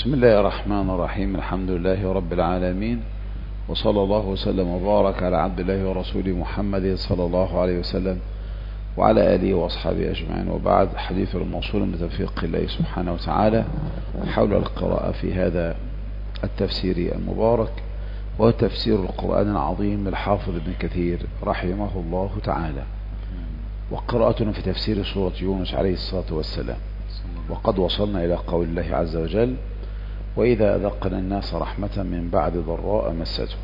بسم الله الرحمن الرحيم. الحمد لله رب العالمين، وصلى الله وسلم وبارك على عبد الله ورسوله محمد صلى الله عليه وسلم وعلى آله وأصحابه أجمعين. وبعد، حديث الموصول بتوفيق الله سبحانه وتعالى حول القراءة في هذا التفسير المبارك، وهو تفسير القرآن العظيم للحافظ ابن كثير رحمه الله تعالى، وقراءتنا في تفسير سورة يونس عليه الصلاة والسلام. وقد وصلنا إلى قول الله عز وجل: وإذا أذقنا الناس رحمة من بعد ضراء مستهم.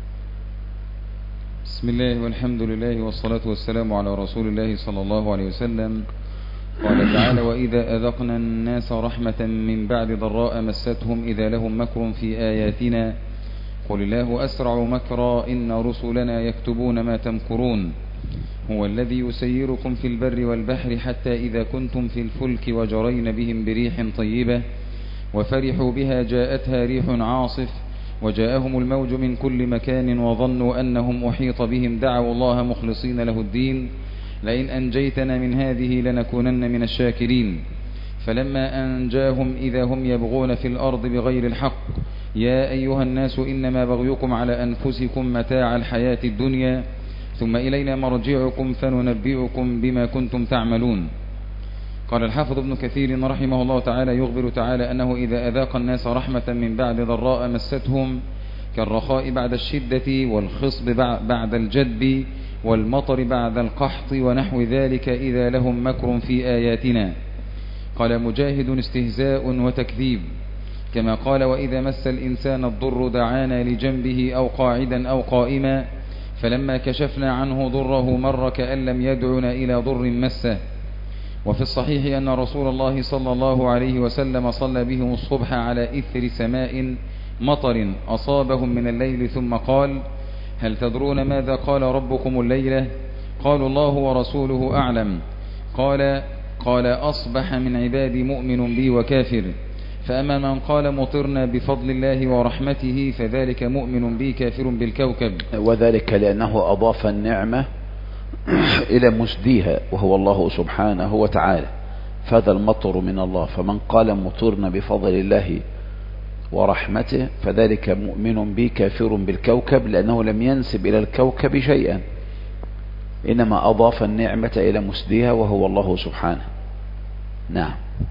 بسم الله والحمد لله والصلاة والسلام على رسول الله صلى الله عليه وسلم. قال تعالى: وإذا أذقنا الناس رحمة من بعد ضراء مستهم إذا لهم مكر في آياتنا قل الله أسرع مكرا إن رسلنا يكتبون ما تمكرون هو الذي يسيركم في البر والبحر حتى إذا كنتم في الفلك وجرين بهم بريح طيبة وفرحوا بها جاءتها ريح عاصف وجاءهم الموج من كل مكان وظنوا أنهم أحيط بهم دعوا الله مخلصين له الدين لئن أنجيتنا من هذه لنكونن من الشاكرين فلما أنجاهم إذا هم يبغون في الأرض بغير الحق يا أيها الناس إنما بغيكم على أنفسكم متاع الحياة الدنيا ثم إلينا مرجعكم فننبئكم بما كنتم تعملون. قال الحافظ ابن كثير رحمه الله تعالى: يخبر تعالى أنه إذا أذاق الناس رحمة من بعد ضراء مستهم كالرخاء بعد الشدة والخصب بعد الجدب والمطر بعد القحط ونحو ذلك إذا لهم مكر في آياتنا. قال مجاهد: استهزاء وتكذيب، كما قال: وإذا مس الإنسان الضر دعانا لجنبه أو قاعدا أو قائما فلما كشفنا عنه ضره مر كأن لم يدعنا إلى ضر مسه. وفي الصحيح أن رسول الله صلى الله عليه وسلم صلى بهم الصبح على إثر سماء مطر أصابهم من الليل ثم قال: هل تدرون ماذا قال ربكم الليلة؟ قالوا: الله ورسوله أعلم. قال أصبح من عبادي مؤمن بي وكافر، فأما من قال مطرنا بفضل الله ورحمته فذلك مؤمن بي كافر بالكوكب. وذلك لأنه أضاف النعمة إلى مسديها وهو الله سبحانه وتعالى، فهذا المطر من الله. فمن قال مطرنا بفضل الله ورحمته فذلك مؤمن بي كافر بالكوكب، لأنه لم ينسب إلى الكوكب شيئا، إنما أضاف النعمة إلى مسديها وهو الله سبحانه. نعم.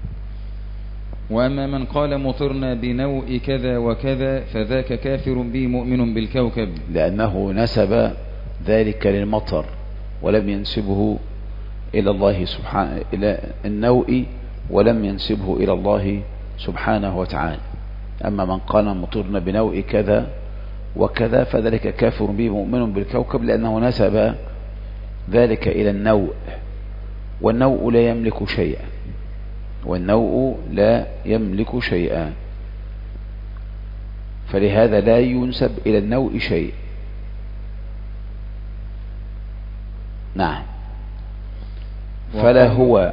وأما من قال مطرنا بنوء كذا وكذا فذاك كافر بي مؤمن بالكوكب، لأنه نسب ذلك للمطر ولم ينسبه إلى الله سبحانه، إلى النوء، ولم ينسبه إلى الله سبحانه وتعالى. أما من قال مطرنا بنوء كذا وكذا فذلك كافر به مؤمن بالكوكب، لأنه نسب ذلك إلى النوء، والنوء لا يملك شيئا، والنوء لا يملك شيئا، فلهذا لا ينسب إلى النوء شيء. نعم. فلا هو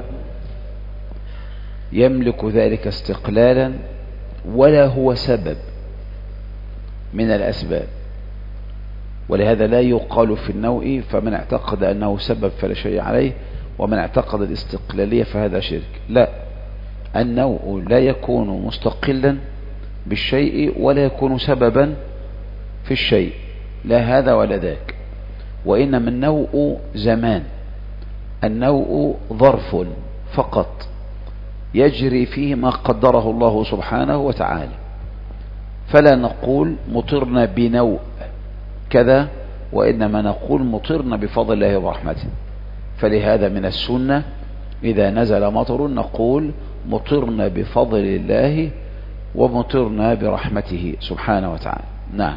يملك ذلك استقلالا ولا هو سبب من الأسباب، ولهذا لا يقال في النوء، فمن اعتقد أنه سبب فلا شيء عليه، ومن اعتقد الاستقلالية فهذا شرك. لا، النوء لا يكون مستقلا بالشيء ولا يكون سببا في الشيء، لا هذا ولا ذاك، وإنما النوء زمان، النوء ظرف فقط يجري فيه ما قدره الله سبحانه وتعالى. فلا نقول مطرنا بنوء كذا، وإنما نقول مطرنا بفضل الله ورحمته. فلهذا من السنة إذا نزل مطر نقول مطرنا بفضل الله ومطرنا برحمته سبحانه وتعالى. نعم.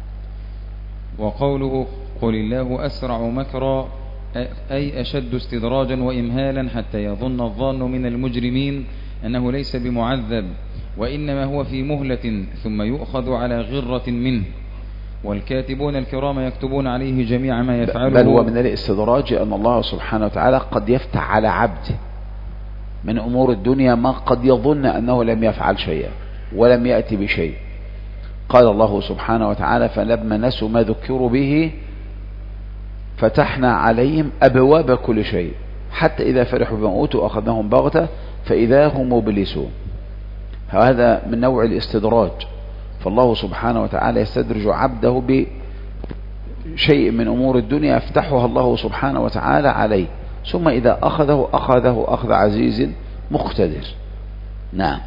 وقوله قل الله أسرع مكرا أي أشد استدراجا وإمهالا حتى يظن الظان من المجرمين أنه ليس بمعذب، وإنما هو في مهلة ثم يؤخذ على غرة منه، والكاتبون الكرام يكتبون عليه جميع ما يفعله. بل هو من الاستدراج أن الله سبحانه وتعالى قد يفتح على عبده من أمور الدنيا ما قد يظن أنه لم يفعل شيئا ولم يأتي بشيء. قال الله سبحانه وتعالى: فلما نسوا ما ذكروا به فتحنا عليهم أبواب كل شيء حتى إذا فرحوا بما أوتوا أخذناهم بغتة فإذا هم مبلسون. هذا من نوع الاستدراج. فالله سبحانه وتعالى يستدرج عبده بشيء من أمور الدنيا يفتحها الله سبحانه وتعالى عليه، ثم إذا أخذه أخذ عزيز مقتدر. نعم.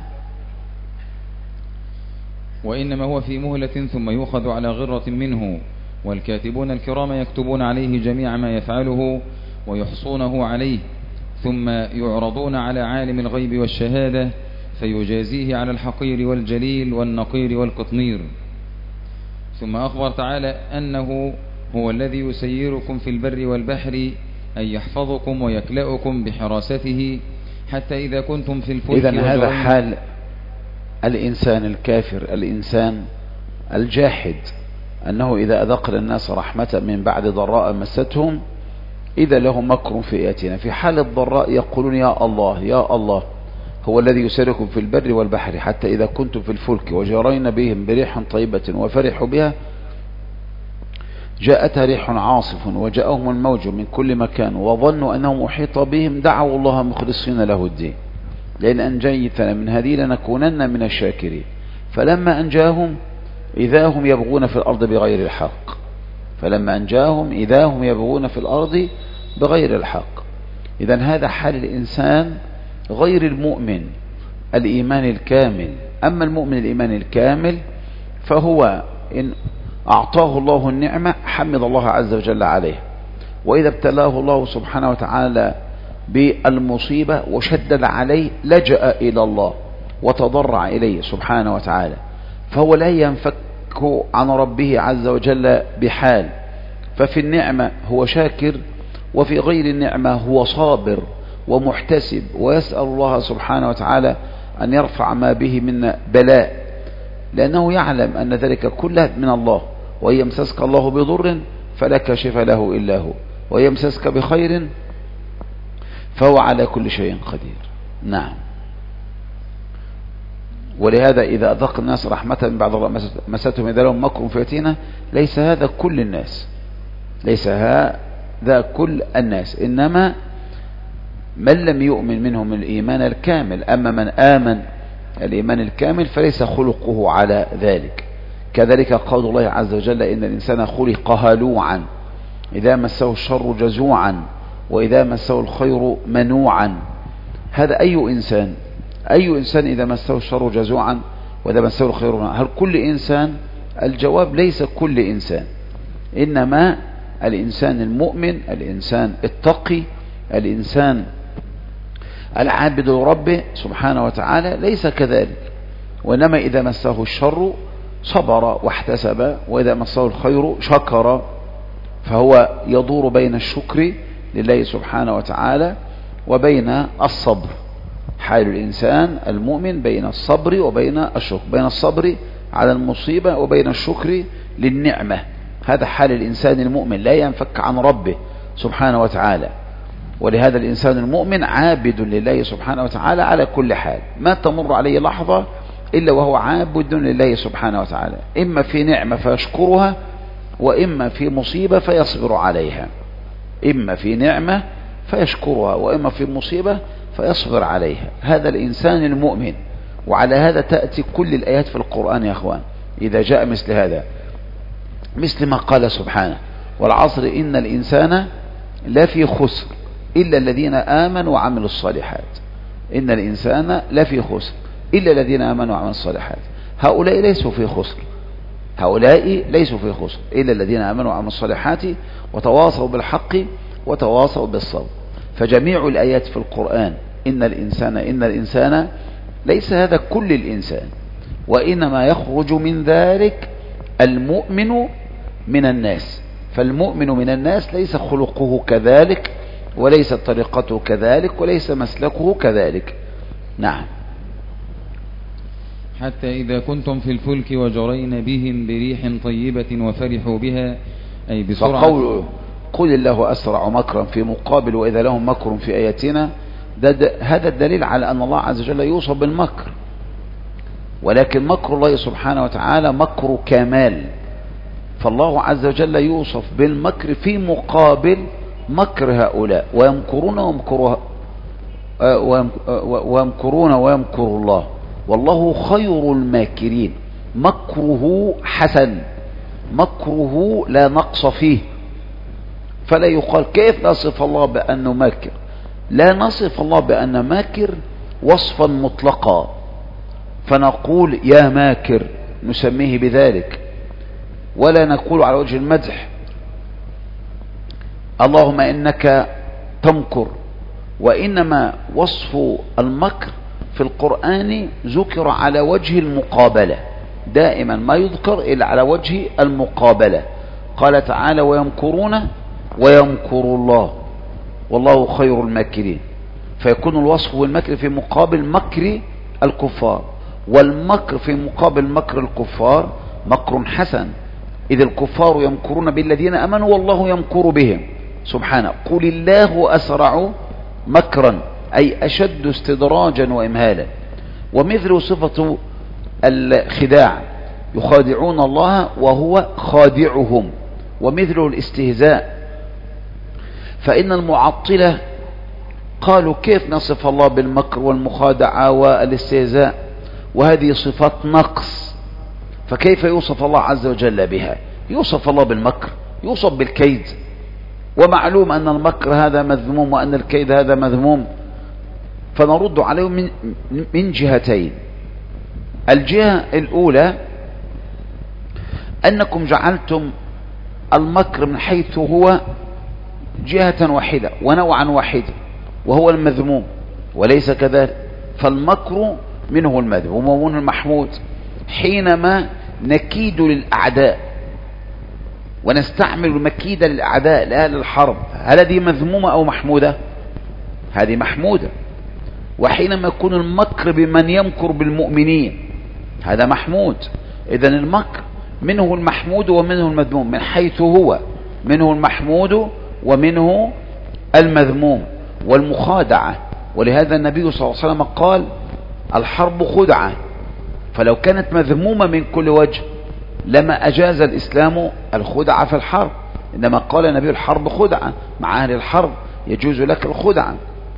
وإنما هو في مهلة ثم يؤخذ على غرة منه، والكاتبون الكرام يكتبون عليه جميع ما يفعله ويحصونه عليه، ثم يعرضون على عالم الغيب والشهادة فيجازيه على الحقير والجليل والنقير والقطمير. ثم أخبر تعالى أنه هو الذي يسيركم في البر والبحر، أي يحفظكم ويكلأكم بحراسته حتى إذا كنتم في الفلك. إذن هذا حال الإنسان الكافر، الإنسان الجاحد، أنه إذا أذقنا الناس رحمة من بعد ضراء مستهم إذا لهم مكر في آياتنا. في حال الضراء يقولون يا الله يا الله، هو الذي يسيركم في البر والبحر حتى إذا كنتم في الفلك وجرين بهم بريح طيبة وفرحوا بها جاءتها ريح عاصف وجاءهم الموج من كل مكان وظنوا أنهم أحيط بهم دعوا الله مخلصين له الدين لئن أنجيتنا من هذه لنكونن من الشاكرين. فلما أنجاهم إذا هم يبغون في الأرض بغير الحق، فلما أنجاهم إذا هم يبغون في الأرض بغير الحق. إذن هذا حال الإنسان غير المؤمن الإيمان الكامل. أما المؤمن الإيمان الكامل فهو إن أعطاه الله النعمة حمد الله عز وجل عليه، وإذا ابتلاه الله سبحانه وتعالى بالمصيبة وشدد عليه لجأ إلى الله وتضرع إليه سبحانه وتعالى، فهو لا ينفك عن ربه عز وجل بحال. ففي النعمة هو شاكر، وفي غير النعمة هو صابر ومحتسب ويسأل الله سبحانه وتعالى أن يرفع ما به من بلاء، لأنه يعلم أن ذلك كله من الله. وإن يمسسك الله بضر فلا كاشف له إلا هو، وإن يمسسك بخير فهو على كل شيء قدير. نعم. ولهذا إذا أذق الناس رحمة من بعد مستهم إذا لهم مكر في آياتنا، ليس هذا كل الناس، ليس هذا كل الناس، إنما من لم يؤمن منهم الإيمان الكامل. أما من آمن الإيمان الكامل فليس خلقه على ذلك. كذلك قول الله عز وجل إن الإنسان خلق هلوعا إذا مسه الشر جزوعا وإذا مسه الخير منوعا. هذا أي إنسان إذا مسه الشر جزوعا وإذا مسه الخير منوعا؟ هل كل إنسان؟ الجواب ليس كل إنسان، إنما الإنسان المؤمن، الإنسان التقي، الإنسان العابد لربه سبحانه وتعالى ليس كذلك، وإنما إذا مسه الشر صبر واحتسب، وإذا مسه الخير شكر، فهو يدور بين الشكر لله سبحانه وتعالى وبين الصبر. حال الإنسان المؤمن بين الصبر وبين الشكر، بين الصبر على المصيبة وبين الشكر للنعمة. هذا حال الإنسان المؤمن، لا ينفك عن ربه سبحانه وتعالى. ولهذا الإنسان المؤمن عابد لله سبحانه وتعالى على كل حال، ما تمر عليه لحظة إلا وهو عابد لله سبحانه وتعالى، إما في نعمة فيشكرها، وإما في مصيبة فيصبر عليها. إما في نعمة فيشكرها، وإما في مصيبة فيصبر عليها. هذا الإنسان المؤمن. وعلى هذا تأتي كل الآيات في القرآن يا أخوان إذا جاء مثل هذا، مثل ما قال سبحانه والعصر إن الإنسان لفي خسر إلا الذين آمنوا وعملوا الصالحات. إن الإنسان لفي خسر إلا الذين آمنوا وعملوا الصالحات. هؤلاء ليسوا في خسر، هؤلاء ليسوا في خسر إلا الذين آمنوا وعملوا الصالحات وتواصوا بالحق وتواصوا بالصبر. فجميع الآيات في القرآن إن الإنسان ليس هذا كل الإنسان، وإنما يخرج من ذلك المؤمن من الناس. فالمؤمن من الناس ليس خلقه كذلك، وليس طريقته كذلك، وليس مسلكه كذلك. نعم. حتى إذا كنتم في الفلك وجرين بهم بريح طيبة وفرحوا بها، أي بسرعة. فقول قل الله أسرع مكرا في مقابل وإذا لهم مكر في آياتنا، هذا الدليل على أن الله عز وجل يوصف بالمكر، ولكن مكر الله سبحانه وتعالى مكر كمال. فالله عز وجل يوصف بالمكر في مقابل مكر هؤلاء، ويمكرون ويمكر الله، والله خير الماكرين. مكره حسن، مكره لا نقص فيه، فلا يقال كيف نصف الله بأنه ماكر. لا نصف الله بأنه ماكر وصفا مطلقا فنقول يا ماكر نسميه بذلك، ولا نقول على وجه المدح اللهم إنك تمكر. وإنما وصف المكر في القرآن ذكر على وجه المقابلة، دائما ما يذكر إلا على وجه المقابلة. قال تعالى ويمكرون ويمكر الله والله خير الماكرين، فيكون الوصف بالمكر في مقابل مكر الكفار، والمكر في مقابل مكر الكفار مكر حسن، إذ الكفار يمكرون بالذين أمنوا والله يمكر بهم سبحانه. قل الله أسرع مكرا أي أشد استدراجا وإمهالا. ومثل صفة الخداع، يخادعون الله وهو خادعهم، ومثل الاستهزاء. فإن المعطلة قالوا كيف نصف الله بالمكر والمخادعة والاستهزاء وهذه صفات نقص، فكيف يوصف الله عز وجل بها؟ يوصف الله بالمكر، يوصف بالكيد، ومعلوم أن المكر هذا مذموم وأن الكيد هذا مذموم. فنرد عليهم من جهتين. الجهة الأولى أنكم جعلتم المكر من حيث هو جهة واحدة ونوعا واحدا وهو المذموم، وليس كذلك. فالمكر منه المذموم ومنه المحمود. حينما نكيد للأعداء ونستعمل المكيد للأعداء لأهل الحرب، هل هذه مذمومة أو محمودة؟ هذه محمودة. وحينما يكون المكر بمن يمكر بالمؤمنين هذا محمود. إذن المكر منه المحمود ومنه المذموم، من حيث هو منه المحمود ومنه المذموم. والمخادعة، ولهذا النبي صلى الله عليه وسلم قال الحرب خدعة، فلو كانت مذمومة من كل وجه لما أجاز الإسلام الخدعة في الحرب، إنما قال النبي الحرب خدعة، مع أهل الحرب يجوز لك الخدعة.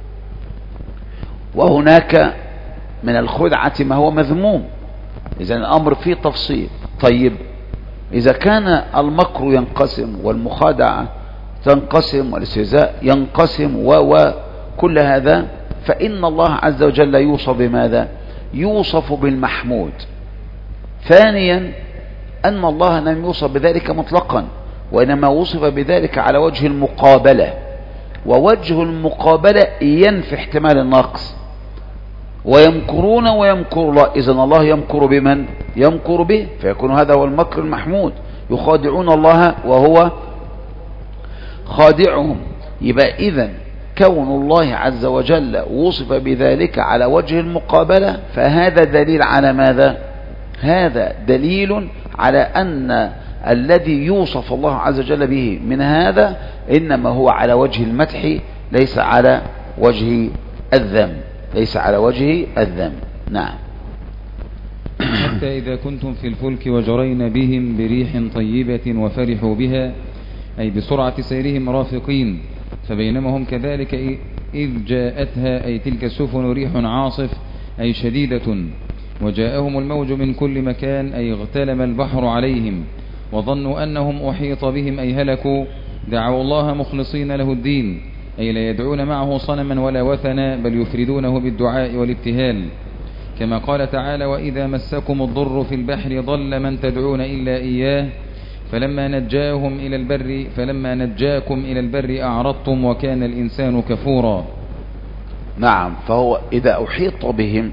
وهناك من الخدعة ما هو مذموم، إذن الأمر فيه تفصيل. طيب إذا كان المكر ينقسم والمخادعة تنقسم والاستهزاء ينقسم وكل هذا، فإن الله عز وجل يوصف بماذا؟ يوصف بالمحمود. ثانيا أن الله لم يوصف بذلك مطلقا، وإنما وصف بذلك على وجه المقابلة، ووجه المقابلة ينفي احتمال النقص. ويمكرون ويمكر الله، إذن الله يمكر بمن؟ يمكر به، فيكون هذا هو المكر المحمود. يخادعون الله وهو خادعهم. يبقى إذن كون الله عز وجل وصف بذلك على وجه المقابلة فهذا دليل على ماذا؟ هذا دليل على أن الذي يوصف الله عز وجل به من هذا إنما هو على وجه المدح ليس على وجه الذم، ليس على وجه الذم. نعم. حتى إذا كنتم في الفلك وجرين بهم بريح طيبة وفرحوا بها، أي بسرعة سيرهم رافقين، فبينما هم كذلك إذ جاءتها أي تلك السفن ريح عاصف أي شديدة، وجاءهم الموج من كل مكان أي اغتلم البحر عليهم، وظنوا أنهم أحيط بهم أي هلكوا، دعوا الله مخلصين له الدين، أي لا يدعون معه صنما ولا وثنا بل يفردونه بالدعاء والابتهال، كما قال تعالى وإذا مسكم الضر في البحر ضل من تدعون إلا إياه فلما نجاكم إلى البر أعرضتم وكان الإنسان كفورا. نعم. فهو إذا أحيط بهم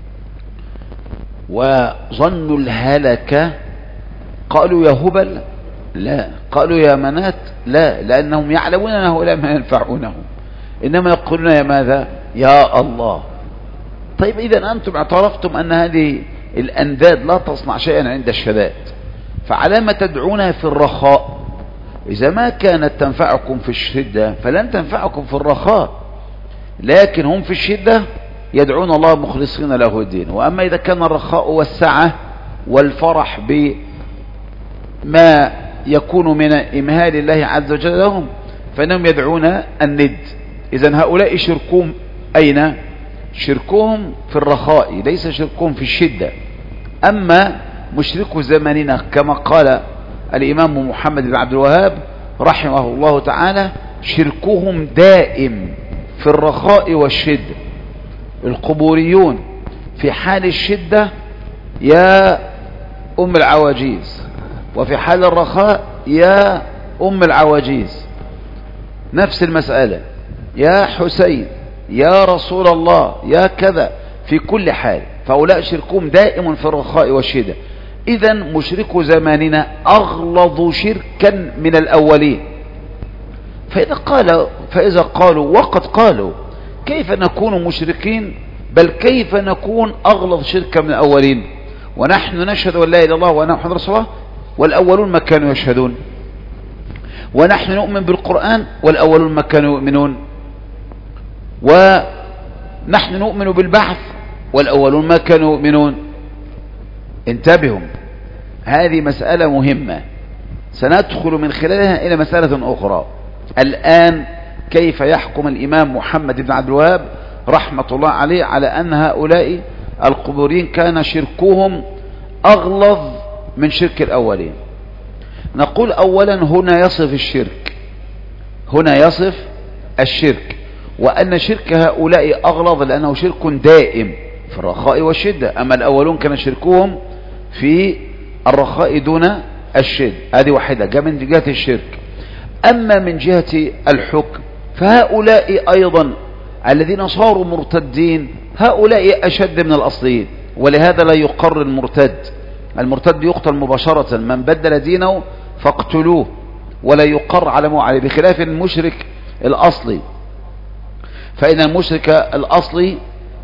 وظنوا الهلكة قالوا يا هبل؟ لا. قالوا يا منات؟ لا، لأنهم يعلمون أن هؤلاء ما ينفعونهم، إنما يقولون يا ماذا؟ يا الله. طيب إذا أنتم اعترفتم أن هذه الأنداد لا تصنع شيئا عند الشدائد، فعلى ما تدعونها في الرخاء؟ إذا ما كانت تنفعكم في الشدة فلن تنفعكم في الرخاء، لكن هم في الشدة يدعون الله مخلصين له الدين. وأما إذا كان الرخاء والسعة والفرح بما يكون من إمهال الله عز وجل لهم فإنهم يدعون الند. إذن هؤلاء شركون أين؟ شركهم في الرخاء ليس شركهم في الشدة. أما مشرك زماننا كما قال الإمام محمد بن عبد الوهاب رحمه الله تعالى شركهم دائم في الرخاء والشدة. القبوريون في حال الشدة يا أم العواجيز، وفي حال الرخاء يا أم العواجيز، نفس المسألة، يا حسين يا رسول الله يا كذا، في كل حال. فأولاء شركهم دائم في الرخاء والشدة. إذن مشرك زماننا أغلظ شركا من الأولين. فإذا قالوا وقد قالوا كيف نكون مشركين، بل كيف نكون أغلظ شركا من الأولين ونحن نشهد أن لا إله إلا الله وأن محمد رسول الله والأولون ما كانوا يشهدون، ونحن نؤمن بالقرآن والأولون ما كانوا يؤمنون، ونحن نؤمن بالبعث والأولون ما كانوا يؤمنون. انتبهوا، هذه مسألة مهمة سندخل من خلالها إلى مسألة أخرى. الآن كيف يحكم الإمام محمد بن عبد الوهاب رحمة الله عليه على أن هؤلاء القبورين كان شركهم أغلظ من شرك الأولين؟ نقول أولا هنا يصف الشرك، هنا يصف الشرك، وأن شرك هؤلاء أغلظ لأنه شرك دائم في الرخاء والشدة. أما الأولون كان شركهم في الرخاء دون الشدة. هذه واحدة جاء من جهة الشرك. أما من جهة الحكم فهؤلاء أيضا الذين صاروا مرتدين هؤلاء أشد من الأصليين، ولهذا لا يقر المرتد. المرتد يقتل مباشرة، من بدل دينه فاقتلوه، ولا يقر على بخلاف المشرك الأصلي. فإن المشرك الأصلي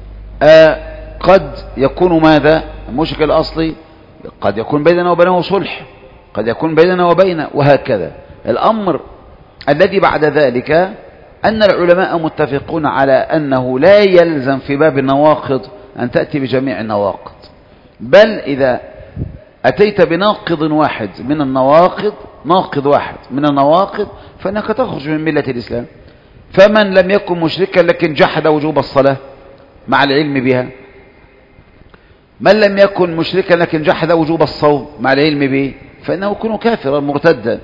قد يكون ماذا؟ المشرك الأصلي قد يكون بيننا وبينه صلح، قد يكون بيننا وبينه، وهكذا. الأمر الذي بعد ذلك أن العلماء متفقون على أنه لا يلزم في باب النواقض أن تأتي بجميع النواقض، بل إذا أتيت بناقض واحد من النواقض، ناقض واحد من النواقض، فإنك تخرج من ملة الإسلام. فمن لم يكن مشركا لكن جحد وجوب الصلاة مع العلم بها، من لم يكن مشركا لكن جحد وجوب الصوم مع العلم به، فإنه يكون كافرا مرتدا.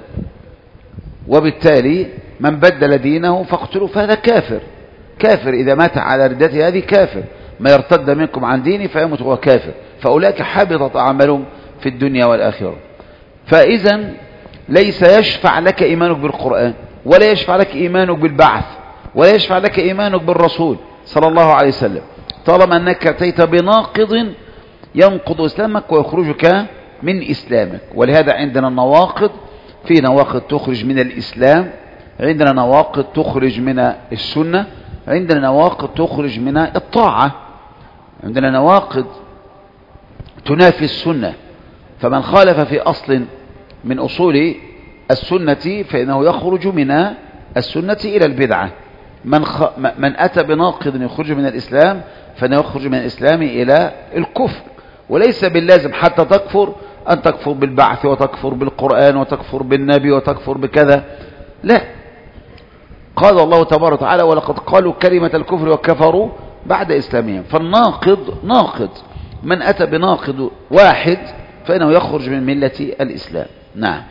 وبالتالي من بدل دينه فاقتلوا، فهذا كافر. كافر إذا مات على ردته هذه كافر. ما يرتد منكم عن ديني فيموت هو كافر. فأولئك حبطت أعمالهم في الدنيا والآخرة. فإذا ليس يشفع لك إيمانك بالقرآن، ولا يشفع لك إيمانك بالبعث، ولا يشفع لك إيمانك بالرسول صلى الله عليه وسلم، طالما أنك أتيت بناقض ينقض إسلامك ويخرجك من إسلامك. ولهذا عندنا النواقض، في نواقض تخرج من الإسلام، عندنا نواقض تخرج من السنة، عندنا نواقض تخرج من الطاعة، عندنا نواقض تنافي السنة. فمن خالف في أصل من أصول السنة فإنه يخرج من السنة إلى البدعة. من أتى بناقض يخرج من الإسلام فإنه يخرج من الإسلام إلى الكفر. وليس باللازم حتى تكفر أن تكفر بالبعث وتكفر بالقرآن وتكفر بالنبي وتكفر بكذا، لا. قال الله تبارك وتعالى ولقد قالوا كلمة الكفر وكفروا بعد إسلامهم. فالناقض ناقض، من أتى بناقض واحد فإنه يخرج من ملة الإسلام. نعم.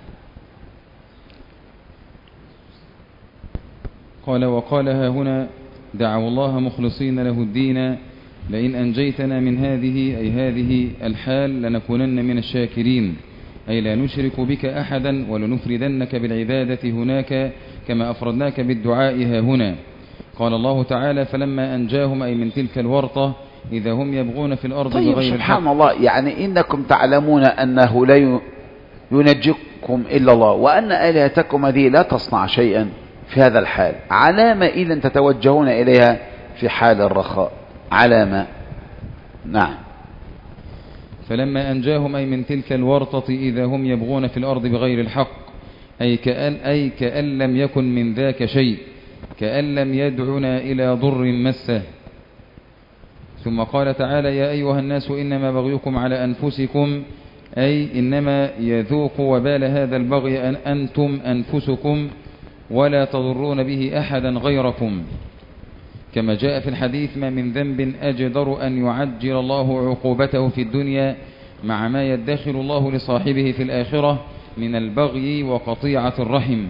قال وقالها هنا دعوا الله مخلصين له الدين لئن أنجيتنا من هذه الحال لنكونن من الشاكرين، أي لا نشرك بك أحدا ولنفردنك بالعبادة هناك كما أفردناك بالدعاء هنا. قال الله تعالى فلما أنجاهم أي من تلك الورطة إذا هم يبغون في الأرض بغير سبحان الحق. الله، يعني إنكم تعلمون أنه لا ينجيكم إلا الله، وأن آلهتكم هذه لا تصنع شيئا في هذا الحال. علامة إذا تتوجهون إليها في حال الرخاء، علامة. نعم. فلما أنجاهم أي من تلك الورطة إذا هم يبغون في الأرض بغير الحق، أي كأن لم يكن من ذاك شيء، كأن لم يدعنا إلى ضر مسه. ثم قال تعالى يا أيها الناس إنما بغيكم على أنفسكم، أي إنما يذوق وبال هذا البغي أنتم أنفسكم ولا تضرون به أحدا غيركم. كما جاء في الحديث: ما من ذنب أجدر أن يعجل الله عقوبته في الدنيا مع ما يدخر الله لصاحبه في الآخرة من البغي وقطيعة الرحم.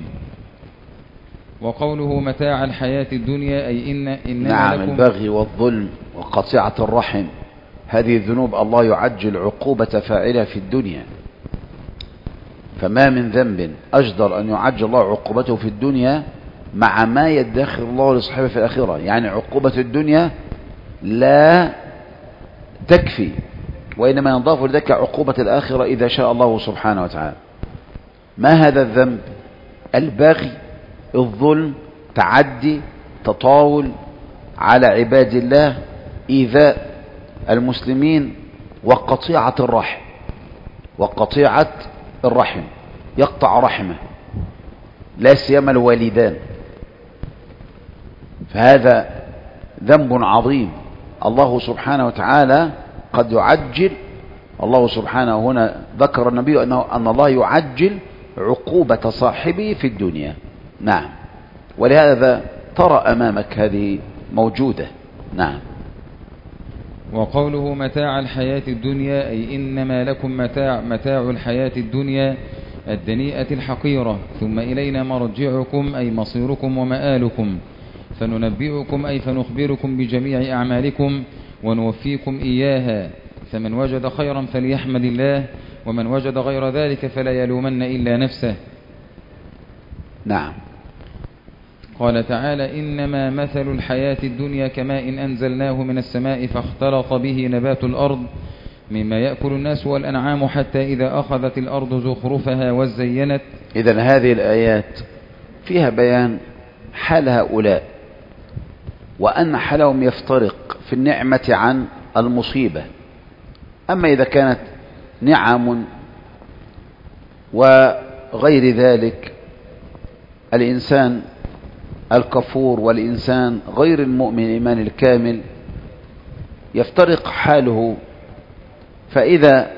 وقوله متاع الحياة الدنيا أي إنما نعم، لكم البغي والظلم وقطيعة الرحم، هذه الذنوب الله يعجل عقوبة فاعلها في الدنيا. فما من ذنب أجدر أن يعجل الله عقوبته في الدنيا مع ما يدخر الله لصاحبه في الآخرة. يعني عقوبة الدنيا لا تكفي، وإنما ينضاف لذلك عقوبة الآخرة إذا شاء الله سبحانه وتعالى. ما هذا الذنب؟ البغي، الظلم، تعدي، تطاول على عباد الله، إيذاء المسلمين، وقطيعة الرحم. وقطيعة الرحم، يقطع رحمه، لا سيما الوالدان. فهذا ذنب عظيم. الله سبحانه وتعالى قد يعجل، الله سبحانه هنا ذكر النبي أن الله يعجل عقوبة صاحبه في الدنيا. نعم، ولهذا ترى أمامك هذه موجودة. نعم. وقوله متاع الحياة الدنيا أي إنما لكم متاع الحياة الدنيا الدنيئة الحقيرة، ثم إلينا مرجعكم أي مصيركم ومآلكم، فننبئكم أي فنخبركم بجميع أعمالكم ونوفيكم إياها، فمن وجد خيرا فليحمد الله، ومن وجد غير ذلك فلا يلومن إلا نفسه. نعم. قال تعالى: إنما مثل الحياة الدنيا كماء أنزلناه من السماء فاختلط به نبات الأرض مما يأكل الناس والأنعام حتى إذا أخذت الأرض زخرفها وزينت. إذن هذه الآيات فيها بيان حال هؤلاء، وأن حالهم يفترق في النعمة عن المصيبة. أما إذا كانت نعم وغير ذلك، الإنسان الكفور والإنسان غير المؤمن الإيمان الكامل يفترق حاله. فإذا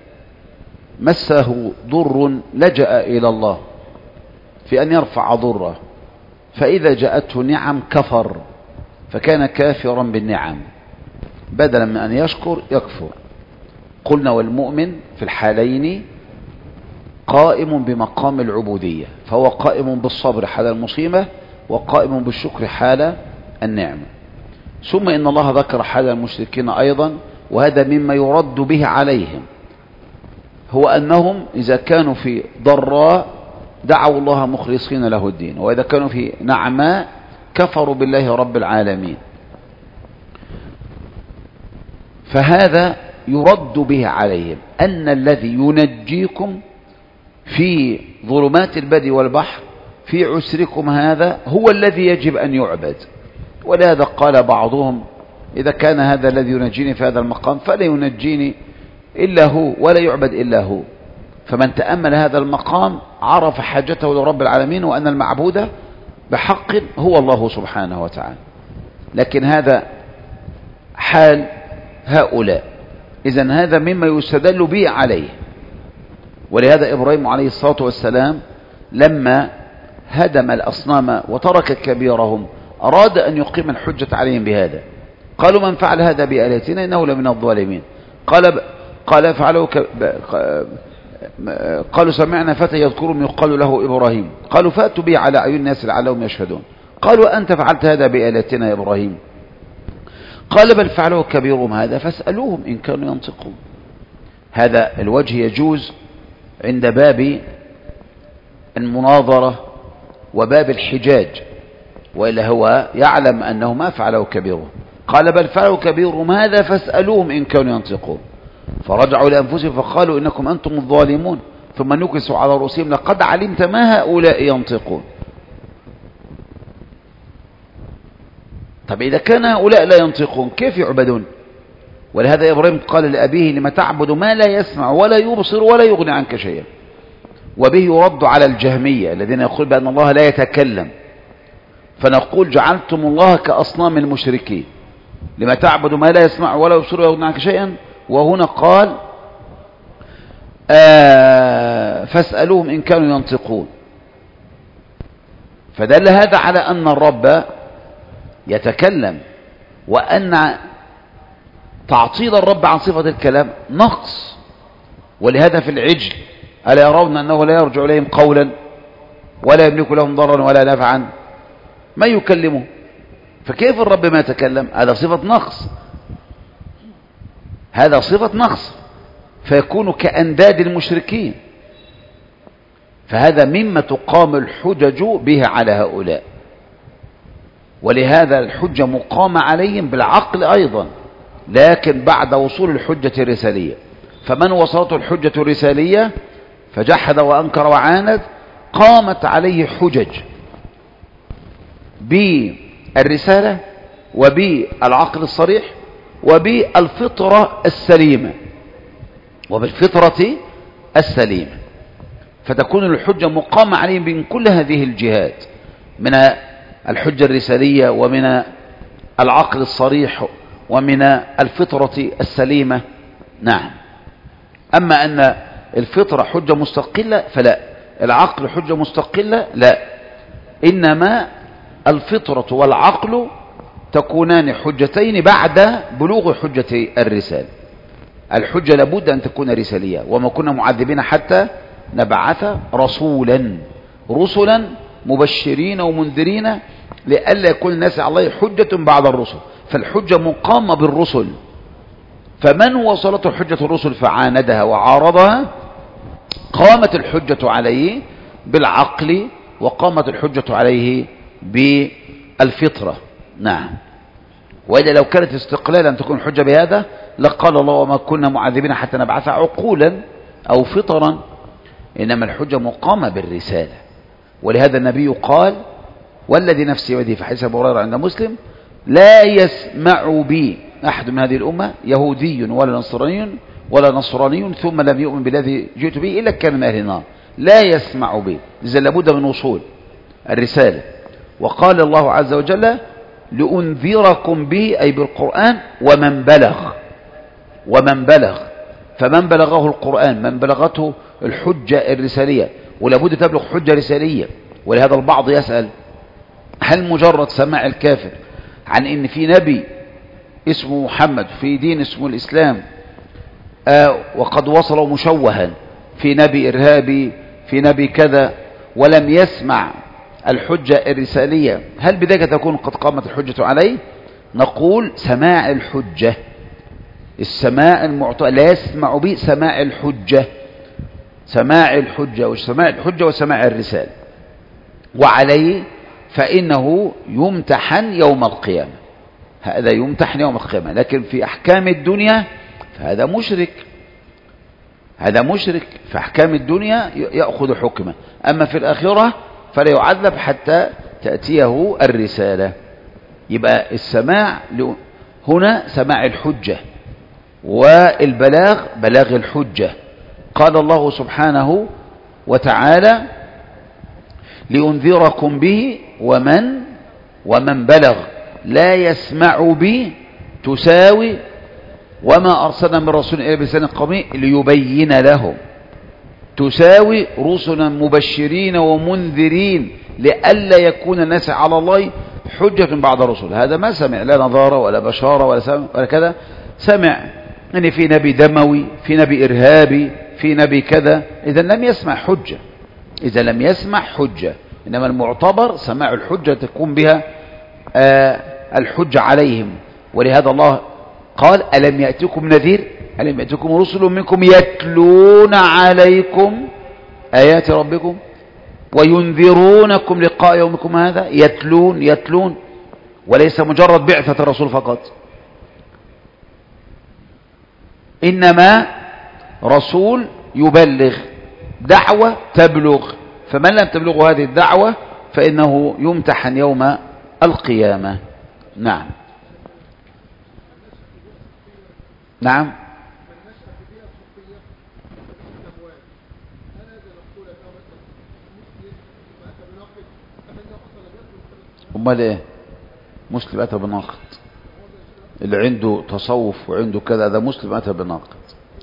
مسه ضر لجأ إلى الله في أن يرفع ضره، فإذا جاءته نعم كفر، فكان كافرا بالنعم بدلا من أن يشكر يكفر. قلنا والمؤمن في الحالين قائم بمقام العبودية، فهو قائم بالصبر حال المصيبة وقائم بالشكر حال النعمة. ثم إن الله ذكر حال المشركين أيضا، وهذا مما يرد به عليهم، هو أنهم إذا كانوا في ضراء دعوا الله مخلصين له الدين، وإذا كانوا في نعماء كفروا بالله رب العالمين. فهذا يرد به عليهم أن الذي ينجيكم في ظلمات البر والبحر في عسركم هذا هو الذي يجب أن يعبد. ولهذا قال بعضهم: إذا كان هذا الذي ينجيني في هذا المقام فلا ينجيني إلا هو ولا يعبد إلا هو. فمن تأمل هذا المقام عرف حاجته لرب العالمين، وأن المعبود بحق هو الله سبحانه وتعالى. لكن هذا حال هؤلاء، إذن هذا مما يستدل به عليه. ولهذا إبراهيم عليه الصلاة والسلام لما هدم الأصنام وترك كبيرهم أراد أن يقيم الحجة عليهم بهذا. قالوا: من فعل هذا بآلهتنا إنه لمن الظالمين. قال فعلوا قالوا: سمعنا فتى يذكرهم يقال له إبراهيم. قالوا: فأتوا به على أعين الناس لعلهم يشهدون. قالوا: أنت فعلت هذا بآلهتنا يا إبراهيم؟ قال: بل فعلوا كبيرهم هذا فاسألوهم إن كانوا ينطقون. هذا الوجه يجوز عند باب المناظرة وباب الحجاج، وإلا هو يعلم أنه ما فعله كبيرهم. قال: بل فعلوا كبيرهم هذا فاسألوهم إن كانوا ينطقون. فرجعوا لأنفسهم فقالوا: إنكم أنتم الظالمون. ثم نكسوا على رؤوسهم: لقد علمت ما هؤلاء ينطقون. طب إذا كان هؤلاء لا ينطقون كيف يعبدون؟ ولهذا إبراهيم قال لأبيه: لما تعبد ما لا يسمع ولا يبصر ولا يغني عنك شيئا. وبه يرد على الجهمية الذين يقول بأن الله لا يتكلم. فنقول: جعلتم الله كأصنام المشركين، لما تعبد ما لا يسمع ولا يبصر ولا يغني عنك شيئا. وهنا قال: فاسألوهم إن كانوا ينطقون. فدل هذا على أن الرب يتكلم، وأن تعطيل الرب عن صفة الكلام نقص. ولهذا في العجل ألا يرون أنه لا يرجع إليهم قولا ولا يملك لهم ضررا ولا نفعا، ما يكلمه، فكيف الرب ما يتكلم؟ هذا صفة نقص، هذا صفة نقص، فيكون كأنداد المشركين. فهذا مما تقام الحجج به على هؤلاء، ولهذا الحجة مقامة عليهم بالعقل أيضا، لكن بعد وصول الحجة الرسالية. فمن وصلته الحجة الرسالية فجحد وأنكر وعاند قامت عليه حجج بالرسالة وبالعقل الصريح وبالفطرة السليمة وبالفطرة السليمة، فتكون الحجة مقامة عليهم من كل هذه الجهات، من الحجة الرسالية ومن العقل الصريح ومن الفطرة السليمة. نعم. أما أن الفطرة حجة مستقلة فلا، العقل حجة مستقلة لا، إنما الفطرة والعقل تكونان حجتين بعد بلوغ حجة الرسالة. الحجة لابد أن تكون رسالية، وما كنا معذبين حتى نبعث رسولا مبشرين ومنذرين لئلا يكون الناس على الله حجة بعد الرسل. فالحجة مقامة بالرسل، فمن وصلته حجة الرسل فعاندها وعارضها قامت الحجة عليه بالعقل وقامت الحجة عليه بالفطرة. نعم. وإذا لو كانت استقلالا أن تكون الحجة بهذا لقال الله وما كنا معذبين حتى نبعث عقولا أو فطرا، إنما الحجة مقامة بالرسالة. ولهذا النبي قال والذي نفسي بيده، في حديث أبي هريرة عند مسلم: لا يسمع بي أحد من هذه الأمة يهودي ولا نصراني ثم لم يؤمن بالذي جئت به إلا كان من أهل النار. لا يسمع بي، إذا لابد من وصول الرسالة. وقال الله عز وجل: لأنذركم به، أي بالقرآن، ومن بلغ. فمن بلغه القرآن، من بلغته الحجة الرسالية، ولابد تبلغ حجة رسالية. ولهذا البعض يسأل: هل مجرد سماع الكافر عن ان في نبي اسمه محمد في دين اسمه الإسلام وقد وصل مشوها في نبي إرهابي في نبي كذا ولم يسمع الحجة الرسالية، هل بذلك تكون قد قامت الحجة عليه؟ نقول: سماع الحجة، السماع المعطى لا يسمع به، سماع الحجة وسماع الرسالة، وعليه فإنه يمتحن يوم القيامة. هذا يمتحن يوم القيامة، لكن في أحكام الدنيا فهذا مشرك، في أحكام الدنيا يأخذ حكمه، أما في الآخرة فلا يعذب حتى تأتيه الرسالة. يبقى السماع هنا سماع الحجة، والبلاغ بلاغ الحجة. قال الله سبحانه وتعالى: لأنذركم به ومن بلغ. لا يسمع به تساوي وما أرسلنا من رسول إلا بلسان قومه ليبين لهم، تساوي رسلا مبشرين ومنذرين لئلا يكون الناس على الله حجة بعد الرسل. هذا ما سمع لا نظارة ولا بشارة ولا كذا، سمع أن في نبي دموي، في نبي إرهابي، في نبي كذا، إذا لم يسمع حجة. إنما المعتبر سماع الحجة تكون بها الحجة عليهم. ولهذا الله قال: ألم يأتكم نذير، ألم يأتكم رسل منكم يتلون عليكم آيات ربكم وينذرونكم لقاء يومكم هذا. يتلون، وليس مجرد بعثة الرسول فقط، إنما رسول يبلغ، دعوة تبلغ. فمن لم تبلغ هذه الدعوة فإنه يمتحن يوم القيامة. نعم. أمال إيه؟ مسلم أتى بناقض، اللي عنده تصوف وعنده كذا ده مسلم أتى بناقض.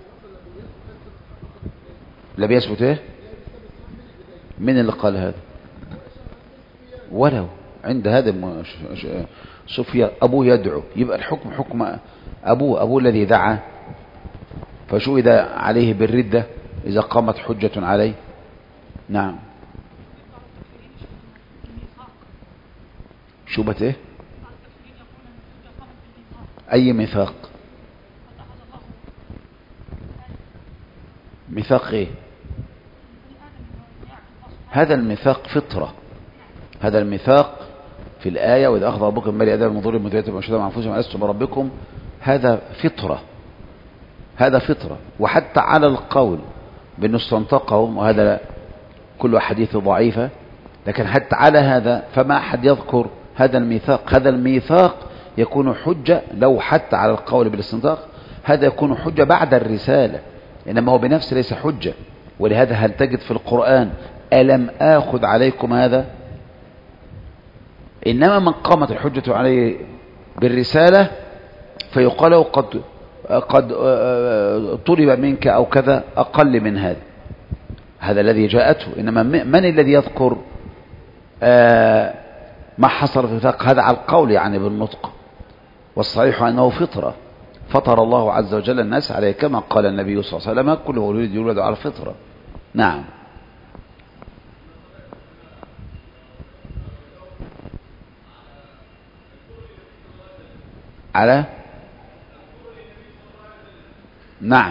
لا بيثبت إيه؟ من اللي قال هذا؟ عند هذا سفيان أبوه يدعو، يبقى الحكم حكم أبوه الذي دعا، فشهد عليه بالردة إذا قامت حجة عليه. نعم. شوبة إيه؟ أي ميثاق؟ ميثاق إيه؟ هذا الميثاق فطرة، هذا الميثاق في الآية وإذا أخذ ربكم من بني آدم من ظهورهم ذريتهم وأشهدهم على أنفسهم ألست بربكم، هذا فطرة، هذا فطرة. وحتى على القول بأنه استنطقهم، وهذا كل حديث ضعيفة، لكن حتى على هذا فما أحد يذكر هذا الميثاق. هذا الميثاق يكون حجة لو حتى على القول بالاستنطاق، هذا يكون حجة بعد الرسالة، إنما هو بنفسه ليس حجة. ولهذا هل تجد في القرآن ألم آخذ عليكم هذا؟ إنما من قامت الحجة عليه بالرسالة فيقال له قد طلب منك أو كذا أقل من هذا، هذا الذي جاءته. إنما من الذي يذكر ما حصل في الفقه؟ هذا على القول يعني بالنطق، والصحيح أنه فطرة فطر الله عز وجل الناس عليه، كما قال النبي صلى الله عليه وسلم كل مولود يولد على الفطرة. نعم. على نعم،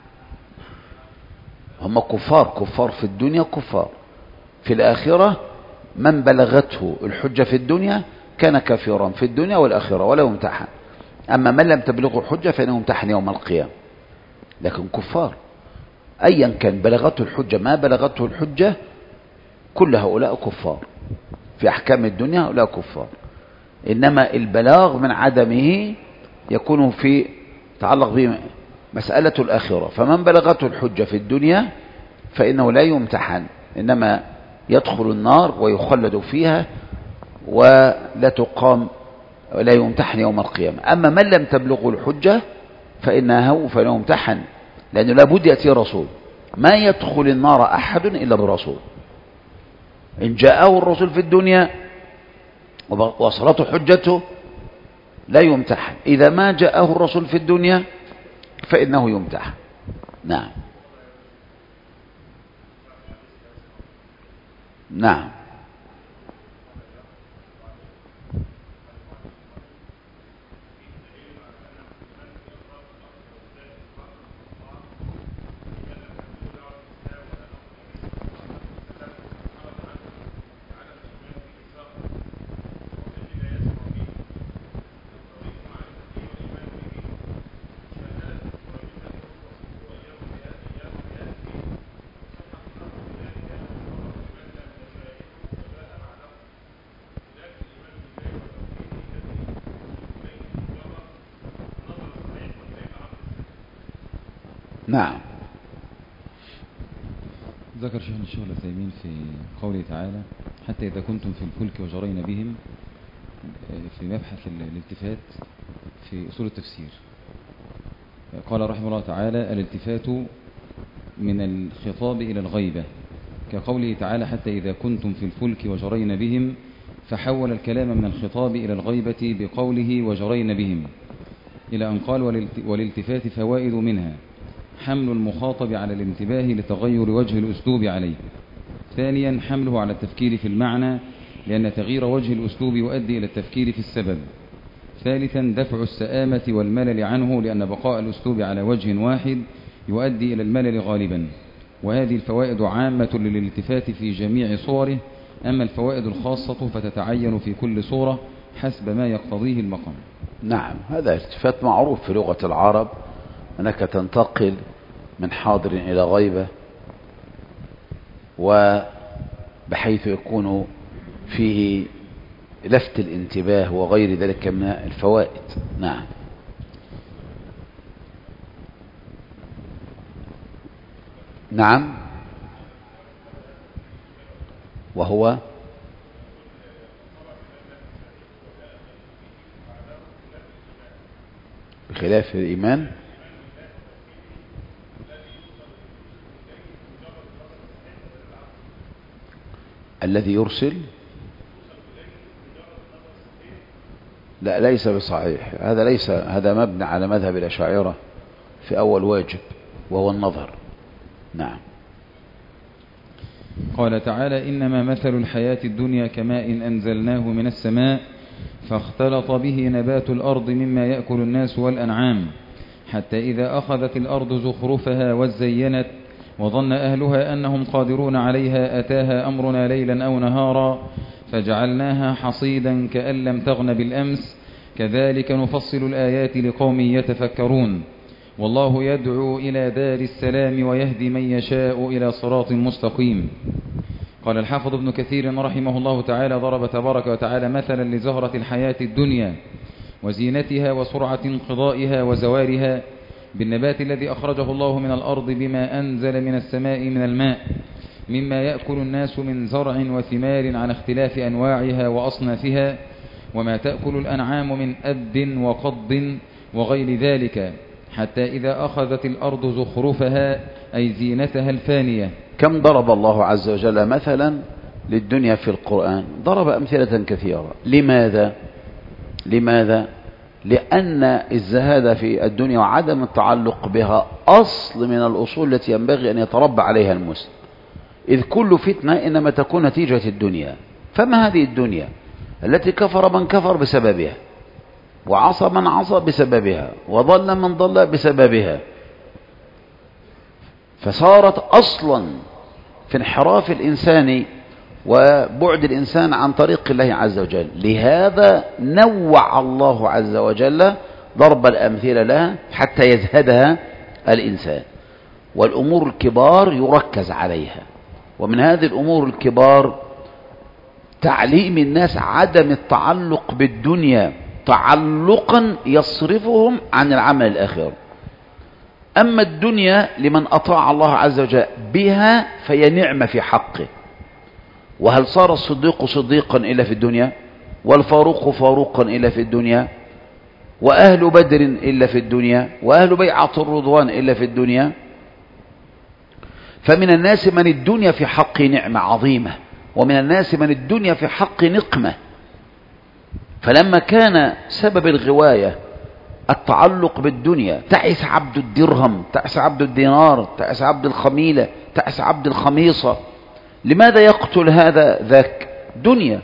هم كفار في الدنيا، كفار في الآخرة. من بلغته الحجة في الدنيا كان كافرا في الدنيا والآخرة ولا يمتحن. أما من لم تبلغه الحجة فإنه يمتحن يوم القيامة، لكن كفار أيا كان بلغته الحجة ما بلغته الحجة، كل هؤلاء كفار في أحكام الدنيا، هؤلاء كفار. إنما البلاغ من عدمه يكون في تعلق بمسألة الآخرة. فمن بلغته الحجة في الدنيا فإنه لا يمتحن، إنما يدخل النار ويخلد فيها ولا تقام ولا يمتحن يوم القيامة. أما من لم تبلغه الحجة فإنه يمتحن، لأنه لابد يأتي رسول، ما يدخل النار أحد إلا برسول. إن جاءه الرسول في الدنيا ووصلته حجته لا يمتحن، إذا ما جاءه الرسول في الدنيا فإنه يمتحن. نعم. نعم. نعم. ذكر شيخ الشيخ العثيمين في قوله تعالى حتى إذا كنتم في الفلك وجرين بهم، في مبحث الالتفات في أصول التفسير، قال رحمه الله تعالى الالتفات من الخطاب إلى الغيبة، كقوله تعالى حتى إذا كنتم في الفلك وجرين بهم، فحول الكلام من الخطاب إلى الغيبة بقوله وجرين بهم، إلى أن قال والالتفات فوائد منها حمل المخاطب على الانتباه لتغير وجه الأسلوب عليه. ثانيا حمله على التفكير في المعنى، لأن تغيير وجه الأسلوب يؤدي إلى التفكير في السبب. ثالثا دفع السآمة والملل عنه، لأن بقاء الأسلوب على وجه واحد يؤدي إلى الملل غالبا. وهذه الفوائد عامة للالتفات في جميع صوره، أما الفوائد الخاصة فتتعين في كل صورة حسب ما يقتضيه المقام. نعم. هذا التفات معروف في لغة العرب، أنك تنتقل من حاضر إلى غيبة، وبحيث يكون فيه لفت الانتباه وغير ذلك من الفوائد. نعم. نعم. وهو بخلاف الإيمان الذي يرسل لا ليس بصحيح، هذا مبني على مذهب الأشاعرة في أول واجب وهو النظر. نعم. قال تعالى: إنما مثل الحياة الدنيا كماء أنزلناه من السماء فاختلط به نبات الأرض مما يأكل الناس والأنعام حتى إذا أخذت الأرض زخرفها وزينت وظن أهلها أنهم قادرون عليها أتاها أمرنا ليلا أو نهارا فجعلناها حصيدا كأن لم تغن بالأمس كذلك نفصل الآيات لقوم يتفكرون والله يدعو إلى دار السلام ويهدي من يشاء إلى صراط مستقيم. قال الحافظ ابن كثير رحمه الله تعالى: ضرب تبارك وتعالى مثلا لزهرة الحياة الدنيا وزينتها وسرعة انقضائها وزوارها بالنبات الذي أخرجه الله من الأرض بما أنزل من السماء من الماء مما يأكل الناس من زرع وثمار على اختلاف أنواعها وأصنافها وما تأكل الأنعام من أب وقض وغير ذلك حتى إذا أخذت الأرض زخرفها أي زينتها الفانية. كم ضرب الله عز وجل مثلا للدنيا في القرآن؟ ضرب أمثلة كثيرة. لماذا؟ لأن الزهادة في الدنيا وعدم التعلق بها أصل من الأصول التي ينبغي أن يتربى عليها المسلم، إذ كل فتنة إنما تكون نتيجة الدنيا. فما هذه الدنيا التي كفر من كفر بسببها وعصى من عصى بسببها وضل من ضل بسببها، فصارت أصلا في انحراف الإنسان وبعد الإنسان عن طريق الله عز وجل. لهذا نوع الله عز وجل ضرب الأمثلة لها حتى يزهدها الإنسان، والأمور الكبار يركز عليها. ومن هذه الأمور الكبار تعليم الناس عدم التعلق بالدنيا تعلقا يصرفهم عن العمل الآخر. أما الدنيا لمن أطاع الله عز وجل بها فهي نعمة في حقه. وهل صار الصديق صديقا إلا في الدنيا؟ والفاروق فاروقا إلا في الدنيا؟ وأهل بدر إلا في الدنيا؟ وأهل بيعة الرضوان إلا في الدنيا؟ فمن الناس من الدنيا في حق نعمة عظيمة، ومن الناس من الدنيا في حق نقمة. فلما كان سبب الغواية التعلق بالدنيا تعس عبد الدرهم، تعس عبد الدينار، تعس عبد الخميلة، تعس عبد الخميصة. لماذا يقتل هذا ذاك؟ دنيا.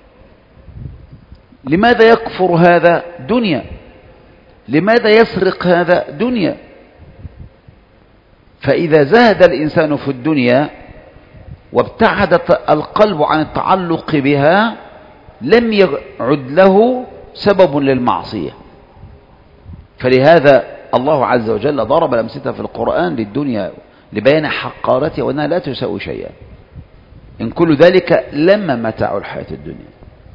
لماذا يكفر هذا؟ دنيا. لماذا يسرق هذا؟ دنيا. فإذا زهد الإنسان في الدنيا وابتعدت القلب عن التعلق بها لم يعد له سبب للمعصية. فلهذا الله عز وجل ضرب الأمثلة في القرآن للدنيا لبيان حقارتها وأنها لا تساوي شيئا. إن كل ذلك لما متاع الحياة الدنيا.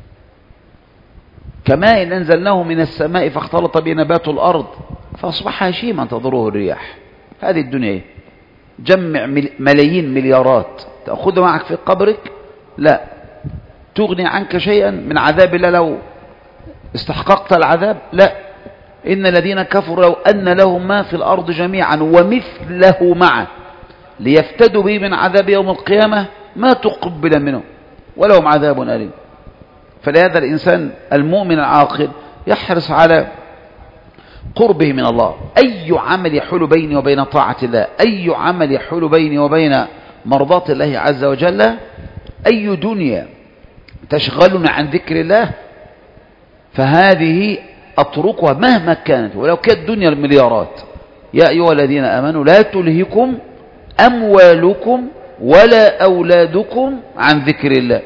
كماء أنزلناه من السماء فاختلط به نبات الأرض فأصبح هشيما تضره الرياح. هذه الدنيا جمع ملايين مليارات تأخذ معك في قبرك، لا تغني عنك شيئا من عذاب الله لو استحققت العذاب. لا، إن الذين كفروا لو أن لهم ما في الأرض جميعا ومثله معه ليفتدوا به من عذاب يوم القيامة ما تقبل منهم ولهم عذاب أليم. فلهذا الإنسان المؤمن العاقل يحرص على قربه من الله. أي عمل يحول بيني وبين طاعة الله، أي عمل يحول بيني وبين مرضاة الله عز وجل، أي دنيا تشغلنا عن ذكر الله، فهذه أتركها مهما كانت ولو كانت دنيا المليارات. يا أيها الذين آمنوا لا تلهكم أموالكم ولا أولادكم عن ذكر الله.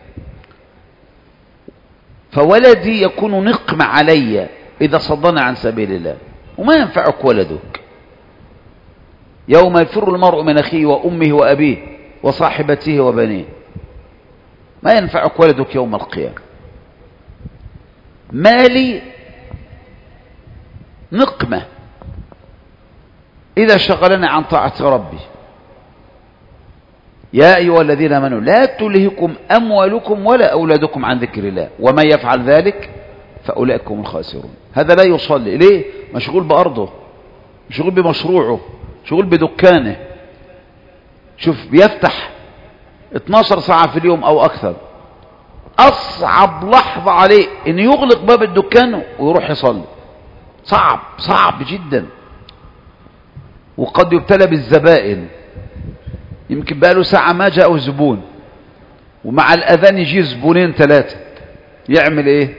فولدي يكون نقمة علي إذا صدنا عن سبيل الله، وما ينفعك ولدك. يوم يفر المرء من أخيه وأمه وأبيه وصاحبته وبنيه، ما ينفعك ولدك يوم القيامة. مالي نقمة إذا شغلنا عن طاعة ربي. يا أيها الذين آمنوا لا تلهكم أموالكم ولا أولادكم عن ذكر الله ومن يفعل ذلك فأولئك هم الخاسرون. هذا لا يصلي ليه؟ مشغول بأرضه، مشغول بمشروعه، مشغول بدكانه. شوف بيفتح 12 ساعة في اليوم أو أكثر، أصعب لحظة عليه إن يغلق باب الدكان ويروح يصلي. صعب جدا. وقد يبتلى بالزبائن، يمكن بقى له ساعة ما جاء زبون، ومع الأذان يجي زبونين 3، يعمل إيه؟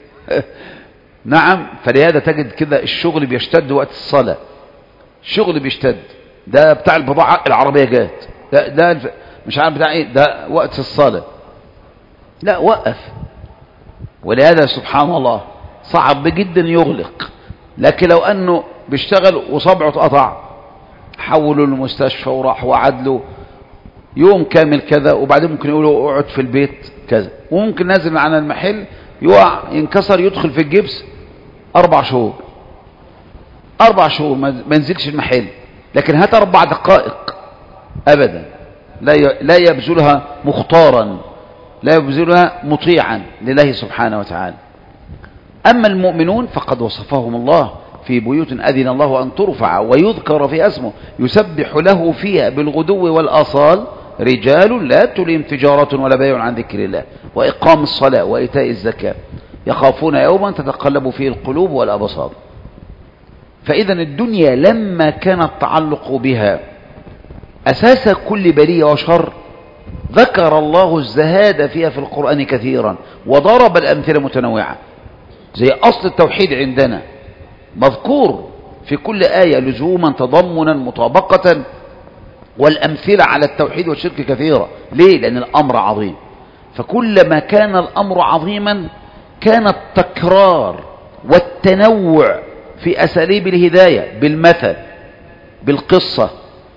نعم. فلهذا تجد كده الشغل بيشتد وقت الصلاة، الشغل بيشتد. ده بتاع البضاعة العربية جات، ده مش عارف بتاع إيه، ده وقت الصلاة، لا وقف. ولهذا سبحان الله صعب جدا يغلق. لكن لو أنه بيشتغل وصبعه اتقطع، حولوا المستشفى وراح وعدله يوم كامل كذا، وبعدين ممكن يقولوا اقعد في البيت كذا، وممكن نازل عن المحل يقع ينكسر يدخل في الجبس 4 شهور 4 شهور ما ينزلش المحل. لكن هات 4 دقائق أبدا لا يبذلها مختارا، لا يبذلها مطيعا لله سبحانه وتعالى. أما المؤمنون فقد وصفهم الله في بيوت أذن الله أن ترفع ويذكر في اسمه يسبح له فيها بالغدو والآصال رجال لا تلهم تجارة ولا بيع عن ذكر الله وإقام الصلاة وإيتاء الزكاة يخافون يوما تتقلب فيه القلوب والأبصار. فإذا الدنيا لما كان التعلق بها أساس كل بلية وشر، ذكر الله الزهاد فيها في القرآن كثيرا وضرب الأمثلة متنوعة. زي أصل التوحيد عندنا مذكور في كل آية لزوما تضمنا مطابقة، والأمثلة على التوحيد والشرك كثيرة. ليه؟ لأن الأمر عظيم. فكلما كان الأمر عظيما كان التكرار والتنوع في أساليب الهداية، بالمثل، بالقصة،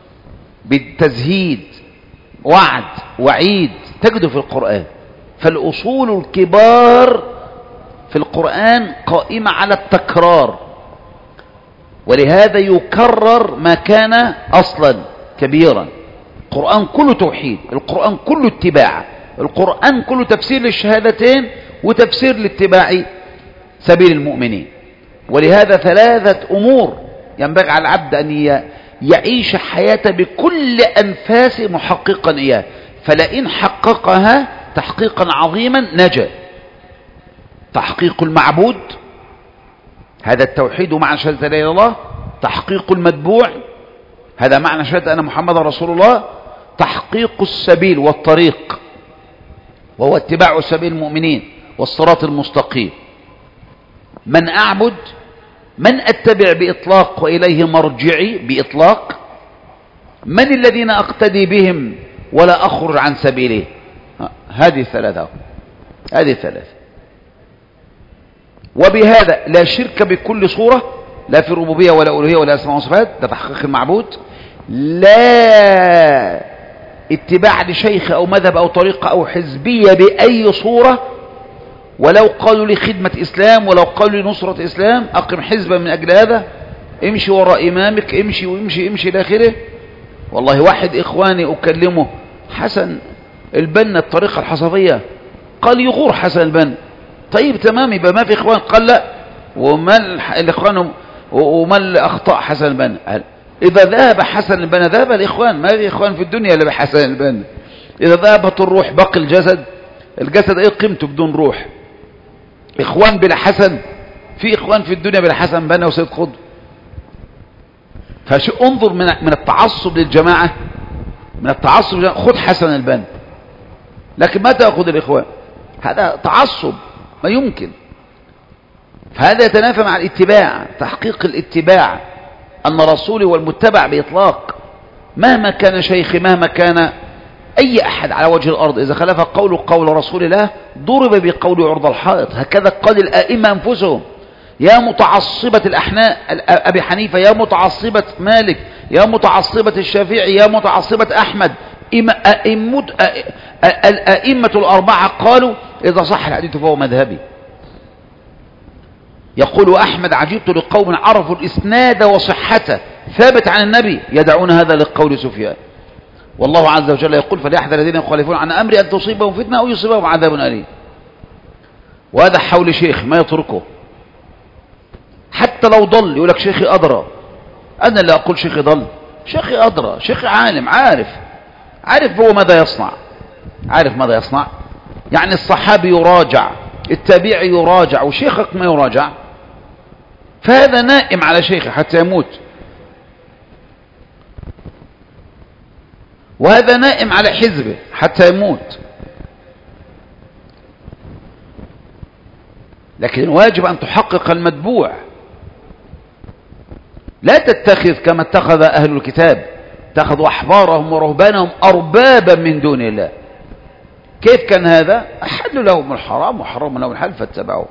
بالتزهيد، وعد، وعيد، تجده في القرآن. فالأصول الكبار في القرآن قائمة على التكرار، ولهذا يكرر ما كان أصلا كبيرا. القرآن كله توحيد، القرآن كله اتباع، القرآن كله تفسير للشهادتين وتفسير لاتباع سبيل المؤمنين. ولهذا 3 أمور ينبغي على العبد أن يعيش حياته بكل أنفاس محققا إياه، فلئن حققها تحقيقا عظيما نجا. تحقيق المعبود، هذا التوحيد معنى شهادة لا إله إلا الله. تحقيق المتبوع، هذا معنى شهادة أن محمد رسول الله. تحقيق السبيل والطريق، وهو اتباع سبيل المؤمنين والصراط المستقيم. من أعبد، من أتبع بإطلاق وإليه مرجعي بإطلاق، من الذين أقتدي بهم ولا أخرج عن سبيله. هذه 3. هذه 3. وبهذا لا شرك بكل صورة، لا في الربوبية ولا ألوهية ولا أسماء وصفات، ده تحقيق المعبود. لا اتباع لشيخ أو مذهب أو طريقة أو حزبية بأي صورة، ولو قالوا لي خدمة إسلام، ولو قالوا لي نصرة إسلام، أقم حزبا من أجل هذا، امشي وراء إمامك، امشي وامشي امشي إلى آخره. والله واحد إخواني أكلمه حسن البنا الطريقة الحصفية، قال يغور حسن البنا. طيب تمام، يبقى ما في إخوان؟ قال لا. وما الإخوان وما الأخطاء حسن البنا؟ إذا ذهب حسن البنا ذهب الإخوان، ما في إخوان في الدنيا إلا بحسن البنا. إذا ذهبت الروح بقي الجسد. الجسد إيه قيمته بدون روح؟ إخوان بلا حسن؟ في إخوان في الدنيا بلا حسن بنا وسيد قطب؟ فشو انظر من التعصب للجماعة، من التعصب خذ حسن البنا، لكن ما تأخذ الإخوان. هذا تعصب ما يمكن. فهذا يتنافى مع الاتباع، تحقيق الاتباع، أن رسولي والمتبع بإطلاق، مهما كان شيخي، مهما كان أي أحد على وجه الأرض، إذا خلف قول رسول الله ضرب بقول عرض الحائط. هكذا قال الآئمة أنفسهم. يا متعصبة الأحناف أبي حنيفة، يا متعصبة مالك، يا متعصبة الشافعي، يا متعصبة أحمد، الأئمة الأربعة قالوا إذا صح الحديث فهو مذهبي. يقول أحمد عجبت لقوم عرفوا الإسناد وصحته ثابت عن النبي يدعون هذا لقول سفيان. والله عز وجل يقول فليحذر الذين يخالفون عن أمري أن تصيبهم فتنة أو يصيبهم عذاب أليم. وهذا حول شيخ ما يتركه حتى لو ضل، يقول لك شيخي أدرى. أنا اللي أقول شيخي ضل؟ شيخي أدرى، شيخي عالم، عارف هو ماذا يصنع، عارف ماذا يصنع. يعني الصحابي يراجع، التابعي يراجع، وشيخك ما يراجع، فهذا نائم على شيخه حتى يموت، وهذا نائم على حزبه حتى يموت. لكن الواجب أن تحقق المتبوع، لا تتخذ كما اتخذ أهل الكتاب، اتخذوا أحبارهم ورهبانهم أربابا من دون الله. كيف كان هذا؟ أحلوا لهم الحرام وحرموا لهم الحلال فاتبعوه.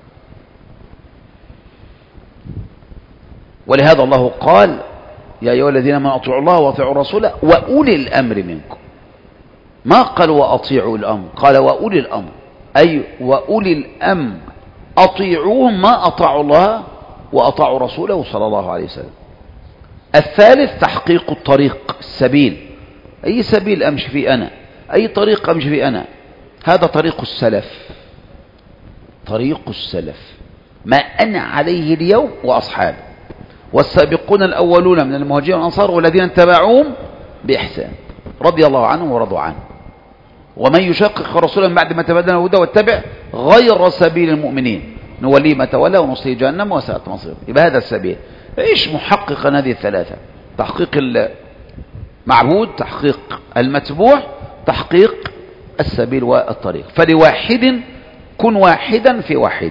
ولهذا الله قال يا أيها الذين آمنوا أطيعوا الله وأطيعوا الرسول وأولي الأمر منكم. ما قال وأطيعوا الأمر، قال وأولي الأمر، أي وأولي الأمر أطيعوهم ما أطاعوا الله وأطاعوا رسوله صلى الله عليه وسلم. الثالث تحقيق الطريق، السبيل، أي سبيل أمشي فيه أنا، أي طريق أمشي فيه أنا، هذا طريق السلف. طريق السلف ما أنا عليه اليوم وأصحابه والسابقون الأولون من المهاجرين والأنصار والذين اتبعوهم بإحسان رضي الله عنهم ورضوا عنه. ومن يشقق رسولا بعد ما تبين له الهدى واتبع غير سبيل المؤمنين نوليه ما تولى ونصليه جهنم وساءت مصيره. يبقى هذا السبيل. ايش محققا هذه الثلاثة؟ تحقيق المعبود، تحقيق المتبوع، تحقيق السبيل والطريق. فلواحد كن واحدا في واحد.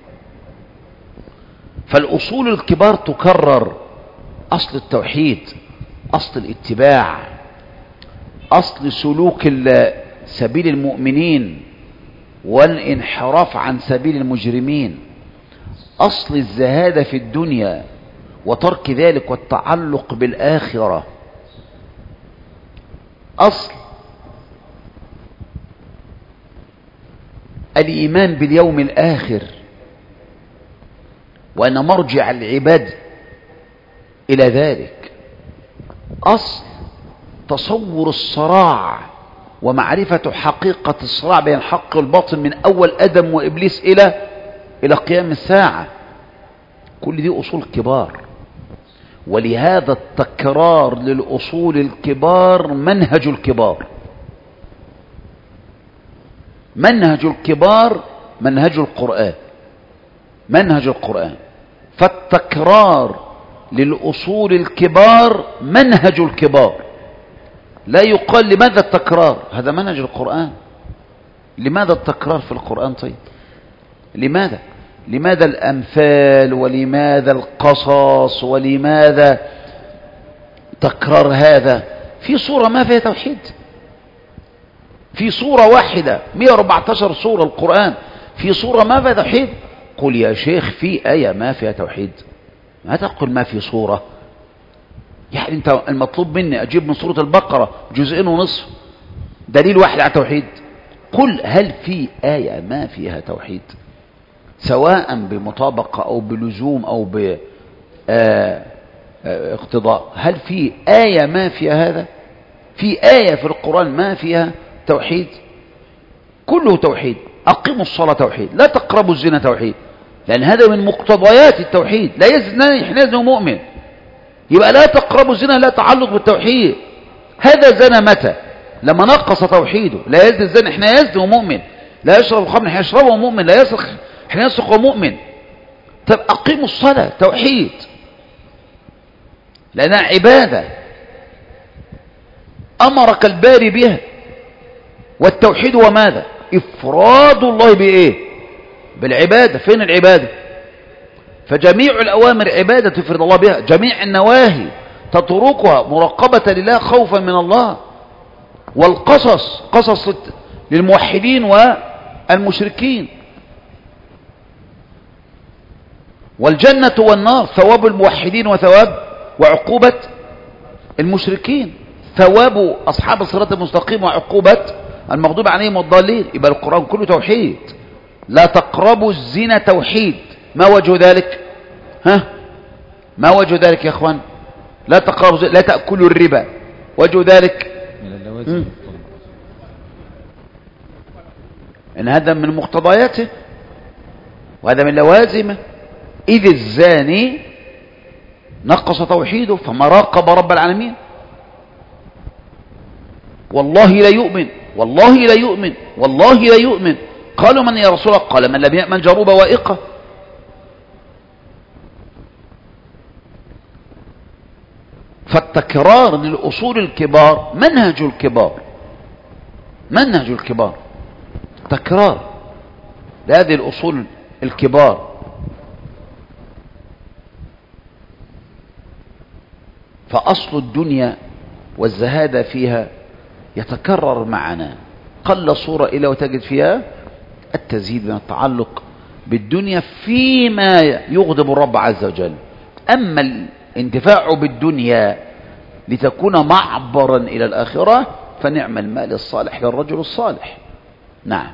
فالأصول الكبار تكرر: أصل التوحيد، أصل الاتباع، أصل سلوك سبيل المؤمنين والانحراف عن سبيل المجرمين، أصل الزهادة في الدنيا وترك ذلك والتعلق بالآخرة، أصل الإيمان باليوم الآخر وأن مرجع العباد إلى ذلك، أصل تصور الصراع ومعرفة حقيقة الصراع بين الحق والباطل من أول آدم وإبليس إلى قيام الساعة. كل دي أصول كبار. ولهذا التكرار للأصول الكبار منهج الكبار. منهج الكبار منهج القرآن، منهج القرآن. فالتكرار للأصول الكبار منهج الكبار. لا يقال لماذا التكرار، هذا منهج القرآن. لماذا التكرار في القرآن؟ طيب لماذا الأمثال ولماذا القصص ولماذا تكرار هذا في صورة ما فيها توحيد؟ في صورة واحدة 114 صورة القرآن، في صورة ما فيها توحيد. قل يا شيخ في آية ما فيها توحيد، ما تقول ما في صورة. يعني انت المطلوب مني اجيب من سورة البقرة جزئين ونصف دليل واحد على التوحيد؟ قل هل في آية ما فيها توحيد، سواء بمطابقة او بلزوم او باقتضاء. هل في آية ما فيها هذا؟ في آية في القرآن ما فيها توحيد؟ كله توحيد. أقيموا الصلاة توحيد، لا تقربوا الزنا توحيد، لأن هذا من مقتضيات التوحيد. لا يزني حينئذ مؤمن، يبقى لا تقربوا الزنا لا تعلق بالتوحيد. هذا زنا متى؟ لما نقص توحيده. لا يزني الزنا حين يزني ومؤمن، لا يشرب الخمر حين يشربه ومؤمن، لا يسرق حين يسرق ومؤمن. طب أقيموا الصلاة توحيد، لأنها عبادة أمرك الباري بها. والتوحيد هو ماذا؟ إفراد الله بإيه؟ بالعبادة. فين العبادة؟ فجميع الأوامر عبادة تفرد الله بها، جميع النواهي تتركها مراقبة لله خوفا من الله. والقصص قصص للموحدين والمشركين. والجنة والنار ثواب الموحدين وعقوبة المشركين، ثواب أصحاب الصراط المستقيم وعقوبة المغضوب عليهم والضالين. يبقى القرآن كله توحيد. لا تقربوا الزنا توحيد. ما وجه ذلك؟ ما وجه ذلك يا اخوان؟ لا تقربوا لا تأكلوا الربا. وجه ذلك ان هذا من مقتضياته وهذا من لوازمه. إذ الزاني نقص توحيده فما راقب رب العالمين. والله لا يؤمن والله لا يؤمن، والله لا يؤمن. قالوا من يا رسول الله؟ قال من لم يأمن جروب وائقة. فالتكرار للأصول الكبار منهج الكبار، منهج الكبار تكرار لهذه الأصول الكبار. فأصل الدنيا والزهادة فيها يتكرر معنا، قل صورة إلى وتجد فيها التزهيد من التعلق بالدنيا فيما يغضب الرب عز وجل. أما الانتفاع بالدنيا لتكون معبرا إلى الآخرة فنعم المال الصالح للرجل الصالح. نعم.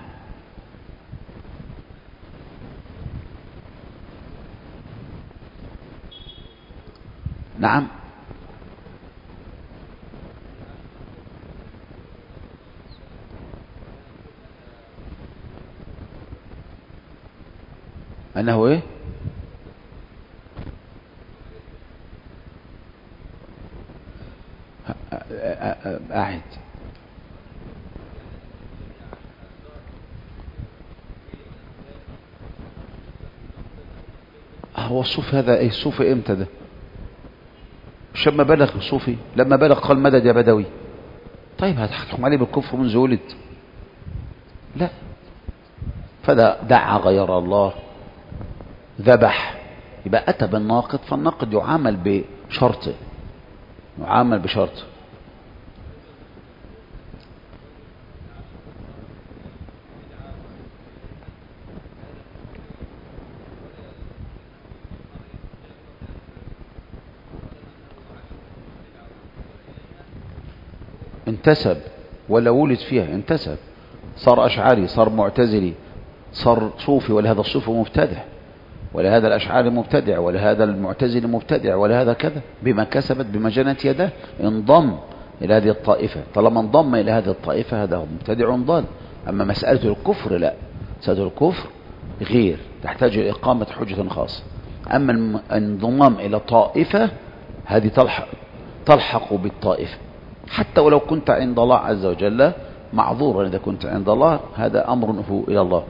نعم. أنه إيه؟ أعد. هو الصوفي هذا ايه؟ الصوفي امتى ده؟ مش لما بلغ الصوفي، لما بلغ قال مدد يا بدوي. طيب هتحكم عليه بالكفر منذ ولد؟ لا. فده دعا غير الله، ذبح، يبقى أتى بالناقض، فالناقض يعامل بشرطه، يعامل بشرطه. انتسب ولا ولد فيها، انتسب، صار أشعري، صار معتزلي، صار صوفي، ولهذا الصوفي مبتدع، ولهذا الأشعري مبتدع، ولهذا المعتزلي مبتدع، ولهذا كذا، بما كسبت بمجنة يده انضم إلى هذه الطائفة. طالما انضم إلى هذه الطائفة هذا هو مبتدع ضال. أما مسألة الكفر لا، مسألة الكفر غير، تحتاج إلى إقامة حجة خاصة. أما الانضمام إلى طائفة هذه تلحق بالطائفة، حتى ولو كنت عند الله عز وجل معذورا. إذا كنت عند الله هذا أمره إلى الله.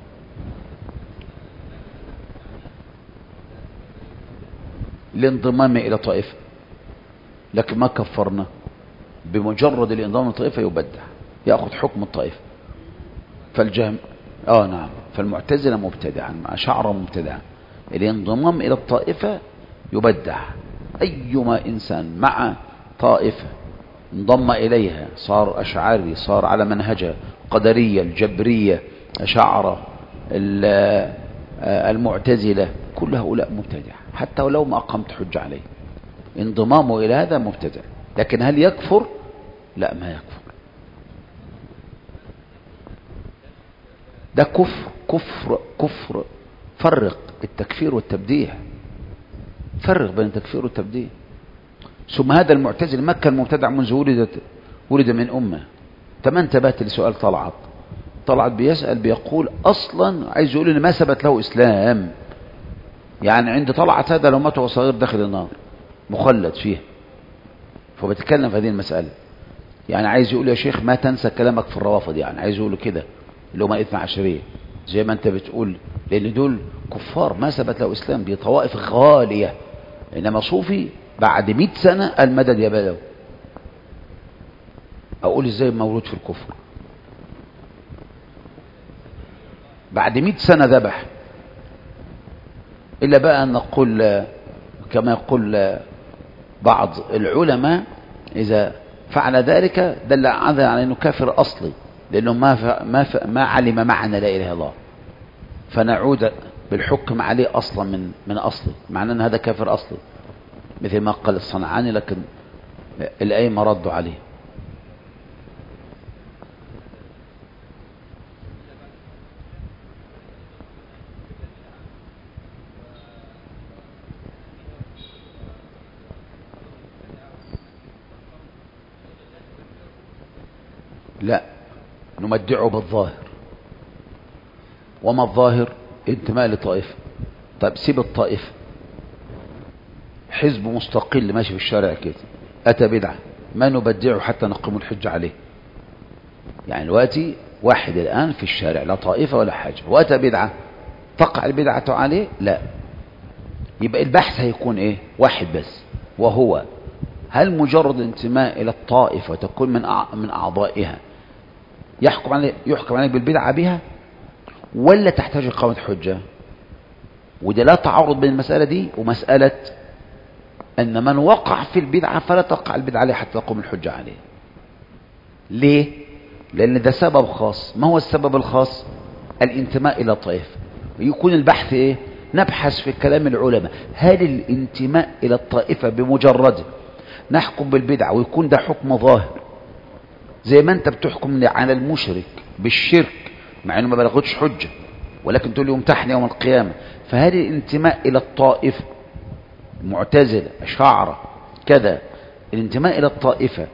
الانضمام إلى طائفة، لكن ما كفرنا، بمجرد الانضمام إلى طائفة يبدع، يأخذ حكم الطائفة. فالجهم نعم، فالمعتزلة مبتدعا، أشاعرة مبتدعا. الانضمام إلى الطائفة يبدع. أيما إنسان مع طائفة انضم إليها صار أشعري، صار على منهجها، قدرية، الجبرية، أشاعرة، المعتزلة، كل هؤلاء مبتدع، حتى ولو ما أقمت حج عليه. انضمامه إلى هذا مبتدع. لكن هل يكفر؟ لا، ما يكفر. ده كفر كفر كفر. فرق التكفير والتبديع، فرق بين التكفير والتبديع. ثم هذا المعتزل ما كان مبتدع منذ ولد من أمه. ما انتبهت لسؤال طلعت بيسأل بيقول أصلا عايز يقول إن ما ثبت له إسلام. يعني عند طلعت هذا لو مات وهو صغير داخل النار مخلد فيها. فبتكلم في هذه المسألة، يعني عايز يقول يا شيخ ما تنسى كلامك في الروافض، يعني عايز يقول كده اللي هم 12 زي ما انت بتقول، لأن دول كفار ما ثبت له إسلام، دي طوائف غالية. إنما صوفي بعد 100 سنة المدد يا بدو. أقول إزاي مولود في الكفر بعد 100 سنة ذبح؟ إلا بقى أن نقول كما يقول بعض العلماء إذا فعل ذلك دل على أنه كافر أصلي، لأنه ما علم معنى لا إله إلا الله، فنعود بالحكم عليه أصلا من أصله، معنى أن هذا كافر أصلي مثل ما قال الصنعاني. لكن الأئمة ردوا عليه. لا، نمدعه بالظاهر. وما الظاهر؟ انتماء لطائفة. طيب سيب الطائفة، حزب مستقل ماشي في الشارع كده أتى بدعة، ما نبدعه حتى نقيم الحج عليه. يعني دلوقتي واحد الآن في الشارع لا طائفة ولا حاجة وأتى بدعة، تقع البدعة عليه؟ لا. يبقى البحث هيكون ايه؟ واحد بس، وهو هل مجرد انتماء إلى الطائفة وتكون من أعضائها يحكم عليك بالبدعة بها، ولا تحتاج إقامة حجة؟ وده لا تعارض بين المسألة دي ومسألة أن من وقع في البدعة فلا تقع البدعة عليه حتى تقوم الحجة عليه. ليه؟ لأن ده سبب خاص. ما هو السبب الخاص؟ الانتماء إلى طائفة. يكون البحث إيه؟ نبحث في كلام العلماء، هل الانتماء إلى الطائفة بمجرد نحكم بالبدعة ويكون ده حكم ظاهر، زي ما أنت بتحكم على المشرك بالشرك مع أنه ما بلغتش حجة، ولكن تقول يوم امتحن يوم القيامة، فهل الانتماء إلى الطائفة معتزلة أشاعرة كذا، الانتماء إلى الطائفة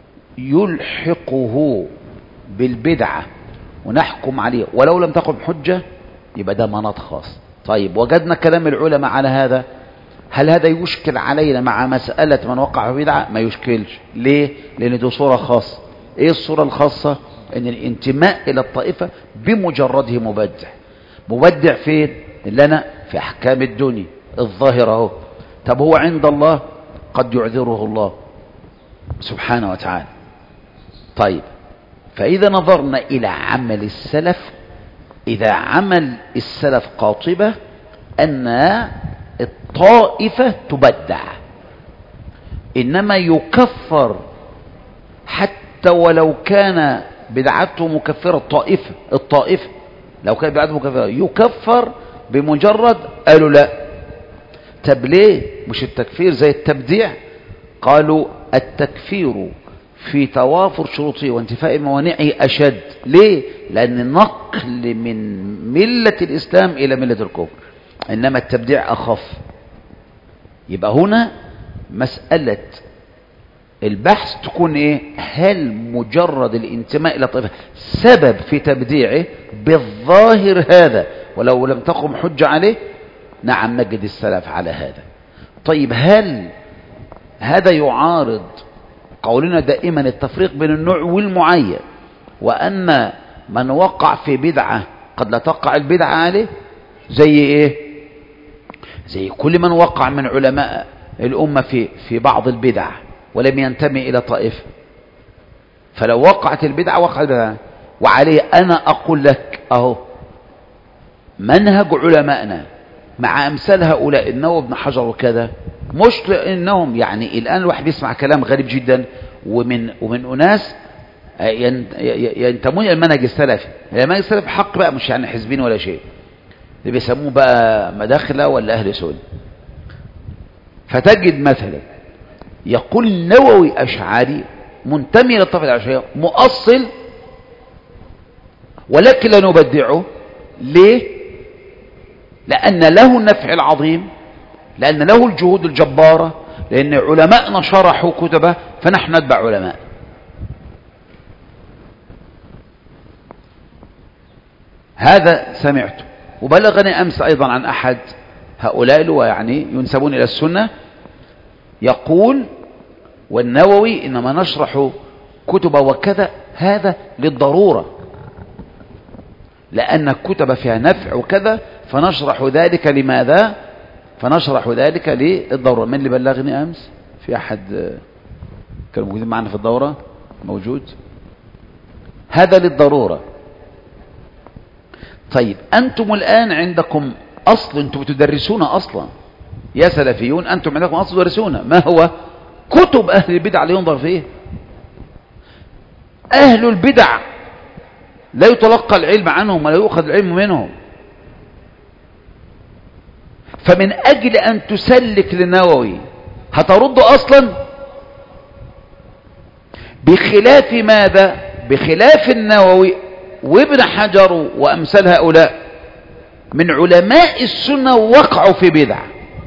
يلحقه بالبدعة ونحكم عليه ولو لم تقم حجة؟ يبقى ده مناط خاص. طيب وجدنا كلام العلماء على هذا، هل هذا يشكل علينا مع مسألة من وقع في بدعة؟ ما يشكلش. ليه؟ لأن دي صورة خاصة. ايه الصورة الخاصة؟ ان الانتماء الى الطائفة بمجرده مبدع فين؟ اللي انا في احكام الدنيا الظاهرة اهو. طب هو عند الله قد يعذره الله سبحانه وتعالى. طيب فإذا نظرنا إلى عمل السلف، إذا عمل السلف قاطبة أن الطائفة تبدع، إنما يكفر حتى ولو كان بدعته مكفرة. الطائفة لو كان بدعته مكفرة يكفر بمجرد قالوا لا. طب ليه مش التكفير زي التبديع؟ قالوا التكفير في توافر شروطه وانتفاء موانعه أشد. ليه؟ لأن نقل من ملة الإسلام إلى ملة الكفر، إنما التبديع أخف. يبقى هنا مسألة البحث تكون إيه؟ هل مجرد الانتماء إلى طائفة سبب في تبديعه بالظاهر هذا ولو لم تقم حجة عليه؟ نعم نجد السلف على هذا. طيب هل هذا يعارض قولنا دائما التفريق بين النوع والمعين، وأن من وقع في بدعة قد لا تقع البدعة عليه؟ زي إيه؟ زي كل من وقع من علماء الأمة في بعض البدع ولم ينتمي إلى طائفة، فلو وقعت البدعة وقع البدعة وعليه. أنا أقول لك أهو منهج علمائنا مع أمثال هؤلاء النووي بن حجر وكذا، مش لأنهم يعني الآن الواحد يسمع كلام غريب جدا ومن أناس ينتمون إلى المنهج السلفي. المنهج السلفي حق بقى، مش يعني حزبين ولا شيء، اللي بيسموه بقى مداخلة ولا أهل سنة. فتجد مثلا يقول النووي أشعري منتمي إلى الطائفة الأشعرية مؤصل، ولكن لا نبدعه. ليه؟ لأن له النفع العظيم، لأن له الجهود الجبارة، لأن علماءنا شرحوا كتبه فنحن نتبع علماء. هذا سمعته، وبلغني أمس أيضا عن أحد هؤلاء ويعني ينسبون إلى السنة يقول والنووي إنما نشرح كتب وكذا هذا للضرورة، لأن الكتب فيها نفع وكذا فنشرح ذلك. لماذا؟ فنشرح ذلك للضرورة. من اللي بلغني أمس؟ في أحد كانوا موجودين معنا في الدورة موجود؟ هذا للضرورة. طيب أنتم الآن عندكم أصل، أنتم تدرسون أصلا يا سلفيون، أنتم عندكم أصل تدرسون. ما هو؟ كتب أهل البدع لينظر فيه. أهل البدع لا يتلقى العلم عنهم ولا يؤخذ العلم منهم. فمن أجل أن تسلك للنووي هترد أصلا، بخلاف ماذا؟ بخلاف النووي وابن حجر وأمثال هؤلاء من علماء السنة وقعوا في بدع.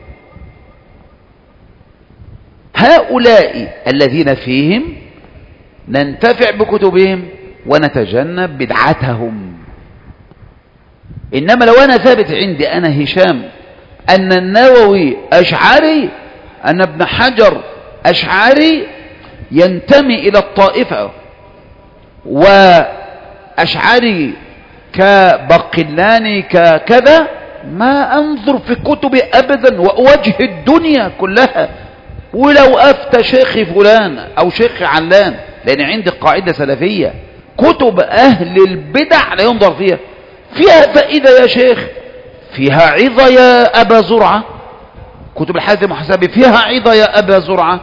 هؤلاء الذين فيهم ننتفع بكتبهم ونتجنب بدعتهم. إنما لو أنا ثابت عندي أنا هشام أن النووي أشعري، أن ابن حجر أشعري، ينتمي إلى الطائفة وأشعري كبقلاني ككذا، ما أنظر في كتبي أبدا وأوجه الدنيا كلها ولو أفتى شيخي فلان أو شيخي علان، لأن عندي قاعدة سلفية: كتب أهل البدع لا ينظر فيها. فيها فائدة يا شيخ، فيها عظة يا أبا زرعة، كتب الحازم المحاسبي فيها عظة يا أبا زرعة،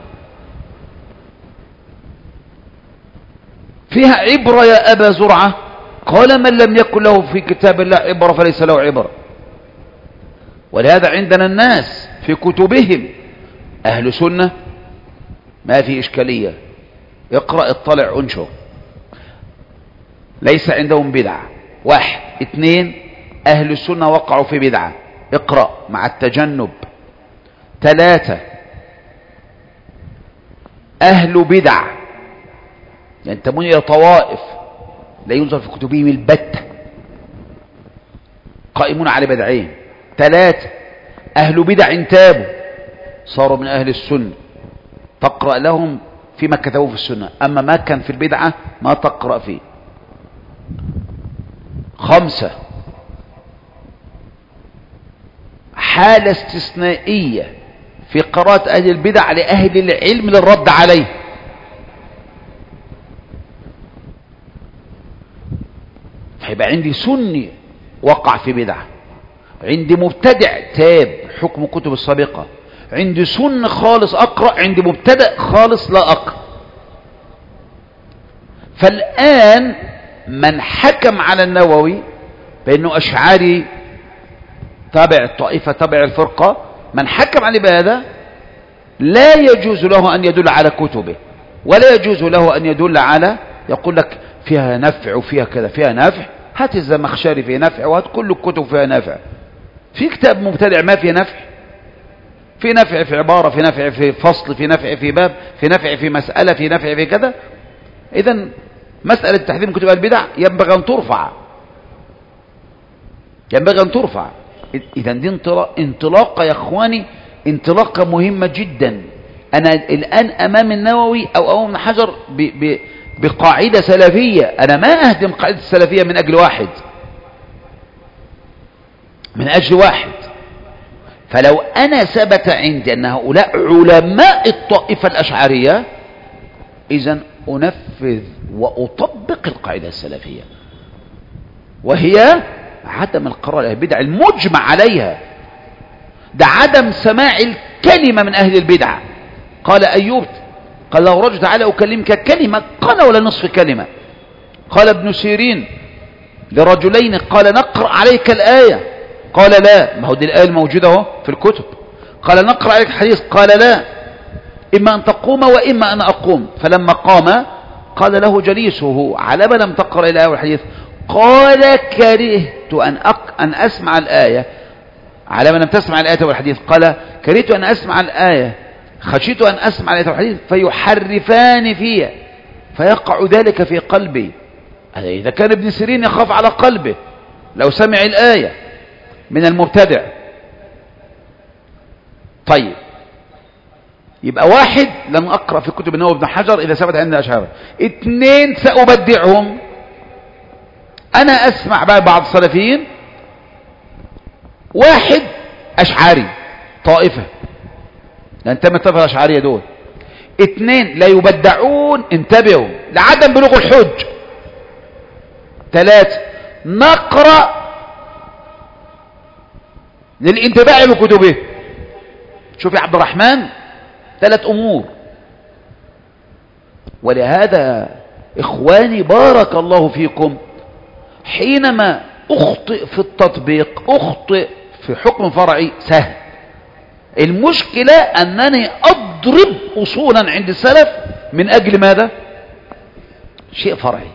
فيها عبرة يا أبا زرعة. قال: من لم يكن له في كتاب الله عبرة فليس له عبرة. ولهذا عندنا الناس في كتبهم أهل سنة ما في إشكالية، اقرأ اطلع انشر، ليس عندهم بدعة. 1 2 أهل السنة وقعوا في بدعة، اقرأ مع التجنب. 3 أهل بدع ينتمون إلى طوائف لا ينظر في كتبهم البتة، قائمون على بدعين. 3 أهل بدع تابوا صاروا من أهل السنة، تقرأ لهم فيما كتبوا في السنة، أما ما كان في البدعة ما تقرأ فيه. 5 حالة استثنائية في قراءة أهل البدع لأهل العلم للرد عليه. فيبقى عندي سني وقع في بدعة، عندي مبتدع تاب حكم كتب السابقة، عندي سن خالص أقرأ، عندي مبتدع خالص لا أقرأ. فالآن من حكم على النووي بأنه أشعري تابع الطائفة تابع الفرقة، من حكم عليه بهذا لا يجوز له أن يدل على كتبه، ولا يجوز له أن يدل على يقول لك فيها نفع وفيها كذا. فيها نفع، هات الزمخشري فيه نفع وهات كل الكتب فيها نفع. في كتاب مبتدع ما فيه نفع؟ في نفع في عبارة، في نفع في فصل، في نفع في باب، في نفع في مسألة، في نفع في كذا. إذن مسألة تحذير كتب البدع ينبغي أن ترفع، ينبغي أن ترفع. إذن دي انطلاقة يا أخواني، انطلاقة مهمة جدا. أنا الآن أمام النووي أو أمام ابن حجر بقاعدة سلفية، أنا ما أهدم قاعدة السلفية من أجل واحد، من أجل واحد. فلو أنا ثبت عندي أن هؤلاء علماء الطائفة الأشعرية، إذن أنفذ وأطبق القاعدة السلفية، وهي عدم القرار البدع المجمع عليها، ده عدم سماع الكلمة من أهل البدع. قال أيوب، قال له رجل تعالى أكلمك كلمة، قال ولا نصف كلمة. قال ابن سيرين لرجلين، قال نقرأ عليك الآية، قال لا، ما هو دي الآية الموجودة في الكتب. قال نقرأ عليك الحديث، قال لا، إما أن تقوم وإما أن أقوم. فلما قام قال له جليسه على ما لم تقرأ الآية والحديث، قال كرهت أن أسمع الآية، على ما لم تسمع الآية والحديث، قال كرهت أن أسمع الآية، خشيت أن أسمع الآية والحديث فيحرفان فيها فيقع ذلك في قلبي. إذا كان ابن سيرين يخاف على قلبه لو سمع الآية من المبتدع. طيب، يبقى 1 لم أقرأ في كتب النووي ابن حجر إذا ثبت عندنا أشعار. 2 سأبدعهم، أنا أسمع بقى بعض السلفيين، 1 أشعاري طائفة ينتمي الطائفة الأشعارية دول. 2 لا يبدعون، انتبهوا لعدم بلوغ الحج. 3 نقرأ للانتباع بكتبه. شوف يا عبد الرحمن، 3 أمور. ولهذا إخواني بارك الله فيكم، حينما أخطئ في التطبيق، أخطئ في حكم فرعي سهل. المشكلة أنني أضرب أصولا عند السلف من أجل ماذا؟ شيء فرعي.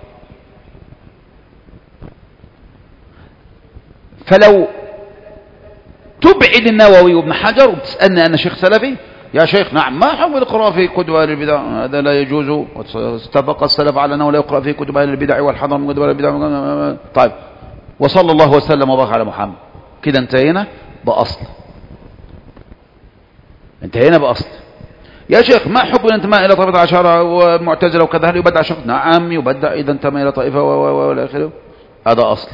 فلو تبعد النووي وابن حجر وتسألني أنا شيخ سلفي، يا شيخ نعم ما حكم القراءة في كتب أهل البدع؟ هذا لا يجوز، واتفق السلف على أنه لا يقرأ في كتب أهل البدع والحضر من كتب أهل البدع. طيب، وصلى الله وسلم وبارك على محمد. كده انتهينا بأصل، انتهينا بأصل. يا شيخ ما حكم الانتماء إلى طائفة العشرة والمعتزلة وكذا، هل يبدع شخص؟ نعم يبدع إذا انتمى إلى طائفة والى آخره. هذا أصل.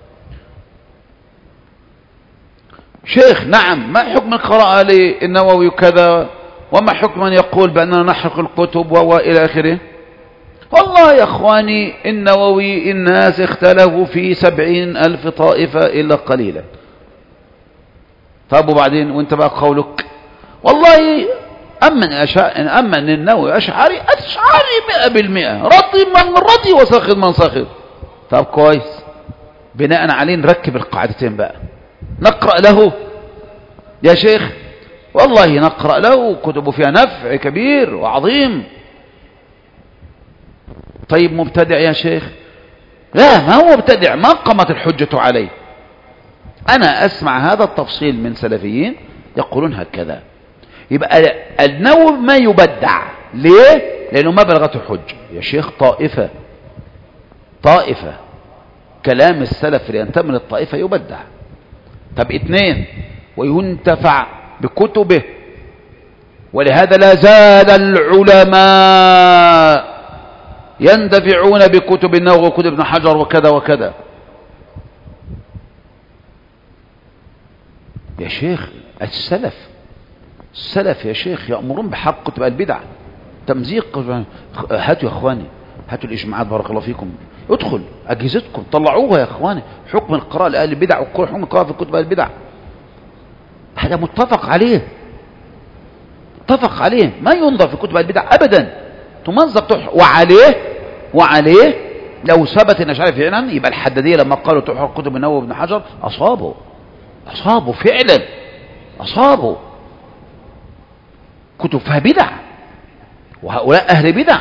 شيخ نعم، ما حكم القراءة للنووي كذا، وما حكم من يقول بأننا نحرق الكتب والى آخره؟ والله يا أخواني النووي الناس اختلفوا في 70,000 طائفة إلا قليلا. طب وبعدين وانت بقى قولك والله أما أن النووي أشعري 100%، رضي من رضي وسخط من سخط. طب كويس، بناء عليه نركب القاعدتين بقى، نقرأ له يا شيخ، والله نقرأ له كتبه فيها نفع كبير وعظيم. طيب مبتدع يا شيخ؟ لا، ما هو مبتدع، ما قامت الحجة عليه. أنا أسمع هذا التفصيل من سلفيين يقولون هكذا. يبقى النووي ما يبدع، ليه؟ لأنه ما بلغته الحجة. يا شيخ طائفة كلام السلف لينتمي للطائفة يبدع. طب 2 وينتفع بكتبه، ولهذا لا زال العلماء يندفعون بكتب النووي وكتب ابن حجر وكذا وكذا. يا شيخ السلف يا شيخ يأمرون بحق كتب البدع، تمزيق. هاتوا يا اخواني، هاتوا الاجماعات بارك الله فيكم، ادخل اجهزتكم طلعوها يا اخواني، حكم القراءة لأهل البدع وحكم القراءة في كتب البدع، هذا متفق عليه، ما ينظر في كتب البدع ابدا، تمزق وعليه لو ثبت ان اشعري فعلا، يبقى الحدادية لما قالوا تحرق كتب النووي وابن حجر اصابوا فعلا، اصابوا كتب فيها بدع، وهؤلاء اهل بدع.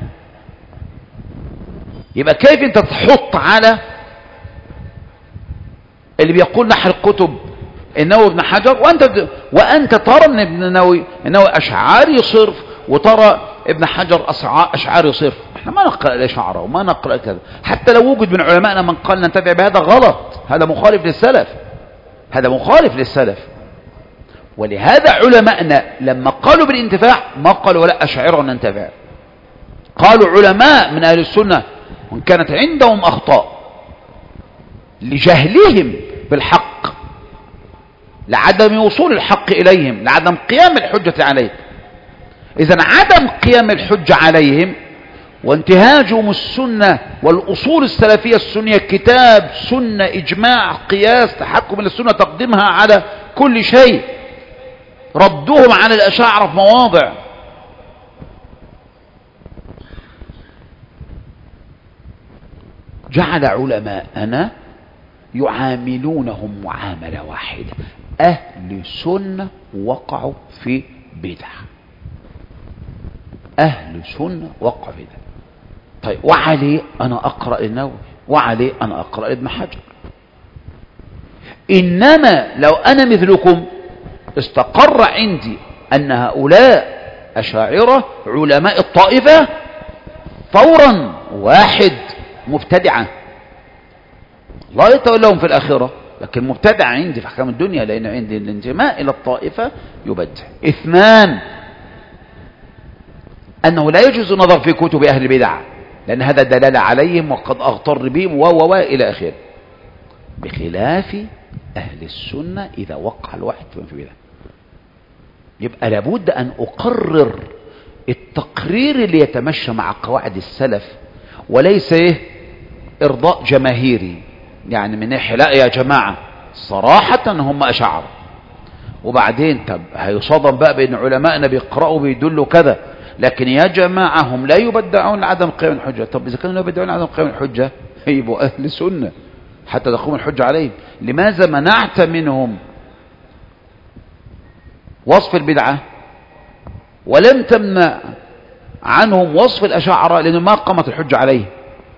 يبقى كيف انت تحط على اللي بيقول نحرق كتب النووي ابن حجر وانت ترى ان ابن النووي اشعاري صرف، وترى ابن حجر اشعاري صرف. احنا ما نقرأ الاشاعره وما نقرأ كذا، حتى لو وجد من علمائنا من قال ننتفع بهذا غلط، هذا مخالف للسلف. ولهذا علماءنا لما قالوا بالانتفاع ما قالوا ولا أشاعرة ننتفع، قالوا علماء من أهل السنة وإن كانت عندهم أخطاء لجهلهم بالحق، لعدم وصول الحق إليهم، لعدم قيام الحجة عليهم. إذن عدم قيام الحجة عليهم وانتهاجهم السنة والأصول السلفية السنية، كتاب سنة إجماع قياس تحكم من السنة، تقديمها على كل شيء، ردوهم على الأشاعرة في مواضع، جعل علماءنا يعاملونهم معاملة واحدة، أهل سنة وقعوا في بدع، طيب وعليه أنا أقرأ النووي، وعليه أنا أقرأ ابن حجر. إنما لو أنا مثلكم استقر عندي أن هؤلاء أشاعرة علماء الطائفة فورا واحد مبتدعة لا يتولهم في الآخرة، لكن مبتدع عندي في أحكام الدنيا، لأن عندي الانتماء إلى الطائفة يبدع. 2 أنه لا يجوز النظر في كتب أهل البدع، لأن هذا دلالة عليهم وقد أغتر بهم إلى آخره، بخلاف أهل السنة إذا وقع الواحد في بدع. يبقى لابد أن أقرر التقرير اللي يتمشى مع قواعد السلف، وليس إرضاء جماهيري، يعني من ناحية لا يا جماعة صراحة هم أشعر، وبعدين طب هيصادم بقى بين علمائنا بيقرأوا بيدلوا كذا، لكن يا جماعة هم لا يبدعون لعدم قيام الحجة. طب إذا كانوا لا يبدعون لعدم قيام الحجة يبقوا أهل سنة حتى تقوم الحجة عليهم. لماذا منعت منهم وصف البدعة ولم تمنع عنهم وصف الأشاعرة؟ لأنه ما قامت الحجة عليه.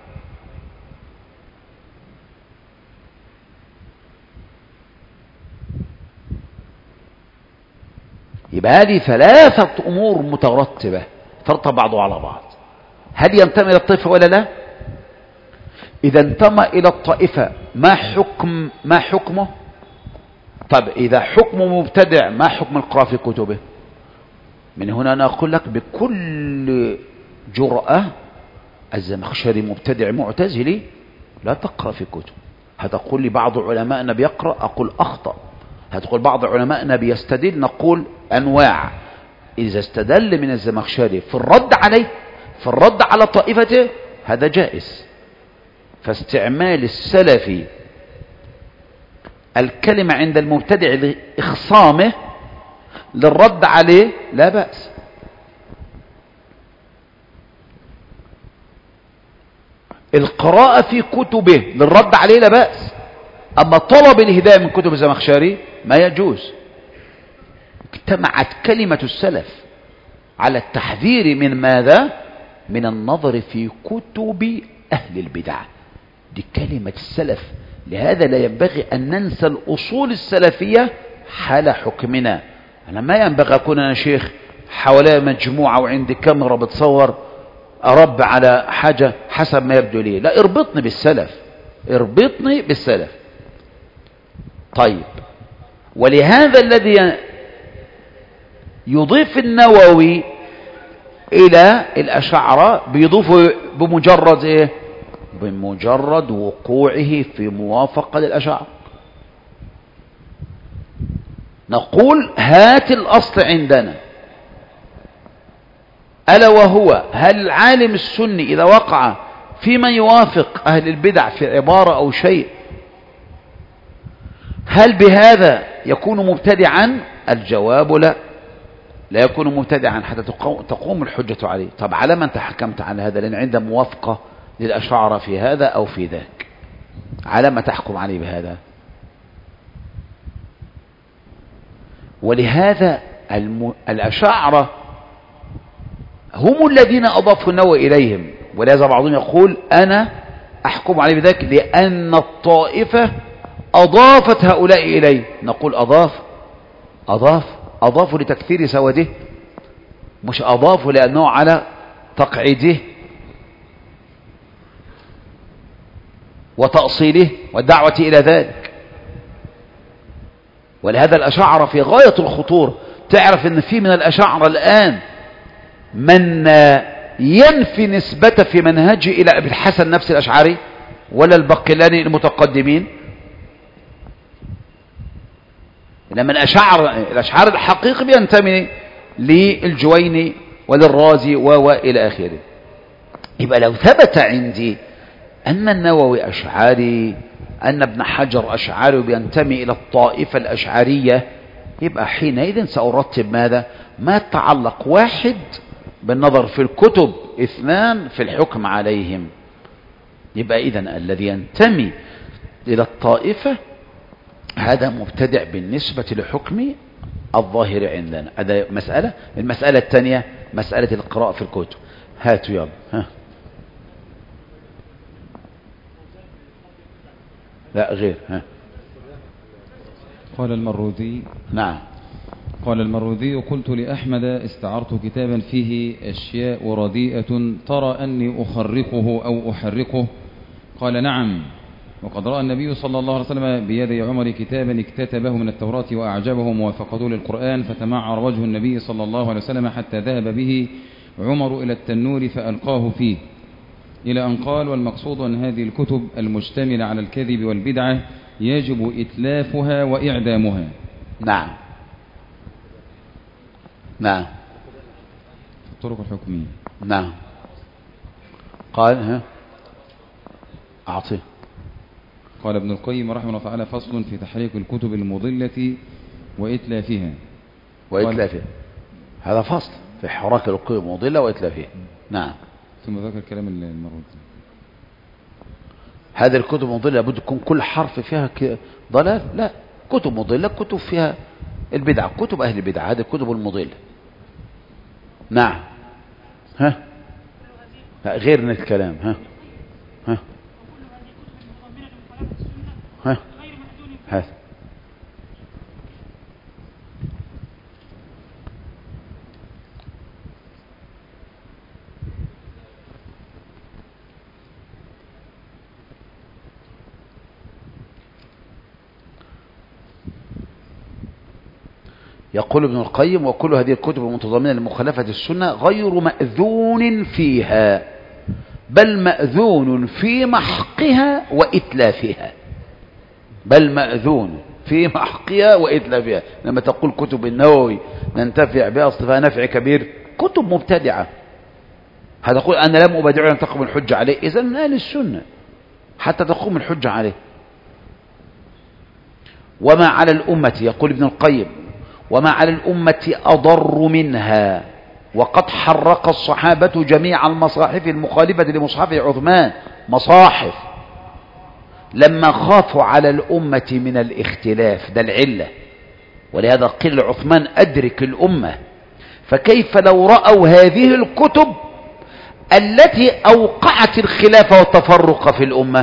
يبقى هذه 3 أمور مترتبة ترتب بعضها على بعض. هل ينتمي إلى الطائفة ولا لا؟ إذا انتمى إلى الطائفة ما حكمه؟ طب إذا حكمه مبتدع ما حكم القراءة في كتبه؟ من هنا أنا أقول لك بكل جرأة الزمخشري مبتدع معتزلي، لا تقرأ في كتب. هتقول لي بعض علمائنا بيقرأ، أقول أخطأ. هتقول بعض علمائنا بيستدل، نقول أنواع. إذا استدل من الزمخشري في الرد عليه، في الرد على طائفته، هذا جائز. فاستعمال السلفي الكلمة عند المبتدع لإخصامه للرد عليه لا بأس. القراءة في كتبه للرد عليه لا بأس، أما طلب الهداية من كتب الزمخشري ما يجوز. اجتمعت كلمة السلف على التحذير من ماذا؟ من النظر في كتب أهل البدع. دي كلمة السلف. لهذا لا ينبغي أن ننسى الأصول السلفية حال حكمنا. أنا ما ينبغي أكون أنا شيخ حوالي مجموعة وعندي كاميرا بتصور أرب على حاجة حسب ما يبدو لي. لا، اربطني بالسلف، اربطني بالسلف. طيب، ولهذا الذي يضيف النووي إلى الأشاعرة بيضيفه بمجرد إيه؟ بمجرد وقوعه في موافقة للأشاعرة. نقول هات الأصل عندنا، ألا وهو هل العالم السني إذا وقع في من يوافق أهل البدع في عبارة أو شيء، هل بهذا يكون مبتدعا؟ الجواب لا، لا يكون مبتدعا حتى تقوم الحجة عليه. طب على من تحكمت على هذا؟ لأن عنده موافقة للأشاعرة في هذا أو في ذاك، على ما تحكم عليه بهذا؟ ولهذا الأشاعرة هم الذين أضافوا النووي إليهم. ولهذا بعضهم يقول أنا أحكم عليه بذلك لأن الطائفة أضافت هؤلاء إليه. نقول أضافوا لتكثير سوده، مش أضافوا لأنه على تقعيده وتأصيله والدعوة إلى ذلك. ولهذا الأشاعرة في غاية الخطور. تعرف أن في من الأشاعرة الآن من ينفي نسبته في منهجه إلى أبي الحسن نفس الأشعري ولا البقلاني المتقدمين. لما الأشعار الحقيقي بينتمي للجويني وللرازي وإلى آخره. يبقى لو ثبت عندي أن النووي أشعري، أن ابن حجر أشعري وبينتمي إلى الطائفة الأشعرية، يبقى حينئذ سأرتب ماذا؟ ما تعلق واحد بالنظر في الكتب، اثنان في الحكم عليهم. يبقى إذن الذي ينتمي إلى الطائفة هذا مبتدع بالنسبة لحكم الظاهر عندنا. هذا مسألة. المسألة الثانية مسألة القراءة في الكتب. هاتوا يلا. ها. لا غير. ها. قال المروذي. نعم. قال المروذي: قلت لأحمد: استعرت كتابا فيه أشياء رديئة ترى أني أخرقه أو أحرقه؟ قال: نعم. وقد رأى النبي صلى الله عليه وسلم بيدي عمر كتابا اكتتبه من التوراة وأعجبه موافقته للقرآن، فتمعر وجه النبي صلى الله عليه وسلم حتى ذهب به عمر إلى التنور فألقاه فيه، إلى أن قال: والمقصود أن هذه الكتب المشتملة على الكذب والبدعة يجب إتلافها وإعدامها. نعم. نعم. الطرق الحكمية. نعم. قال ها أعطيه. قال ابن القيم رحمه الله تعالى: فصل في تحريك الكتب المضلة وإتلافها. وإتلافها، هذا فصل في حراك الكتب المضلة وإتلافها. نعم. ثم ذكر كلام المروذي: هذه الكتب المضلة لابد يكون كل حرف فيها ضلال؟ لا، كتب مضلة كتب فيها البدعة، كتب أهل البدعة، هذه الكتب المضلة. نعم. ها. لا غير من الكلام. ها. ها. ها. ها. يقول ابن القيم: وكل هذه الكتب المتضمنة لمخالفة السنة غير مأذون فيها، بل مأذون في محقها وإتلافها. بل مأذون في محقها وإتلافها. لما تقول كتب النووي ننتفع بها اصطفاء نفع كبير، كتب مبتدعة، هذا تقول أنا لم أبدعه لم تقوم الحجة عليه، إذن من أهل السنة حتى تقوم الحجة عليه. وما على الأمة، يقول ابن القيم: وما على الأمة أضر منها، وقد حرق الصحابة جميع المصاحف المخالفة لمصحف عثمان، مصاحف لما خافوا على الأمة من الاختلاف، ده العلة. ولهذا قيل عثمان: أدرك الأمة. فكيف لو رأوا هذه الكتب التي أوقعت الخلاف والتفرق في الأمة؟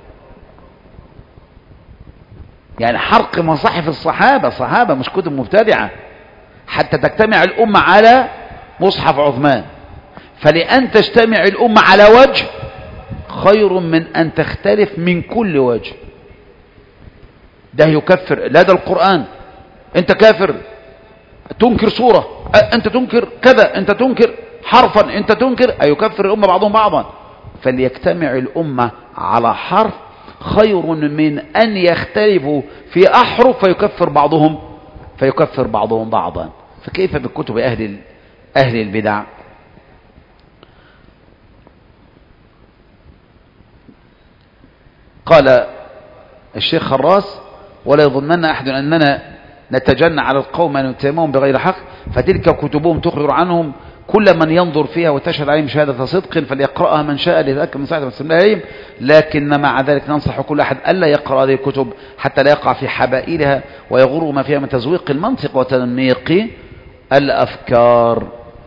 يعني حرق مصاحف الصحابة، صحابة مش كتب مبتدعة، حتى تجتمع الأمة على مصحف عثمان. فلأن تجتمع الأمة على وجه خير من أن تختلف من كل وجه. ده يكفر، لا ده القرآن أنت كافر، تنكر صورة، أنت تنكر كذا، أنت تنكر حرفا، أنت تنكر، أيكفر الأمة بعضهم بعضا. فليجتمع الأمة على حرف خير من أن يختلفوا في أحرف فيكفر بعضهم بعضا. فكيف بكتب أهل البدع؟ قال الشيخ خراس: ولا يظنن أحد أننا نتجنى على القوم أن نتهمهم بغير حق، فتلك كتبهم تخبر عنهم كل من ينظر فيها وتشهد عليهم شهادة صدق فليقرأها من شاء ليتأكد من صحة مسلمهم. لكن مع ذلك ننصح كل أحد ألا يقرأ هذه الكتب حتى لا يقع في حبائلها ويغر ما فيها من تزويق المنطق وتنميق الأفكار.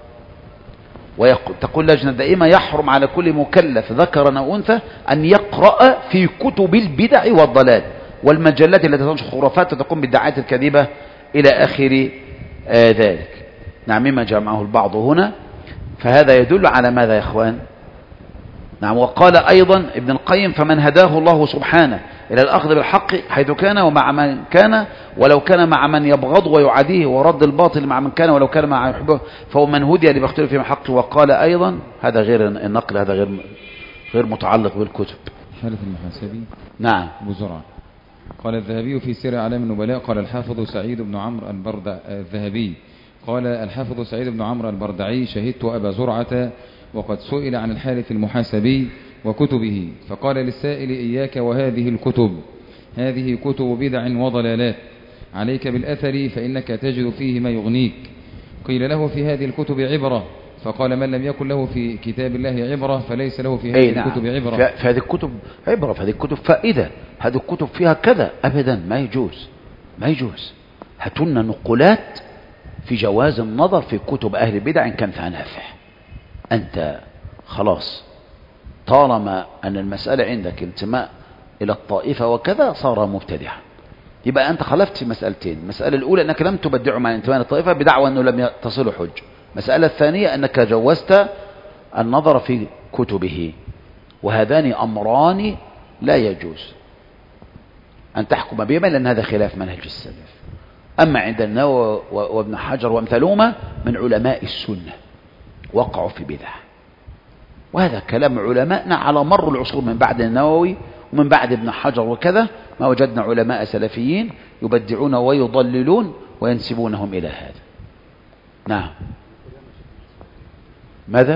وتقول لجنة دائمة: يحرم على كل مكلف ذكرا أو أنثى أن يقرأ في كتب البدع والضلال والمجلات التي تنشر خرافات وتقوم بالدعايات الكاذبة إلى آخر ذلك. نعم، مما جمعه البعض هنا. فهذا يدل على ماذا يا إخوان؟ نعم. وقال أيضا ابن القيم: فمن هداه الله سبحانه إلى الأخذ بالحق حيث كان ومع من كان، ولو كان مع من يبغض ويعاديه، ورد الباطل مع من كان ولو كان مع يحبه، فهو من هدي لما اختلف في حقه. وقال أيضا، هذا غير النقل، هذا غير متعلق بالكتب. حالة المحاسبي. نعم. أبو زرعة. قال الذهبي في سير أعلام النبلاء: قال الحافظ سعيد بن عمرو الذهبي قال الحافظ سعيد بن عمرو البردعي: شهدت أبا زرعة وقد سئل عن الحارث المحاسبي وكتبه، فقال للسائل: إياك وهذه الكتب، هذه كتب بدع وضلالات، عليك بالأثر فإنك تجد فيه ما يغنيك. قيل له: في هذه الكتب عبرة؟ فقال: من لم يكن له في كتاب الله عبرة فليس له في هذه الكتب عبرة. في هذه الكتب عبرة، في هذه الكتب فائدة، هذه الكتب فيها كذا. أبدا ما يجوز. هاتولنا نقولات في جواز النظر في كتب أهل البدع إن كان فيها نافع. أنت خلاص طالما أن المسألة عندك انتماء إلى الطائفة وكذا صار مبتدعا، يبقى أنت خلفت في مسألتين. المسألة الأولى أنك لم تبدعه مع الانتماء إلى الطائفة بدعوى أنه لم تصل حج. المسألة الثانية أنك جوزت النظر في كتبه، وهذان أمران لا يجوز أن تحكم بهما لأن هذا خلاف منهج السلف. أما عند النووي وابن حجر وامثالهما من علماء السنة وقعوا في بدع، وهذا كلام علماءنا على مر العصور من بعد النووي ومن بعد ابن حجر وكذا، ما وجدنا علماء سلفيين يبدعون ويضللون وينسبونهم إلى هذا. نعم. ماذا؟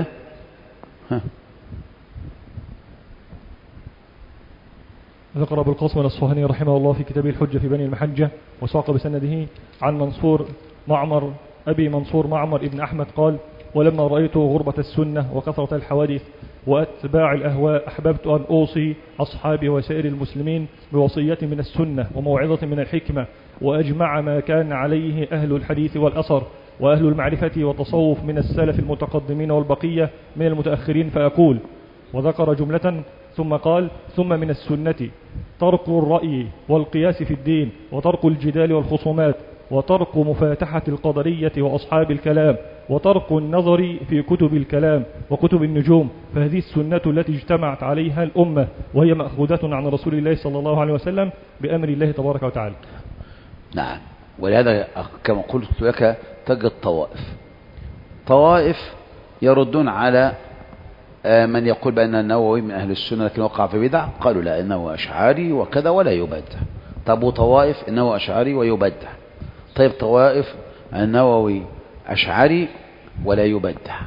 ذكر أبو القاسم الأصفهاني رحمه الله في كتابه الحجة في بني المحجة وساق بسنده عن أبي منصور معمر ابن أحمد قال: ولما رأيت غربة السنة وكثرة الحوادث وأتباع الأهواء أحببت أن أوصي أصحابي وسائر المسلمين بوصية من السنة وموعظة من الحكمة، وأجمع ما كان عليه أهل الحديث والأثر وأهل المعرفة والتصوف من السلف المتقدمين والبقية من المتأخرين، فأقول. وذكر جملة ثم قال: ثم من السنة ترك الرأي والقياس في الدين، وترك الجدال والخصومات، وترك مفاتحة القدرية وأصحاب الكلام، وترك النظر في كتب الكلام وكتب النجوم، فهذه السنة التي اجتمعت عليها الأمة، وهي مأخوذة عن رسول الله صلى الله عليه وسلم بأمر الله تبارك وتعالى. نعم. ولهذا كما قلت لك تجد طوائف يردون على من يقول بأن النووي من أهل السنة لكن وقع في بدع، قالوا لا إنه أشعري وكذا ولا يبدع. طب وطوائف إنه أشعري ويبدع. طيب طوائف النووي أشعري ولا يبدع،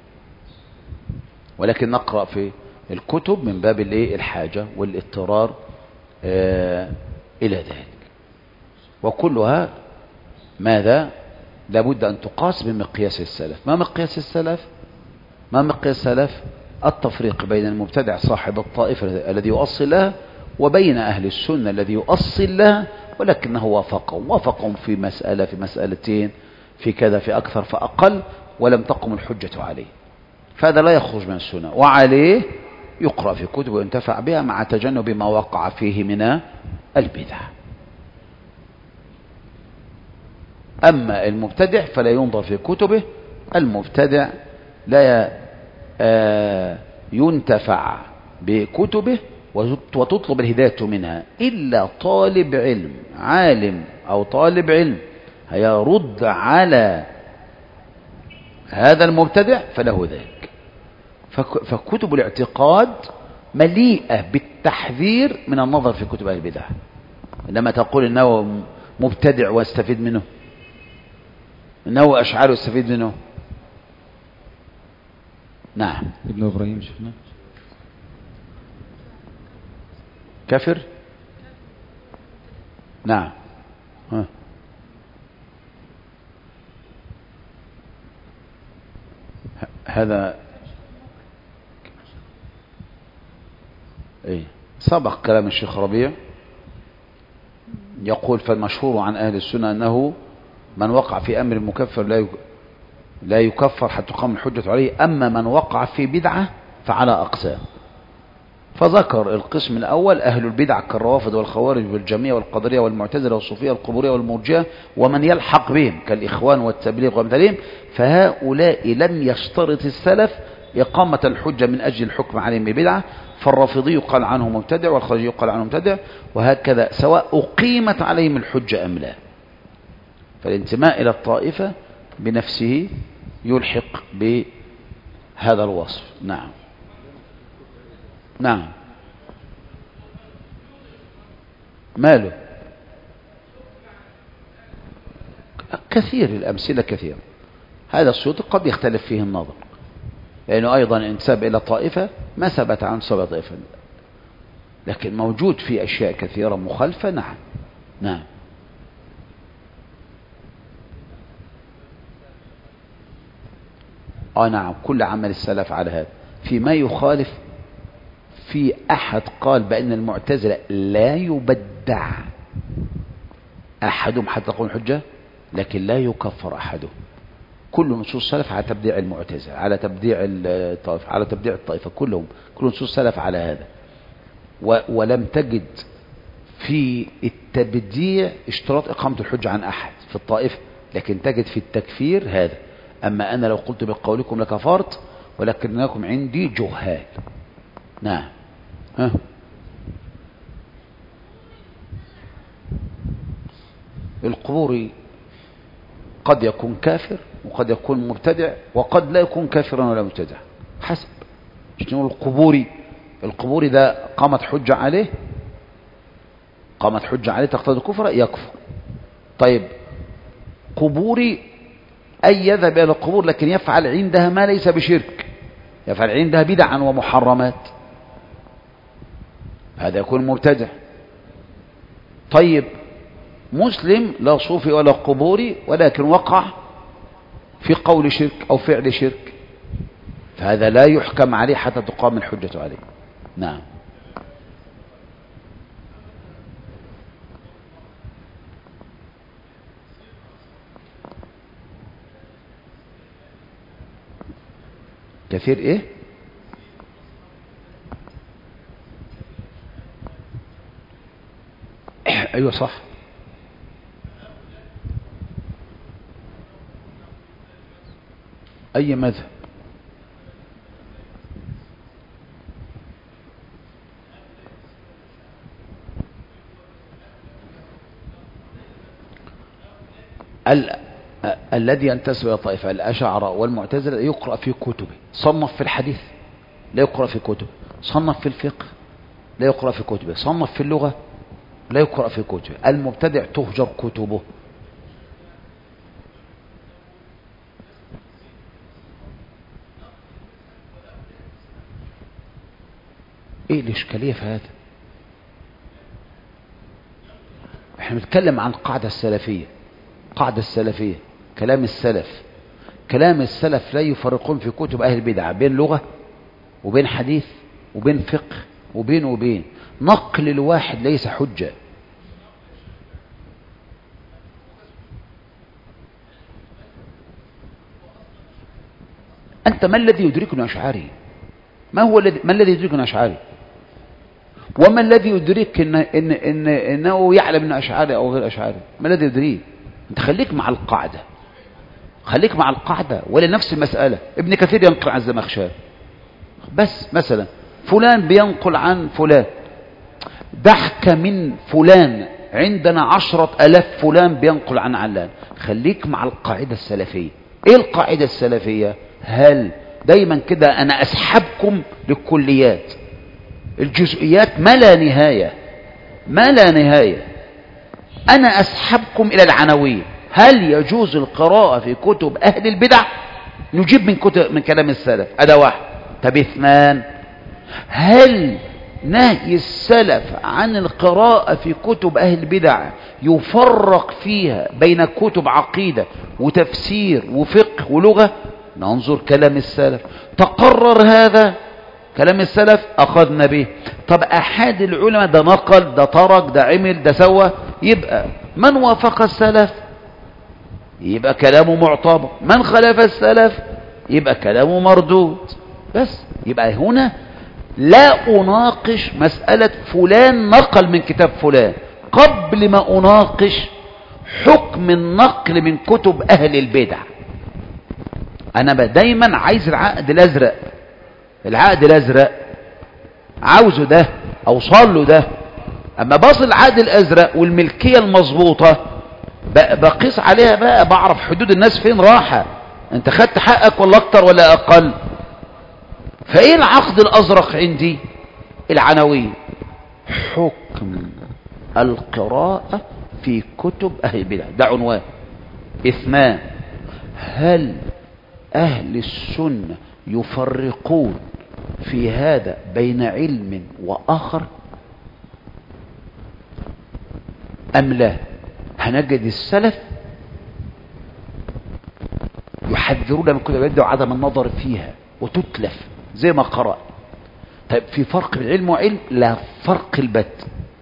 ولكن نقرأ في الكتب من باب الحاجة والاضطرار إلى ذلك. وكلها ماذا؟ لابد أن تقاس بمقياس السلف. ما مقياس السلف؟ ما مقياس السلف؟ التفريق بين المبتدع صاحب الطائفة الذي يؤصل لها وبين أهل السنة الذي يؤصل لها ولكنه وافقهم في مسألة في مسألتين في كذا في أكثر فأقل ولم تقم الحجة عليه، فهذا لا يخرج من السنة، وعليه يقرأ في كتب وينتفع بها مع تجنب ما وقع فيه من البدع. أما المبتدع فلا ينظر في كتبه، المبتدع لا ينتفع بكتبه وتطلب الهداية منها إلا طالب علم عالم أو طالب علم هيرد على هذا المبتدع فله ذلك. فكتب الاعتقاد مليئة بالتحذير من النظر في كتب أهل البدع. لما تقول إنه مبتدع واستفيد منه، إنه أشعار واستفيد منه. نعم. ابن إبراهيم شفنا كافر. نعم. هذا سبق كلام الشيخ ربيع يقول فالمشهور عن أهل السنة أنه من وقع في أمر مكفر لا يكفر حتى تقام الحجة عليه، أما من وقع في بدعة فعلى أقسام. فذكر القسم الأول أهل البدع كالروافض والخوارج والجميع والقدرية والمعتزلة والصوفية والقبورية والمرجئة ومن يلحق بهم كالإخوان والتبليغ ومثلهم، فهؤلاء لم يشترط السلف إقامة الحجة من أجل الحكم عليهم ببدعة، فالرافضي يقال عنه مبتدع والخارجي يقال عنه مبتدع، وهكذا سواء أقيمت عليهم الحجة أم لا. فالانتماء إلى الطائفة بنفسه يلحق بهذا الوصف. نعم. نعم. ماله؟ كثير، الأمثلة كثيرة. هذا الصوت قد يختلف فيه النظر، لأنه أيضا انتسب إلى طائفة ما ثبت عن سبع طائفة، لكن موجود في أشياء كثيرة مخالفة. نعم. نعم. نعم. كل عمل السلف على هذا. فيما يخالف في أحد قال بأن المعتزلة لا يبدع أحدهم حتى تقوم الحجة، لكن لا يكفر أحدهم. كل نصوص السلف على تبديع المعتزلة، على تبديع الطائفة، على تبديع الطائفة، كل نصوص السلف على هذا. ولم تجد في التبديع اشتراط إقامة الحجة عن أحد في الطائفة، لكن تجد في التكفير هذا. أما أنا لو قلت بقولكم لكفرت ولكنكم عندي جهال. نعم. القبوري قد يكون كافر وقد يكون مبتدع وقد لا يكون كافرا ولا مبتدع، حسب شنو. القبوري ده قامت حجة عليه تقتضي الكفر، يكفر. طيب قبوري أي يذهب إلى القبور لكن يفعل عندها ما ليس بشرك، يفعل عندها بدعا ومحرمات، هذا يكون مبتدع. طيب مسلم لا صوفي ولا قبوري ولكن وقع في قول شرك أو فعل شرك، فهذا لا يحكم عليه حتى تقام الحجة عليه. نعم. كثير ايه؟ ايوه صح. اي مذهب؟ الذي ينتسب إلى طائفة الأشاعرة والمعتزلة يقرأ في كتبه. صنف في الحديث لا يقرأ في كتبه، صنف في الفقه لا يقرأ في كتبه، صنف في اللغة لا يقرأ في كتبه. المبتدع تهجر كتبه. ايه الاشكالية في هذا؟ احنا بنتكلم عن قاعدة السلفية، قاعدة السلفية كلام السلف. كلام السلف لا يفرقون في كتب اهل البدع بين لغة وبين حديث وبين فقه وبين نقل الواحد ليس حجة. انت ما الذي يدركنا اشعري؟ ما الذي يدركنا اشعري؟ وما الذي يدرك انه يعلم انه اشعري او غير اشعري؟ ما الذي يدريك؟ انت خليك مع القاعده، خليك مع القاعده. ولا نفس المساله ابن كثير ينقل عن الزمخشري بس مثلا، فلان بينقل عن فلان، ضحك من فلان، عندنا 10,000 فلان بينقل عن علان. خليك مع القاعده السلفيه. ايه القاعده السلفيه؟ هل دايما كده انا اسحبكم للكليات، الجزئيات ما لا نهاية، ما لا نهاية. انا اسحبكم الى العناوين. هل يجوز القراءة في كتب اهل البدع؟ نجيب من كلام السلف. هذا واحد. طب اثنان، هل نهي السلف عن القراءة في كتب اهل البدع يفرق فيها بين كتب عقيدة وتفسير وفقه ولغة؟ ننظر كلام السلف. تقرر هذا كلام السلف أخذنا به. طب أحد العلماء ده نقل، ده ترك، ده عمل، ده سوى، يبقى من وافق السلف يبقى كلامه معتبر، من خالف السلف يبقى كلامه مردود. بس يبقى هنا لا أناقش مسألة فلان نقل من كتاب فلان قبل ما أناقش حكم النقل من كتب أهل البدع. أنا دايما عايز العقد الأزرق، العقد الأزرق عاوزه ده، أوصل له ده. أما بصل العقد الأزرق والملكية المظبوطة بقيس عليها بقى، بعرف حدود الناس فين راحة، أنت خدت حقك ولا أكتر ولا أقل. فإيه العقد الأزرق عندي؟ العناوين: حكم القراءة في كتب أهل البدع، ده عنوان. اثنان، هل أهل السنة يفرقون في هذا بين علم وآخر أم لا؟ هنجد السلف يحذرون من كتب البدع وعدم النظر فيها وتتلف زي ما قرأ. طيب في فرق بين علم وعلم؟ لا فرق البت.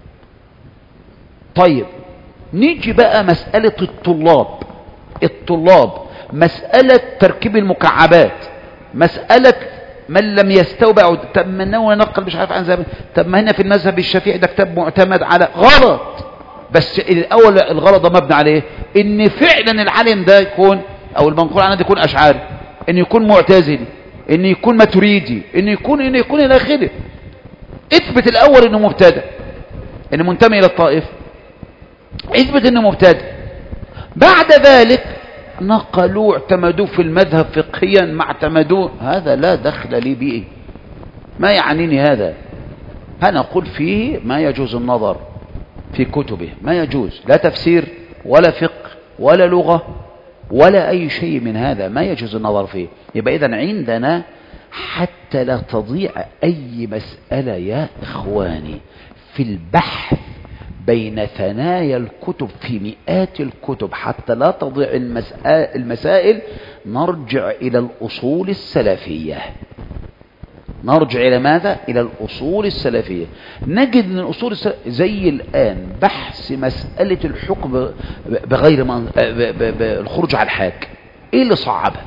طيب نيجي بقى مسألة الطلاب، مسألة تركيب المكعبات، مسألة من لم يستوعب. طب ما نوى نقل مش عارف عن زمان. طب ما هنا في المذهب الشافعي ده كتاب معتمد على غلط، بس الاول الغلط ده مبني عليه ان فعلا العالم ده يكون او المنقول عنه ده يكون اشعري، ان يكون معتزلي، ان يكون ماتريدي، ان يكون الى اخره. اثبت الاول انه مبتدع، انه منتمي الى الطائفه، اثبت انه مبتدع. بعد ذلك نقلوا اعتمدوا في المذهب فقهيا ما اعتمدوه، هذا لا دخل لي به، ما يعنيني هذا. أنا أقول فيه ما يجوز النظر في كتبه، ما يجوز لا تفسير ولا فقه ولا لغة ولا أي شيء من هذا، ما يجوز النظر فيه. يبقى إذن عندنا حتى لا تضيع أي مسألة يا إخواني في البحث بين ثنايا الكتب في مئات الكتب، حتى لا تضيع المسائل، نرجع إلى الأصول السلفية. نرجع إلى ماذا؟ إلى الأصول السلفية. نجد من الأصول السلفية زي الآن بحث مسألة الحكم بغير الخروج على الحاكم. إيه اللي صعبها؟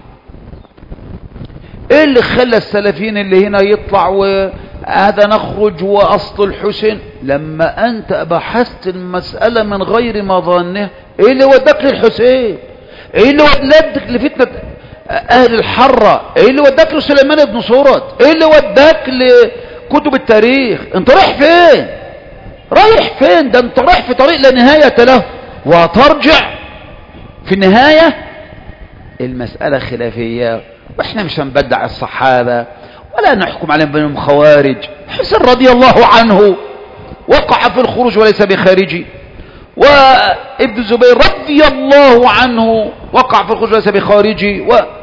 إيه اللي خلى السلفيين اللي هنا يطلع وهذا نخرج وأصل الحسين؟ لما أنت بحثت المسألة من غير ما ظنه، إيه اللي وداك للحسين؟ إيه اللي وداك لفتنة أهل الحرة؟ إيه اللي وداك لسليمان بن سورد؟ إيه اللي وداك لكتب التاريخ؟ أنت رايح فين؟ رايح فين؟ ده أنت رايح في طريق لا نهاية له، وترجع في النهاية المسألة خلافية، واحنا مش هنبدع الصحابة ولا نحكم عليهم بأنهم خوارج. حسن رضي الله عنه وقع في الخروج وليس بخارجي، وابن الزبير رضي الله عنه وقع في الخروج وليس بخارجي،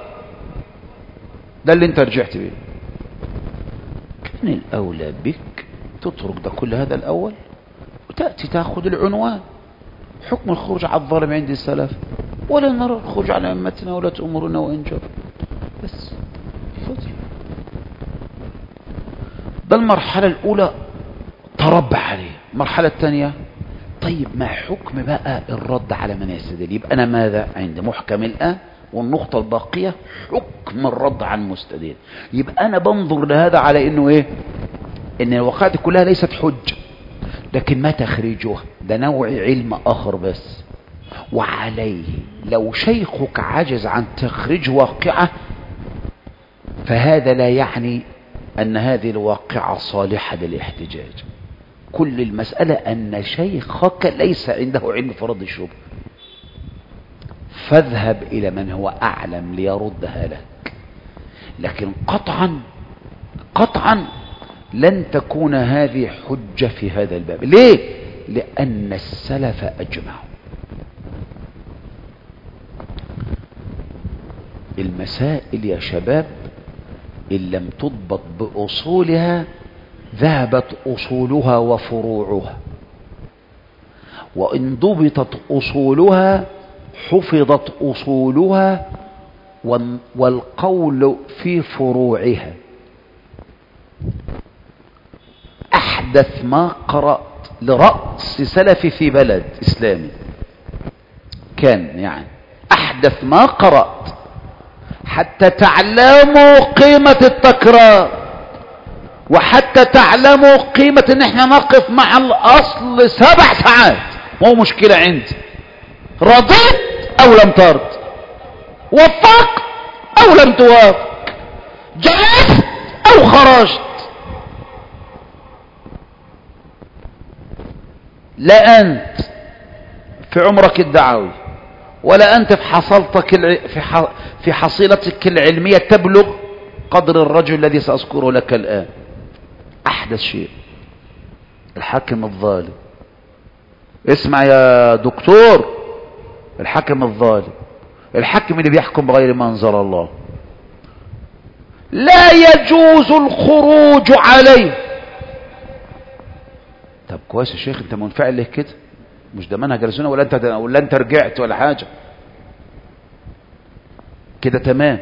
ده اللي انت رجعت بيه. كان الأولى بك تترك ده كل هذا الأول وتأتي تأخذ العنوان حكم الخروج على الظالم عند السلف، ولا نرى الخروج على أمتنا ولا تأمرنا وإن جر. بس فضل ده المرحلة الأولى تربى عليه. المرحلة الثانية طيب ما حكم بقى الرد على من يستدل؟ يبقى أنا ماذا عند محكم الآن، والنقطة الباقية حكم الرد على المستدل. يبقى أنا بنظر لهذا على إنه إيه؟ إن الوقائع كلها ليست حجة، لكن ما تخريجها ده نوع علم آخر بس. وعليه لو شيخك عجز عن تخريج واقعة فهذا لا يعني أن هذه الواقعة صالحة للاحتجاج. كل المسألة أن شيخك ليس عنده علم فرض الشبه، فاذهب إلى من هو أعلم ليردها لك. لكن قطعا لن تكون هذه حجة في هذا الباب. ليه؟ لأن السلف أجمعوا. المسائل يا شباب إن لم تضبط بأصولها ذهبت أصولها وفروعها، وإن ضبطت أصولها حفظت أصولها والقول في فروعها. أحدث ما قرأت لرأس سلفي في بلد إسلامي كان يعني أحدث ما قرأت حتى تعلموا قيمة التكرار، وحتى تعلموا قيمة ان احنا نقف مع الاصل 7 ساعات. مو مشكلة عندي، رضيت او لم ترض، وفقت او لم توافق، جلست او خرجت. لا انت في عمرك الدعوي ولا أنت في حصيلتك العلمية تبلغ قدر الرجل الذي سأذكره لك الآن. أحدث شيء الحاكم الظالم. اسمع يا دكتور، الحاكم الظالم، الحاكم اللي بيحكم بغير ما أنزل الله، لا يجوز الخروج عليه. طب كويس يا شيخ، انت منفعل ليه كده؟ مش ده منهج السنة ولا انت رجعت ولا حاجة كده؟ تمام.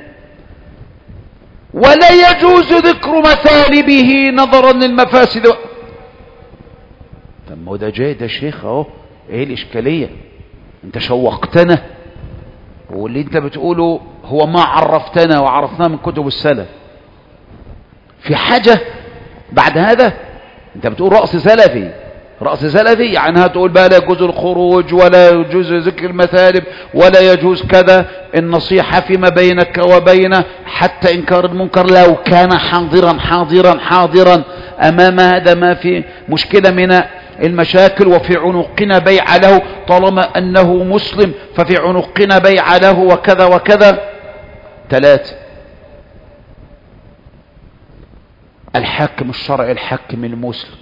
ولا يجوز ذكر مثالبه نظرا للمفاسد. طب ما هو ده جاي ده شيخ اهو. ايه الاشكالية؟ انت شوقتنا، واللي انت بتقوله هو ما عرفتنا وعرفناه من كتب السلف. في حاجة بعد هذا؟ انت بتقول رأس سلفي، رأس سلفي يعني هتقول بقى لا يجوز الخروج ولا يجوز ذكر المثالب ولا يجوز كذا. النصيحة فيما بينك وبينه حتى إنكار المنكر لو كان حاضرا أمام هذا ما في مشكلة من المشاكل، وفي عنقنا بيع له طالما أنه مسلم، ففي عنقنا بيع له وكذا وكذا. 3 الحاكم الشرعي الحاكم المسلم.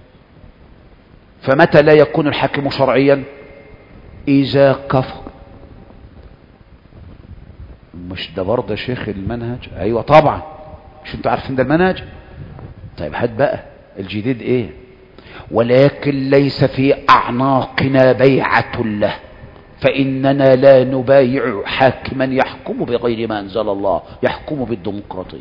فمتى لا يكون الحاكم شرعيا؟ إذا كفر. مش ده برضه يا شيخ المنهج؟ أيوة طبعا، مش انتوا عارفين ده المنهج؟ طيب هات بقى الجديد ايه؟ ولكن ليس في أعناقنا بيعة له، فإننا لا نبايع حاكما يحكم بغير ما أنزل الله، يحكم بالديمقراطية.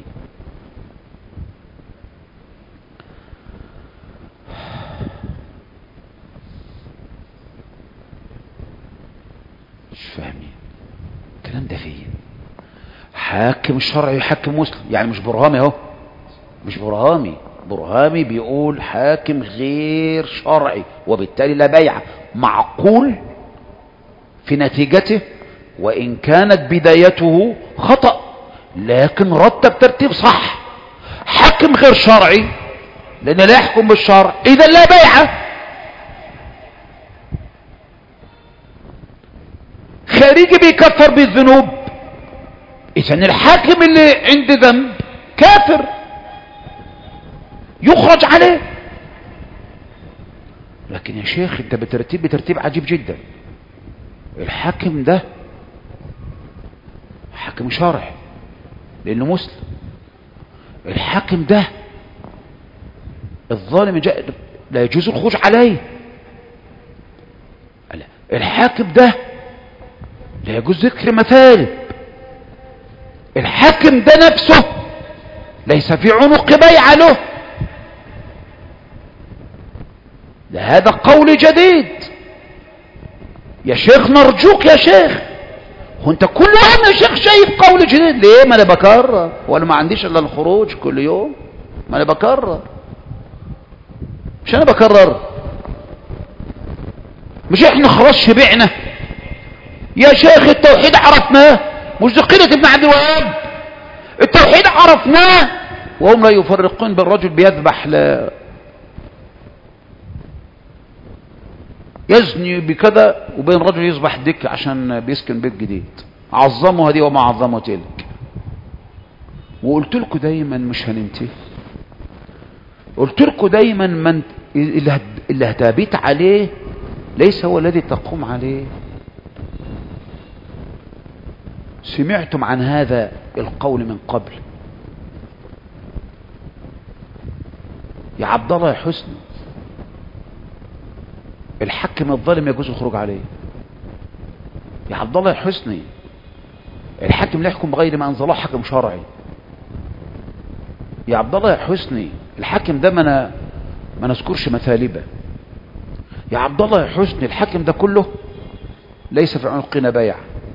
مش فاهمين الكلام ده فيه. حاكم شرعي يحكم مسلم، يعني مش برهامي اهو، مش برهامي بيقول حاكم غير شرعي، وبالتالي لا بيع. معقول في نتيجته وإن كانت بدايته خطأ، لكن رتب ترتيب صح. حاكم غير شرعي لأنه لا يحكم بالشرع، إذا لا بيع. الخارجي بيكفر بالذنوب، إذن الحاكم اللي عند ذنب كافر يخرج عليه. لكن يا شيخ انت بترتيب عجيب جدا. الحاكم ده حاكم شرعي لأنه مسلم. الحاكم ده الظالم لا يجوز الخروج عليه. الحاكم ده لا يجوز ذكر مثالب. الحاكم ده نفسه ليس في عنق بيعة له. هذا قول جديد يا شيخ، نرجوك يا شيخ. وانت كل يوم يا شيخ شايف قول جديد ليه؟ ما انا بكرر، وانا ما عنديش الا الخروج كل يوم. ما انا بكرر، مش انا بكرر. مش احنا خلاص شبعنا يا شيخ؟ التوحيد عرفناه، مش دقيقة ابن عبد الوهاب. التوحيد عرفناه وهم لا يفرقون بالرجل بيذبح لا يزني بكذا وبين رجل يصبح دك عشان بيسكن بيت جديد. عظموا هذه وما عظموا تلك. وقلت لكم دايما مش هننتهي. قلت لكم دايما من اللي هتبيت عليه ليس هو الذي تقوم عليه. سمعتم عن هذا القول من قبل. يا عبد الله يا حسني، الحاكم الظالم يجوز الخروج عليه. يا عبد الله يا حسني، الحاكم لا يحكم بغير ما انزل الله، حكم شرعي. يا عبد الله يا حسني، الحاكم ده ما نذكرش مثالبه. يا عبد الله يا حسني، الحاكم ده كله ليس في عنقنا بيع.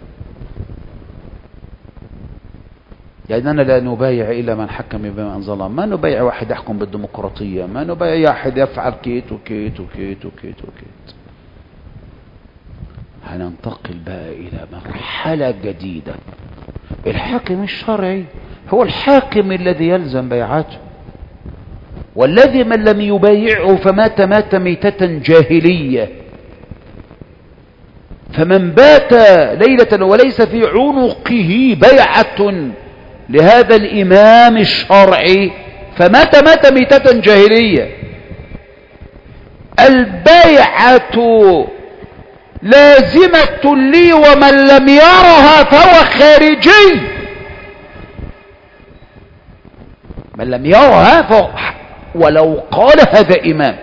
يعني أنا لا نبايع إلا من حكم بما أنزل الله. ما نبايع واحد يحكم بالديمقراطية، ما نبايع واحد يفعل كيت وكيت وكيت وكيت وكيت. هننتقل بقى إلى مرحلة جديدة. الحاكم الشرعي هو الحاكم الذي يلزم بيعته، والذي من لم يبايعه فمات ميتة جاهلية. فمن بات ليلة وليس في عنقه بيعة لهذا الإمام الشرعي فمات ميتة جاهلية. البيعة لازمة لي، ومن لم يرها فهو خارجي. من لم يرها فهو، ولو قال هذا إمام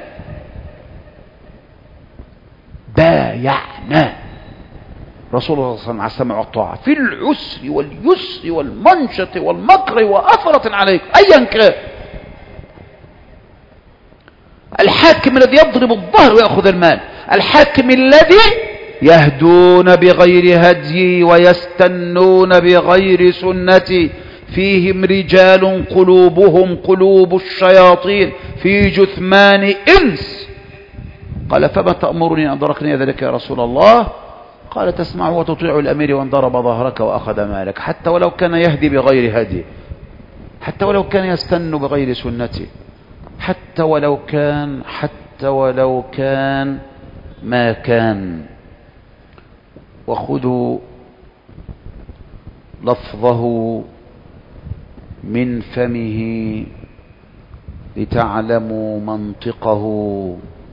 بايعنا رسول الله صلى الله عليه وسلم على السمع والطاعة في العسر واليسر والمنشط والمكر وأثرة عليكم أيا كان. الحاكم الذي يضرب الظهر ويأخذ المال، الحاكم الذي يهدون بغير هدي ويستنون بغير سنتي، فيهم رجال قلوبهم قلوب الشياطين في جثمان إنس. قال فما تأمرني أن أدركني ذلك يا رسول الله؟ قال تسمع وتطيع الأمير وان ضرب ظهرك وأخذ مالك، حتى ولو كان يهدي بغير هدي، حتى ولو كان يستن بغير سنتي، حتى ولو كان ما كان. وخذوا لفظه من فمه لتعلموا منطقه.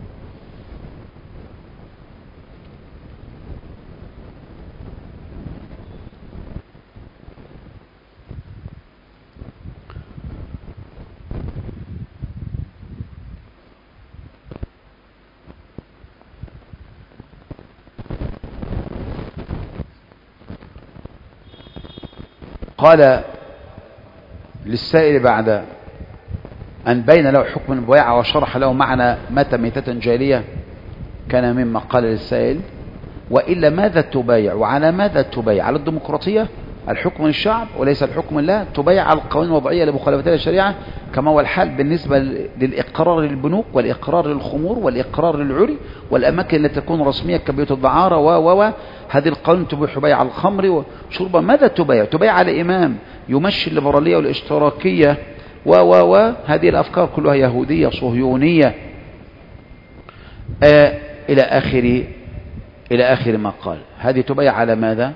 قال للسائل بعد أن بين له حكم البيعة وشرح له معنى مات ميتة جاهلية، كان مما قال للسائل وإلا ماذا تبايع وعلى ماذا تبايع؟ على الديمقراطية الحكم للشعب وليس الحكم لله؟ تبايع على القوانين الوضعية لمخالفتها للشريعة كما هو الحال بالنسبة للإقرار للبنوك والإقرار للخمور والإقرار للعري والأماكن التي تكون رسمية كبيوت الدعارة هذه القوانين تبيح بيع الخمر وشربا. ماذا تبايع؟ تبايع على إمام يمشي الليبرالية والاشتراكية هذه الأفكار كلها يهودية صهيونية إلى آخر إلى آخر ما قال. هذه تبايع على ماذا؟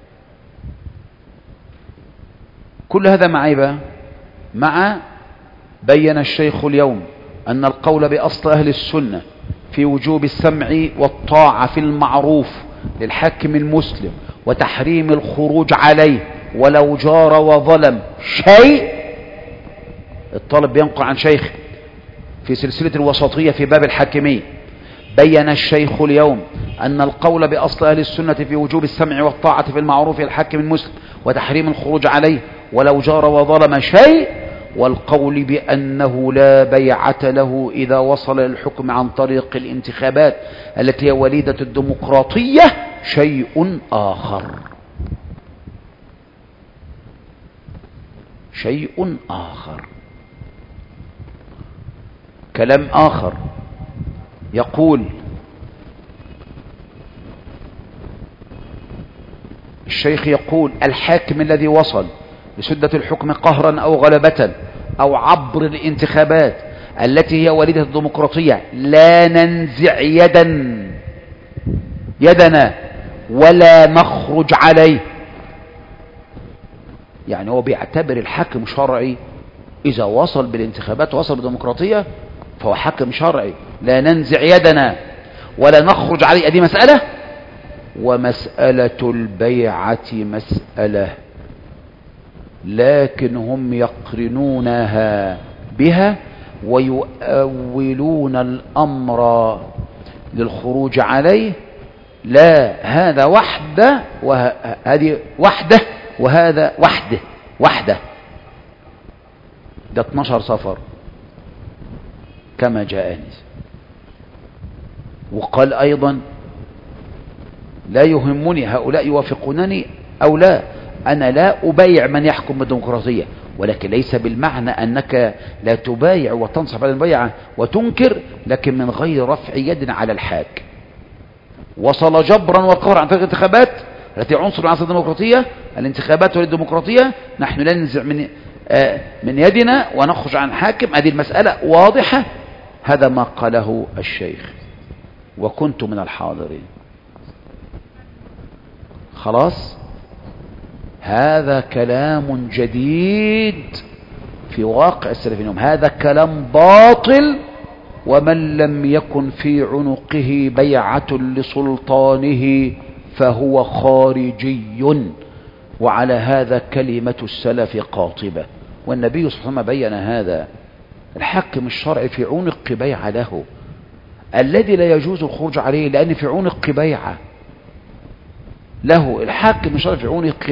كل هذا مع مع بين الشيخ اليوم أن القول بأصل أهل السنة في وجوب السمع والطاعة في المعروف للحاكم المسلم وتحريم الخروج عليه ولو جار وظلم شيء. الطالب بينقل عن شيخ في سلسلة الوسطية في باب الحاكمية. بين الشيخ اليوم أن القول بأصل أهل السنة في وجوب السمع والطاعة في المعروف للحاكم المسلم وتحريم الخروج عليه ولو جار وظلم شيء، والقول بأنه لا بيعة له إذا وصل للحكم عن طريق الانتخابات التي هي وليدة الديمقراطية شيء آخر. شيء آخر. كلام آخر يقول الشيخ يقول الحاكم الذي وصل لسدة الحكم قهرا أو غلبة أو عبر الانتخابات التي هي وليدة الديمقراطية لا ننزع يدنا ولا نخرج عليه. يعني هو بيعتبر الحاكم شرعي إذا وصل بالانتخابات وصل بالديمقراطية فهو حاكم شرعي لا ننزع يدنا ولا نخرج عليه. دي مسألة. ومسألة البيعة مسألة، لكن هم يقرنونها بها ويؤولون الأمر للخروج عليه. لا، هذا وحده وهذه وحده وهذا وحده. ده 12 صفر كما جاءني. وقال أيضا لا يهمني هؤلاء يوافقونني أو لا، أنا لا أبايع من يحكم بالديمقراطية، ولكن ليس بالمعنى أنك لا تبايع وتنصب على البيعة وتنكر، لكن من غير رفع يد على الحاكم. وصل جبرا وقهرا عن طريق الانتخابات التي عنصر من عناصر الديمقراطية، الانتخابات والديمقراطية، نحن لا ننزع من يدنا ونخرج عن الحاكم. هذه المسألة واضحة. هذا ما قاله الشيخ وكنت من الحاضرين. خلاص، هذا كلام جديد في واقع السلفيين. هذا كلام باطل، ومن لم يكن في عنقه بيعة لسلطانه فهو خارجي. وعلى هذا كلمة السلف قاطبة، والنبي صلى الله عليه وسلم بين هذا. الحاكم الشرعي في عنق بيعة له، الذي لا يجوز الخروج عليه لأن في عنق بيعة له. الحاكم الشرعي في عنق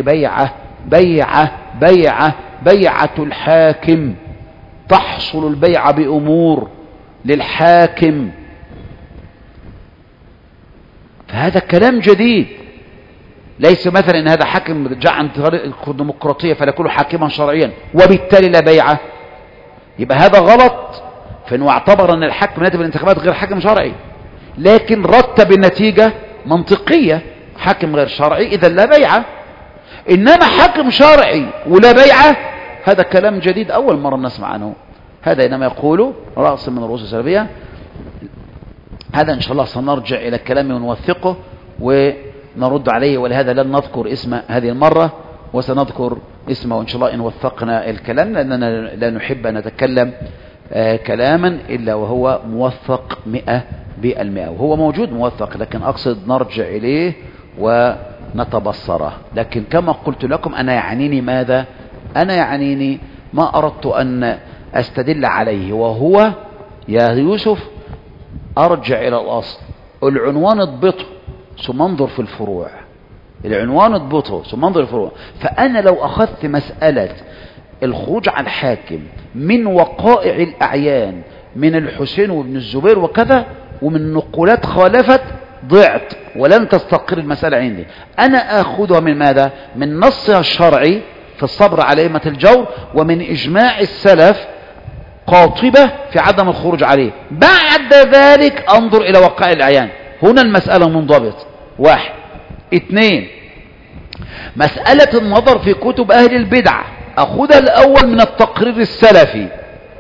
بيعة الحاكم. تحصل البيعة بأمور للحاكم. فهذا كلام جديد، ليس مثلا ان هذا حاكم جاء عن طريق الديمقراطية فلا يكون حاكما شرعيا وبالتالي لا بيعة. يبقى هذا غلط، فانه اعتبر ان الحاكم ناتج الانتخابات غير حاكم شرعي، لكن رتب النتيجة منطقية. حاكم غير شرعي اذا لا بيعة، انما حاكم شرعي ولا بيعة هذا كلام جديد اول مرة نسمع عنه. هذا انما يقول رأس من رؤوس السلفية. هذا ان شاء الله سنرجع الى الكلام ونوثقه ونرد عليه، ولهذا لن نذكر اسمه هذه المرة، وسنذكر اسمه ان شاء الله ان وثقنا الكلام، لاننا لا نحب ان نتكلم كلاما الا وهو موثق 100%. وهو موجود موثق، لكن اقصد نرجع اليه ونتبصره. لكن كما قلت لكم انا يعنيني ماذا؟ انا يعنيني ما اردت ان استدل عليه، وهو يا يوسف ارجع الى الاصل. العنوان اضبطه ثم انظر في الفروع. العنوان اضبطه ثم انظر في الفروع. فانا لو اخذت مسألة الخروج عن الحاكم من وقائع الاعيان من الحسين وابن الزبير وكذا ومن نقولات خالفت ضعت ولن تستقر المسألة عندي. أنا أخذها من ماذا؟ من نصها الشرعي في الصبر على أئمة الجور، ومن إجماع السلف قاطبة في عدم الخروج عليه. بعد ذلك أنظر إلى وقائع الأعيان. هنا المسألة منضبط. 1. 2. مسألة النظر في كتب أهل البدع أخذها الأول من التقرير السلفي.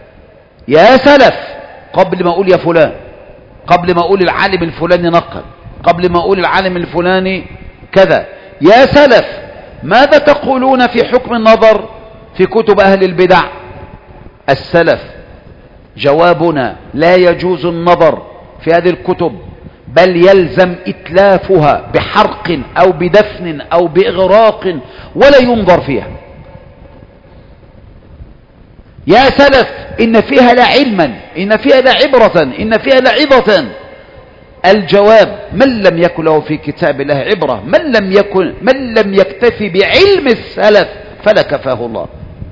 يا سلف، قبل ما أقول يا فلان، قبل ما أقول العالم الفلاني نقل، قبل ما أقول العالم الفلاني كذا. يا سلف ماذا تقولون في حكم النظر في كتب أهل البدع؟ السلف جوابنا لا يجوز النظر في هذه الكتب، بل يلزم إتلافها بحرق أو بدفن أو بإغراق ولا ينظر فيها. يا سلف إن فيها لعلما، إن فيها لعبرة، إن فيها لعظة. الجواب من لم يكن له في كتاب الله عبرة، من لم يكتفي بعلم السلف فلا كفاه الله.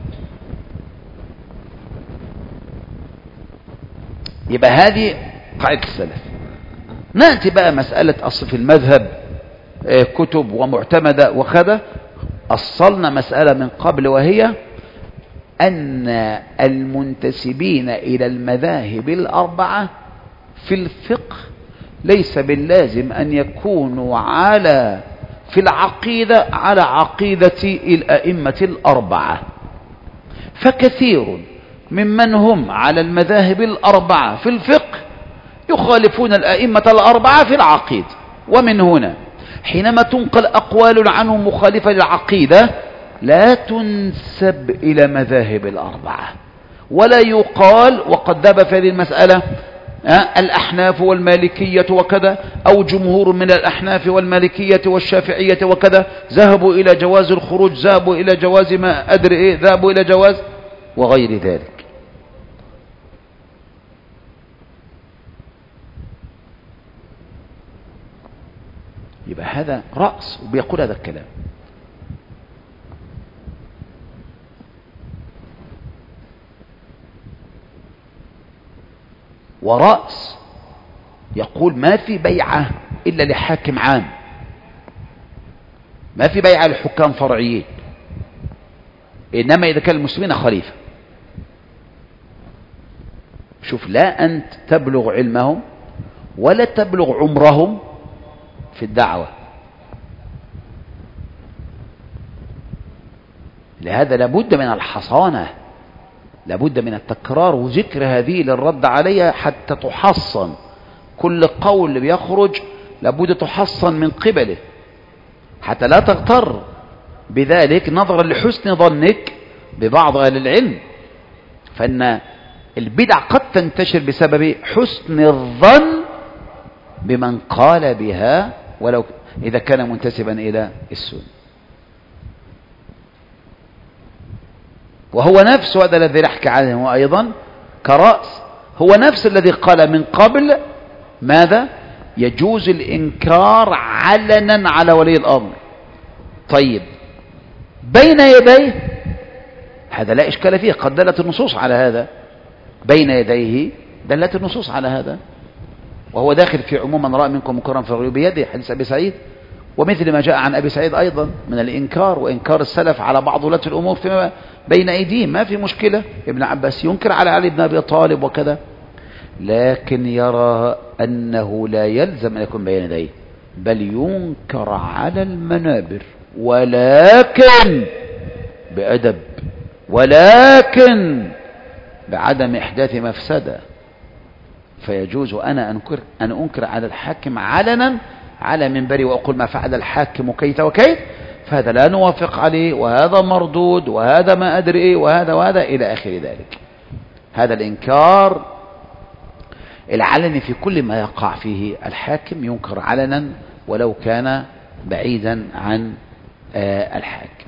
يبقى هذه قاعدة السلف. نأتي بقى مسألة أصل في المذهب كتب ومعتمدة وكذا. أصلنا مسألة من قبل، وهي أن المنتسبين إلى المذاهب الأربعة في الفقه ليس باللازم أن يكونوا في العقيدة على عقيدة الأئمة الأربعة. فكثير ممن هم على المذاهب الأربعة في الفقه يخالفون الأئمة الأربعة في العقيدة. ومن هنا حينما تنقل أقوال عنهم مخالفة للعقيدة لا تنسب إلى مذاهب الأربعة، ولا يقال وقد ذهب في هذه المسألة الأحناف والمالكية وكذا، أو جمهور من الأحناف والمالكية والشافعية وكذا ذهبوا إلى جواز الخروج، ذهبوا إلى جواز ما أدري إيه، ذهبوا إلى جواز وغير ذلك. يبقى هذا رأس وبيقول هذا الكلام. ورأس يقول ما في بيعة إلا لحاكم عام، ما في بيعة لحكام فرعيين، إنما إذا كان المسلمين خليفة. شوف، لا أنت تبلغ علمهم ولا تبلغ عمرهم في الدعوة. لهذا لابد من الحصانة، لابد من التكرار وذكر هذه للرد عليها حتى تحصن. كل قول بيخرج لابد تحصن من قبله حتى لا تغتر بذلك نظرا لحسن ظنك ببعض أهل العلم. فإن البدع قد تنتشر بسبب حسن الظن بمن قال بها ولو إذا كان منتسبا إلى السنة. وهو نفس هذا الذي نحكي عنه أيضا كرأس، هو نفس الذي قال من قبل ماذا؟ يجوز الإنكار علنا على ولي الأمر. طيب بين يديه هذا لا إشكال فيه، قد دلت النصوص على هذا، بين يديه دلت النصوص على هذا، وهو داخل في عموم من رأى منكم منكرا فليغيره بيده، حديث أبي سعيد. ومثل ما جاء عن أبي سعيد أيضا من الإنكار وإنكار السلف على بعض ولاة الأمور فيما بين أيديهم، ما في مشكلة. ابن عباس ينكر على علي بن أبي طالب وكذا، لكن يرى أنه لا يلزم أن يكون بين يديه، بل ينكر على المنابر، ولكن بأدب، ولكن بعدم إحداث مفسدة. فيجوز أن أنكر على الحاكم علنا على منبري وأقول ما فعل الحاكم كيت وكيت، فهذا لا نوافق عليه، وهذا مردود، وهذا ما أدري إيه، وهذا إلى آخر ذلك. هذا الإنكار العلني في كل ما يقع فيه الحاكم ينكر علنا ولو كان بعيدا عن الحاكم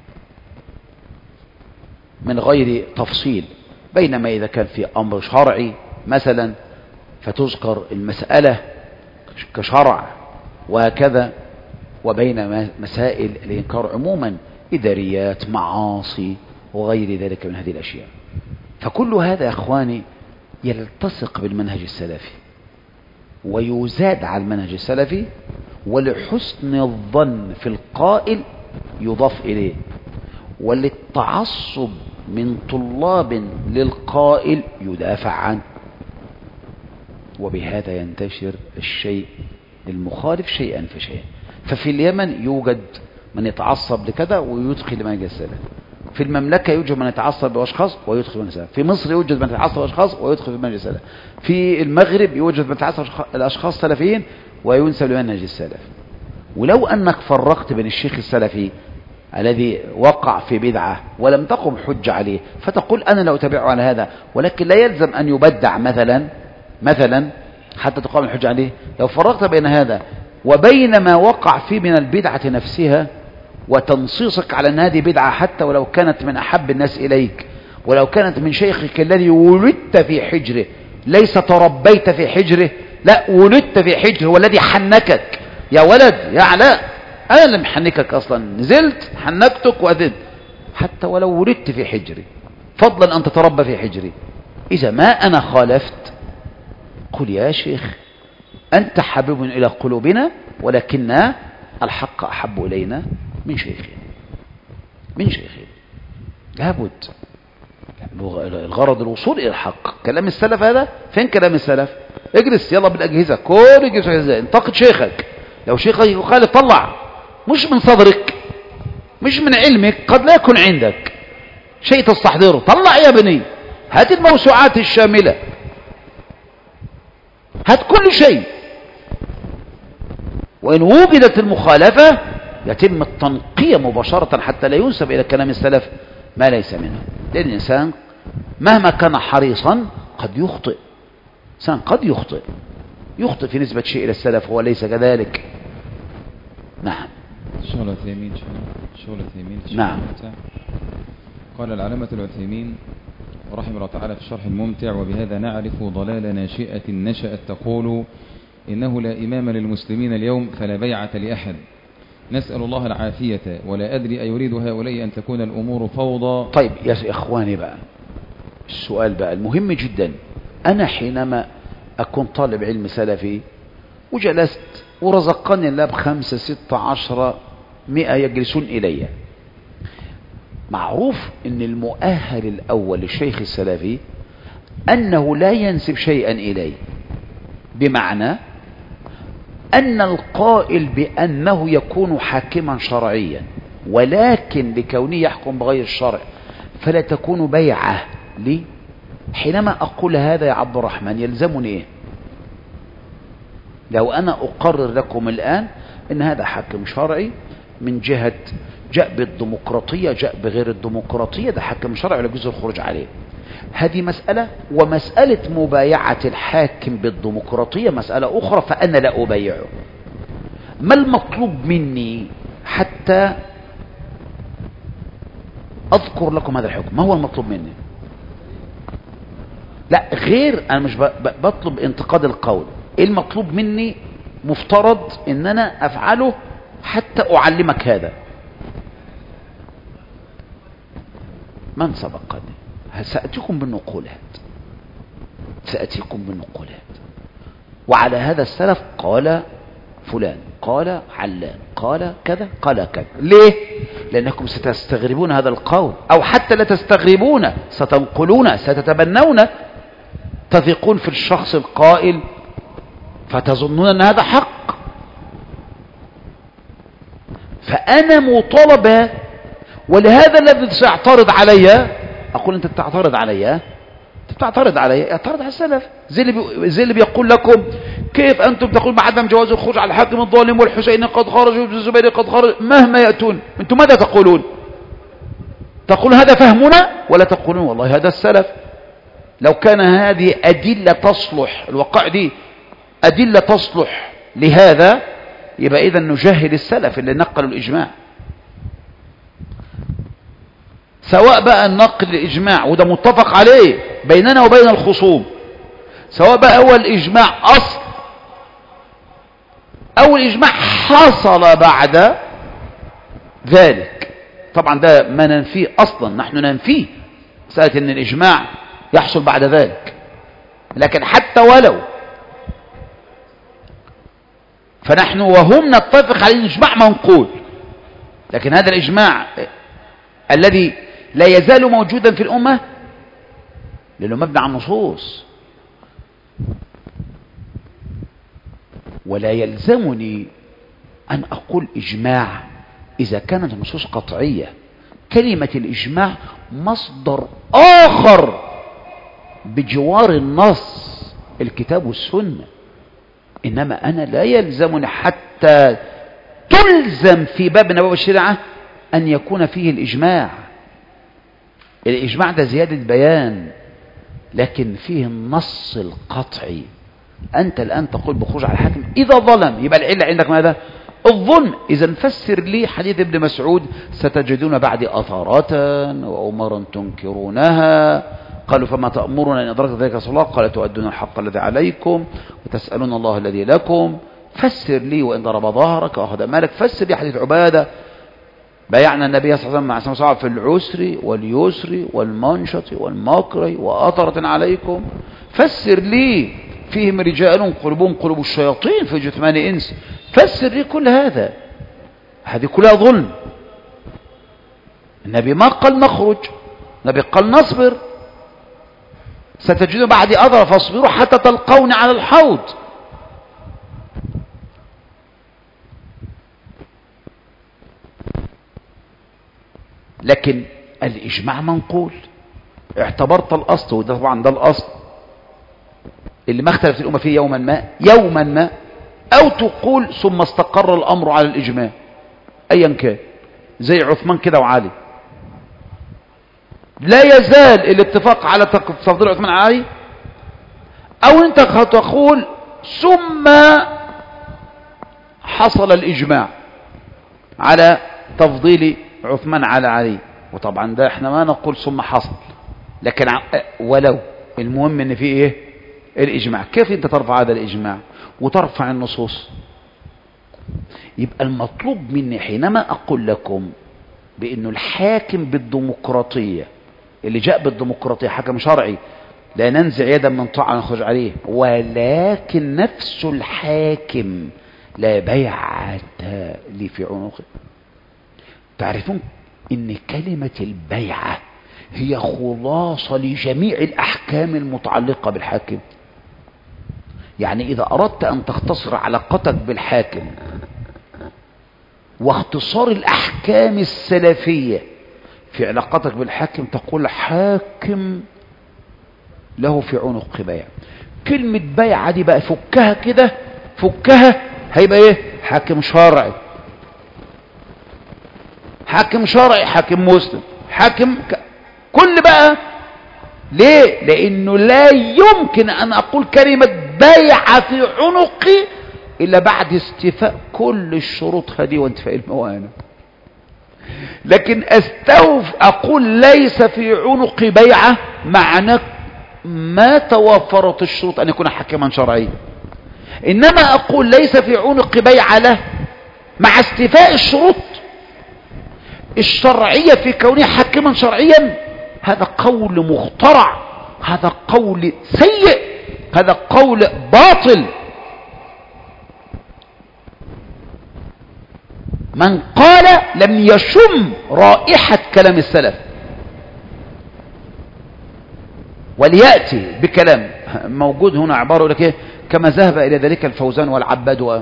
من غير تفصيل. بينما إذا كان في أمر شرعي مثلا فتذكر المسألة كشرع وهكذا، وبين مسائل الإنكار عموما إداريات، معاصي وغير ذلك من هذه الأشياء. فكل هذا يا أخواني يلتصق بالمنهج السلفي ويزاد على المنهج السلفي، ولحسن الظن في القائل يضاف إليه، وللتعصب من طلاب للقائل يدافع عنه. وبهذا ينتشر الشيء المخالف شيئا فشيئا. ففي اليمن يوجد من يتعصب لكذا ويدخل منهج السلف، في المملكة يوجد من يتعصب بأشخاص ويدخل منهج السلف، في مصر يوجد من يتعصب بأشخاص ويدخل في منهج السلف، في المغرب يوجد من يتعصب الأشخاص سلفيين وينسب لمنهج السلف. ولو أنك فرقت بين الشيخ السلفي الذي وقع في بدعة ولم تقم حجة عليه فتقول أنا لا أتابعه على هذا، ولكن لا يلزم أن يبدع مثلا حتى تقام الحجة عليه. لو فرقت بين هذا وبين ما وقع فيه من البدعة نفسها وتنصيصك على أن هذه بدعة حتى ولو كانت من أحب الناس إليك، ولو كانت من شيخك الذي ولدت في حجره، ليس تربيت في حجره، لا ولدت في حجره والذي حنكك يا ولد يا علاء، أنا اللي محنكك أصلا، نزلت حنكتك وأذنت حتى ولو ولدت في حجري، فضلا أن تتربى في حجري. إذا ما أنا خالفت قل يا شيخ أنت حبيب إلى قلوبنا ولكن الحق أحب إلينا من شيخنا لابد. الغرض الوصول إلى الحق. كلام السلف هذا فين؟ كلام السلف اجلس يلا بالأجهزة كل اجلس انتقد شيخك، لو شيخك يخالف طلع، مش من صدرك مش من علمك، قد لا يكون عندك شيء تستحضره، طلع يا بني، هات الموسوعات الشاملة، هات كل شيء. وإن وجدت المخالفة يتم التنقية مباشرة حتى لا ينسب إلى كلام السلف ما ليس منه، لأن الإنسان مهما كان حريصا قد يخطئ، إنسان قد يخطئ في نسبة شيء إلى السلف هو ليس كذلك. نعم. شغل العثيمين نعم. قال العلامة العثيمين رحمه الله تعالى في الشرح الممتع: وبهذا نعرف ضلال ناشئة نشأت تقول إنه لا إمام للمسلمين اليوم فلا بيعة لأحد، نسأل الله العافية، ولا أدري أيريد هؤلاء أن تكون الأمور فوضى. طيب يا إخواني بقى السؤال بقى المهم جدا، أنا حينما أكون طالب علم سلفي وجلست ورزقني الله ب5 6 10 100 يجلسون إلي، معروف أن المؤهل الأول للشيخ السلفي أنه لا ينسب شيئا إليه، بمعنى أن القائل بأنه يكون حاكما شرعيا ولكن لكونه يحكم بغير الشرع فلا تكون بيعة لي. حينما أقول هذا يا عبد الرحمن يلزمني إيه؟ لو أنا أقرر لكم الآن أن هذا حاكم شرعي من جهة جاء بالديمقراطية جاء بغير الديمقراطية، ده حاكم شرعي ولا يجوز الخروج عليه، هذه مسألة، ومسألة مبايعة الحاكم بالديمقراطية مسألة أخرى، فأنا لا أبايعه. ما المطلوب مني حتى أذكر لكم هذا الحكم؟ ما هو المطلوب مني؟ لا غير، أنا مش بطلب انتقاد القول، إيه المطلوب مني؟ مفترض أن أنا أفعله حتى أعلمك هذا. من سبقني؟ سأتيكم بالنقولات، وعلى هذا السلف قال فلان قال علان قال كذا قال كذا. ليه؟ لأنكم ستستغربون هذا القول، أو حتى لا تستغربون، ستنقلون ستتبنون، تثقون في الشخص القائل فتظنون أن هذا حق. فأنا مطالبة، ولهذا الذي سيعترض علي أقول أنت بتعترض علي، اعترض على السلف، زي اللي بيقول لكم كيف أنتم تقول مع عدم جواز الخروج على الحاكم الظالم والحسين قد خرج والزبير قد خرج، مهما يأتون أنتم ماذا تقولون؟ تقول هذا فهمنا ولا تقولون والله هذا السلف؟ لو كان هذه أدلة تصلح، الوقائع دي أدلة تصلح لهذا، يبقى إذا نجاهل السلف اللي نقلوا الإجماع، سواء بقى النقل الإجماع وده متفق عليه بيننا وبين الخصوم، سواء بقى هو الإجماع أصل أو الإجماع حصل بعد ذلك. طبعا ده ما ننفيه أصلا، نحن ننفيه مسألة أن الإجماع يحصل بعد ذلك، لكن حتى ولو فنحن وهم نتفق على الإجماع منقول، لكن هذا الإجماع الذي لا يزال موجودا في الأمة لأنه مبني على النصوص، ولا يلزمني أن أقول إجماع إذا كانت النصوص قطعية. كلمة الإجماع مصدر آخر بجوار النص، الكتاب والسنة. إنما أنا لا يلزمني حتى تلزم في باب من أبواب الشريعة أن يكون فيه الإجماع. الإجماع ده زيادة بيان، لكن فيه النص القطعي. أنت الآن تقول بخروج على الحاكم إذا ظلم، يبقى العلة عندك ماذا؟ الظلم. إذا فسر لي حديث ابن مسعود ستجدون بعد أثارات وأمرا تنكرونها. قالوا فما تأمرون إن أدركت ذلك رسول الله؟ قال تؤدون الحق الذي عليكم وتسألون الله الذي لكم. فسر لي وإن ضرب ظهرك وأخذ مالك. فسر لي حديث عبادة بايعنا النبي صلى الله عليه وسلم مع سمع صعب في العسر واليسر والمنشط والمكر وأثرة عليكم. فسر لي فيهم رجال قلوبهم قلوب الشياطين في جثمان إنس. فسر لي كل هذا. هذه كلها ظلم. النبي ما قال نخرج، النبي قال نصبر. ستجدون بعد أثر فاصبروا حتى تلقون على الحوض. لكن الإجماع منقول. اعتبرت الأصل، وده طبعا ده الأصل اللي ما اختلفت الأمة فيه يوما ما أو تقول ثم استقر الأمر على الإجماع أيا كان، زي عثمان كده وعلي. لا يزال الاتفاق على تفضيل عثمان على علي، أو أنت تقول ثم حصل الإجماع على تفضيل عثمان على علي. وطبعا ده احنا ما نقول ثم حصل، لكن ولو المهم ان في ايه؟ الإجماع. كيف انت ترفع هذا الإجماع وترفع النصوص؟ يبقى المطلوب مني حينما أقول لكم بأنه الحاكم بالديمقراطية اللي جاء بالديمقراطية حكم شرعي لا ننزع يدا من طاعة نخرج عليه، ولكن نفس الحاكم لا بيعة لي في عنقه. تعرفون ان كلمة البيعة هي خلاصة لجميع الأحكام المتعلقة بالحاكم. يعني إذا أردت أن تختصر علاقتك بالحاكم واختصار الأحكام السلفية في علاقتك بالحاكم تقول حاكم له في عنق بيع. كلمة بيعة دي بقى فكها كده، فكها هيبقى ايه؟ حاكم شرعي، حاكم شرعي، حاكم مسلم، حاكم كل بقى. ليه؟ لأنه لا يمكن أن أقول كلمة بيعة في عنقي إلا بعد استيفاء كل الشروط هذه وانتفاء الموانع. لكن أقول ليس في عنقي بيعة معناه ما توفرت الشروط أن يكون حاكما شرعيا. إنما أقول ليس في عنقي بيعة له مع استيفاء الشروط الشرعية في كونه حاكما شرعيا. هذا قول مخترع، هذا قول سيء، هذا قول باطل. من قال لم يشم رائحة كلام السلف، وليأتي بكلام موجود هنا عبارة يقول لك ايه؟ كما ذهب إلى ذلك الفوزان والعباد.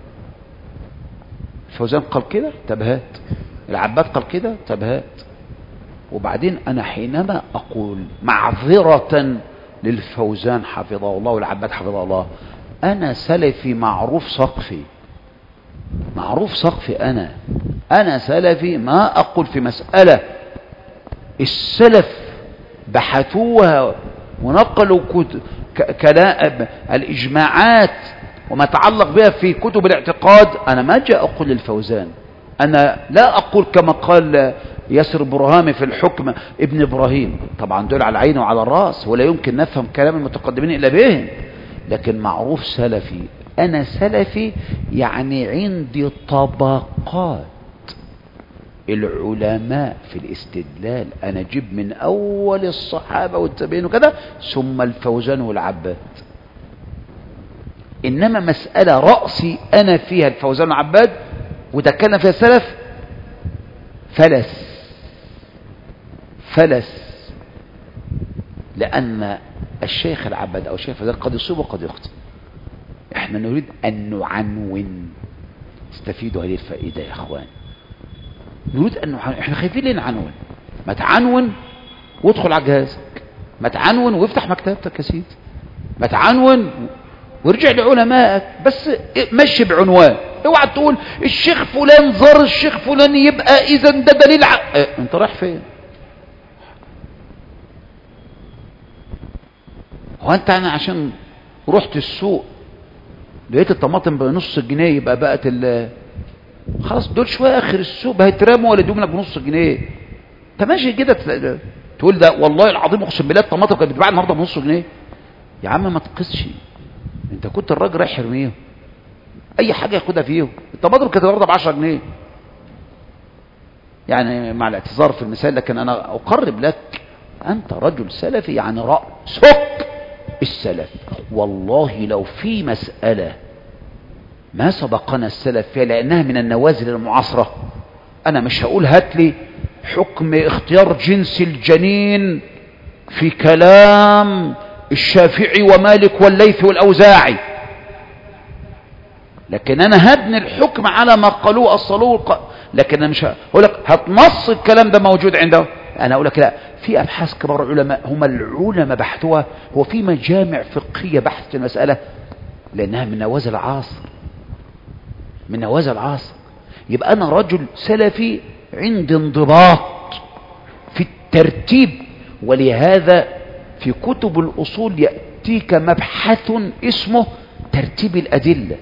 الفوزان قال كده تبهات، العباد قال كده تبهات. وبعدين أنا حينما أقول معذرة للفوزان حفظه الله والعباد حفظه الله، أنا سلفي معروف سقفي، معروف سقفي. أنا سلفي. ما أقول في مسألة السلف بحثوها ونقلوا كلام الإجماعات وما تعلق بها في كتب الاعتقاد. أنا ما جاء أقول للفوزان، أنا لا أقول كما قال ياسر برهامي في الحكم ابن إبراهيم. طبعا دول على العين وعلى الرأس ولا يمكن نفهم كلام المتقدمين إلا بهم، لكن معروف سلفي. أنا سلفي يعني عندي طبقات العلماء في الاستدلال. أنا أجيب من أول الصحابة والتابعين وكذا ثم الفوزان والعباد. إنما مسألة رأسي أنا فيها الفوزان والعباد وده كان فيها السلف فلس. لأن الشيخ العباد أو الشيخ الفوزان قد يصيب وقد يخطئ. احنا نريد أن نعنون. استفيدوا هذه الفائدة يا اخوان. نريد أن احنا خايفين ليه نعنون؟ ما تعنون وادخل على جهازك، ما تعنون وافتح مكتبتك يا سيدي، ما تعنون وارجع لعلمائك، بس مشي بعنوان. اوعى تقول الشيخ فلان زار الشيخ فلان يبقى اذا ده دليل انت رايح فين؟ هو انت انا عشان رحت السوق لقيت الطماطم بنص جنيه يبقى بقت خلاص دول شويه اخر السوق هيترموا ولا يدوم لك بنص جنيه؟ انت ماشي كده تقول ده والله العظيم اقسم بالله الطماطم كانت بتتباع النهارده بنص جنيه. يا عم ما تقسش، انت كنت الراجل رايح يرميهم، اي حاجه ياخدها فيهم. الطماطم كانت النهارده ب 10 جنيه يعني، مع الاعتذار في المثال، لكن انا اقرب لك انت رجل سلفي يعني رأسك السلف. والله لو في مسألة ما سبقنا السلف فيها لأنها من النوازل المعاصرة، أنا مش هقول هات لي حكم اختيار جنس الجنين في كلام الشافعي ومالك والليث والأوزاعي، لكن أنا هبني الحكم على ما قالوه أصلوه. لكن أنا مش هقول لك هات نص الكلام ده موجود عنده. أنا أقول لك لا، في أبحاث كبار العلماء هم العلماء بحثوها، هو في مجامع فقهية بحثت المسألة لأنها من نوازل العصر، من نوازل العصر. يبقى أنا رجل سلفي عندي انضباط في الترتيب، ولهذا في كتب الأصول يأتيك مبحث اسمه ترتيب الأدلة،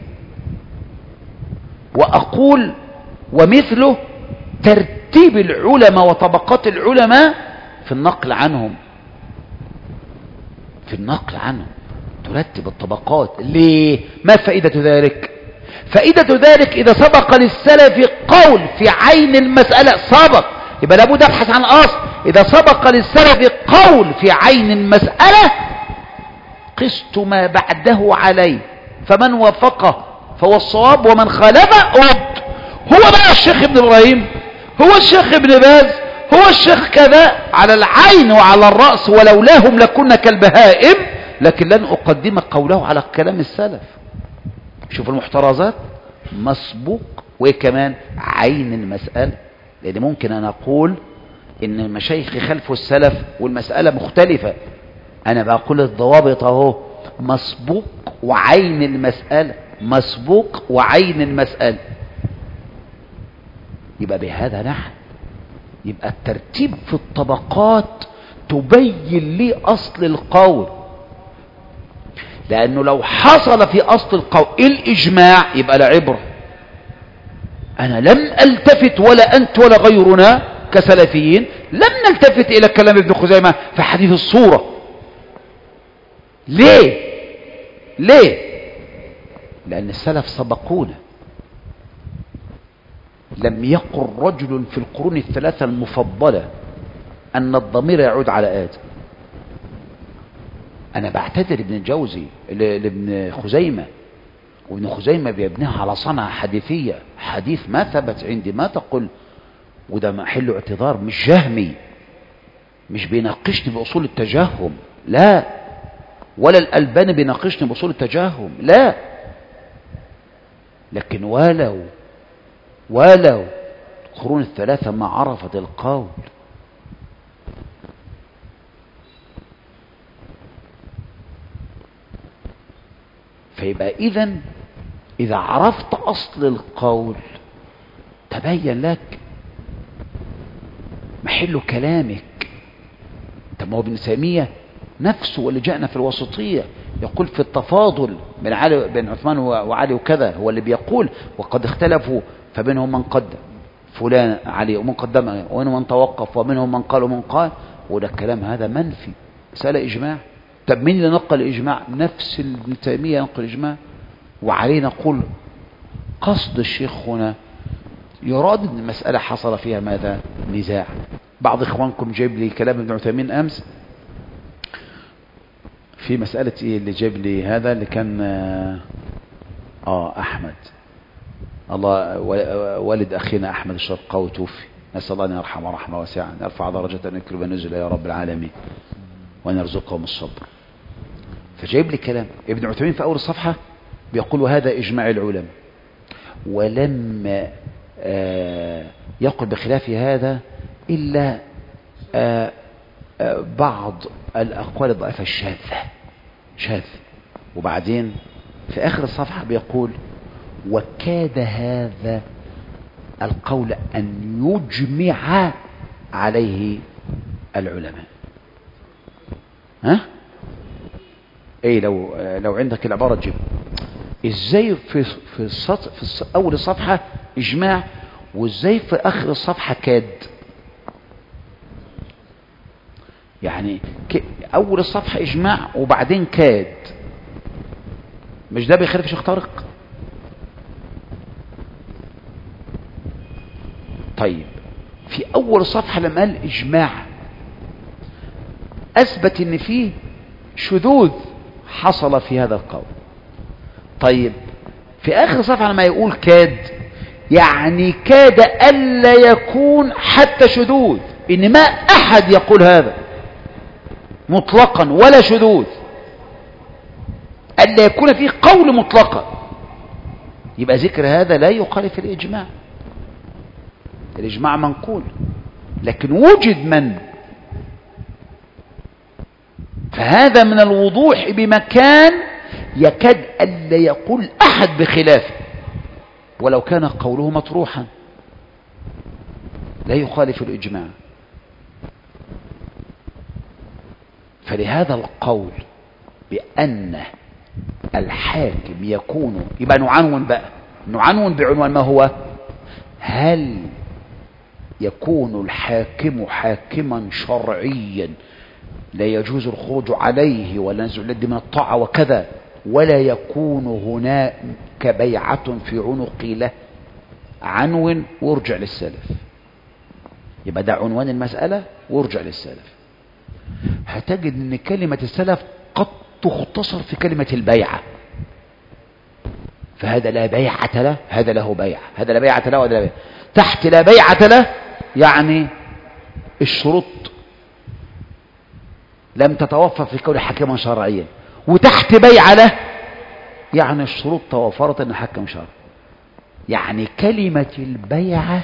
وأقول ومثله ترتيب العلماء وطبقات العلماء في النقل عنهم، في النقل عنهم ترتب الطبقات. ليه؟ ما فائدة ذلك؟ فائدة ذلك إذا سبق للسلف قول في عين المسألة سبق، يبقى لابد أبحث عن أصل. إذا سبق للسلف قول في عين المسألة قست ما بعده عليه، فمن وافقه فهو الصواب ومن خالفه أرد. هو بقى الشيخ ابن إبراهيم، هو الشيخ ابن باز، هو الشيخ كذا، على العين وعلى الرأس، ولولاهم لكنا كالبهائم، لكن لن أقدم قوله على كلام السلف. شوف المحترزات مسبوق، وكمان عين المسألة، لأن ممكن أن أقول إن المشايخ خلفوا السلف والمسألة مختلفة، أنا بقول الضوابط أهو مسبوق وعين المسألة، مسبوق وعين المسألة. يبقى بهذا نحن، يبقى الترتيب في الطبقات تبين لي أصل القول، لأنه لو حصل في أصل القول الإجماع يبقى لا عبرة. أنا لم ألتفت ولا أنت ولا غيرنا كسلفيين لم نلتفت إلى كلام ابن خزيمة في حديث الصورة. ليه؟ ليه؟ لأن السلف سبقونا. لم يقل رجل في القرون الثلاثة المفضلة أن الضمير يعود على آدم. أنا بعتذر ابن الجوزي لابن خزيمة، وابن خزيمة بيبنيها على صنعة حديثية، حديث ما ثبت عندي ما تقول، وده محل اعتذار، مش جهمي، مش بيناقشني بأصول التجهم، لا، ولا الألباني بيناقشني بأصول التجهم، لا، لكن ولو القرون الثلاثة ما عرفت القول. فيبقى إذا عرفت أصل القول تبين لك محل كلامك. طب ما هو ابن تيمية نفسه واللي جاءنا في الوسطية يقول في التفاضل بين عثمان وعلي وكذا، هو اللي بيقول وقد اختلفوا فبينهم من قدم فلان علي ومن قدم ومنهم من توقف ومنهم من قال ومن قال، وده الكلام هذا منفي، مسألة إجماع. طب مين اللي نقل الإجماع؟ نفس ابن تيمية نقل الإجماع. وعليه نقول قصد الشيخ هنا يراد أن المسألة حصل فيها ماذا؟ نزاع. بعض إخوانكم جايب لي كلام ابن عثيمين أمس في مسألة إيه اللي جايب لي هذا اللي كان أحمد، الله والد أخينا أحمد الشرقاوي توفي، نسأل الله أن يرحمه رحمة واسعة، يرفع درجة ونكرم نزل يا رب العالمين وأن يرزقهم الصبر. فجايب لي كلام ابن عثيمين في أول الصفحة بيقول وهذا إجماع العلماء، ولم يقل بخلاف هذا إلا بعض الأقوال الضعيفة الشاذة، وبعدين في آخر الصفحة بيقول وكاد هذا القول أن يجمع عليه العلماء. ها ايه لو عندك العبارة تجيب ازاي في اول الصفحة اجماع، وازاي في اخر الصفحة كاد؟ يعني اول الصفحة اجماع وبعدين كاد، مش ده بيخالف شيخ طارق؟ طيب في اول الصفحة لما قال اجماع اثبت ان فيه شذوذ حصل في هذا القول. طيب في اخر صفحة لما يقول كاد، يعني كاد الا يكون حتى شذوذ، ان ما احد يقول هذا مطلقا ولا شذوذ، الا يكون فيه قول مطلقا. يبقى ذكر هذا لا يخالف الاجماع. الاجماع منقول، لكن وجد من، فهذا من الوضوح بمكان يكاد ألا يقول أحد بخلافه، ولو كان قوله مطروحا لا يخالف الإجماع. فلهذا القول بأن الحاكم يكون، يبقى نعنون بعنوان ما هو؟ هل يكون الحاكم حاكما شرعيا لا يجوز الخروج عليه ولا نزع اليد من الطاعة وكذا، ولا يكون هناك بيعة في عنقه له؟ عنون وارجع للسلف. يبقى ده عنوان المسألة وارجع للسلف. هتجد ان كلمة السلف قد تختصر في كلمة البيعة، فهذا لا بيعة له، هذا له بيعة، هذا لا بيعة له وهذا لا بيعة. تحت لا بيعة له يعني الشروط لم تتوفر في كون حاكما شرعيا، وتحت بيعة له يعني الشروط توفرت ان حكم شرعي. يعني كلمة البيعة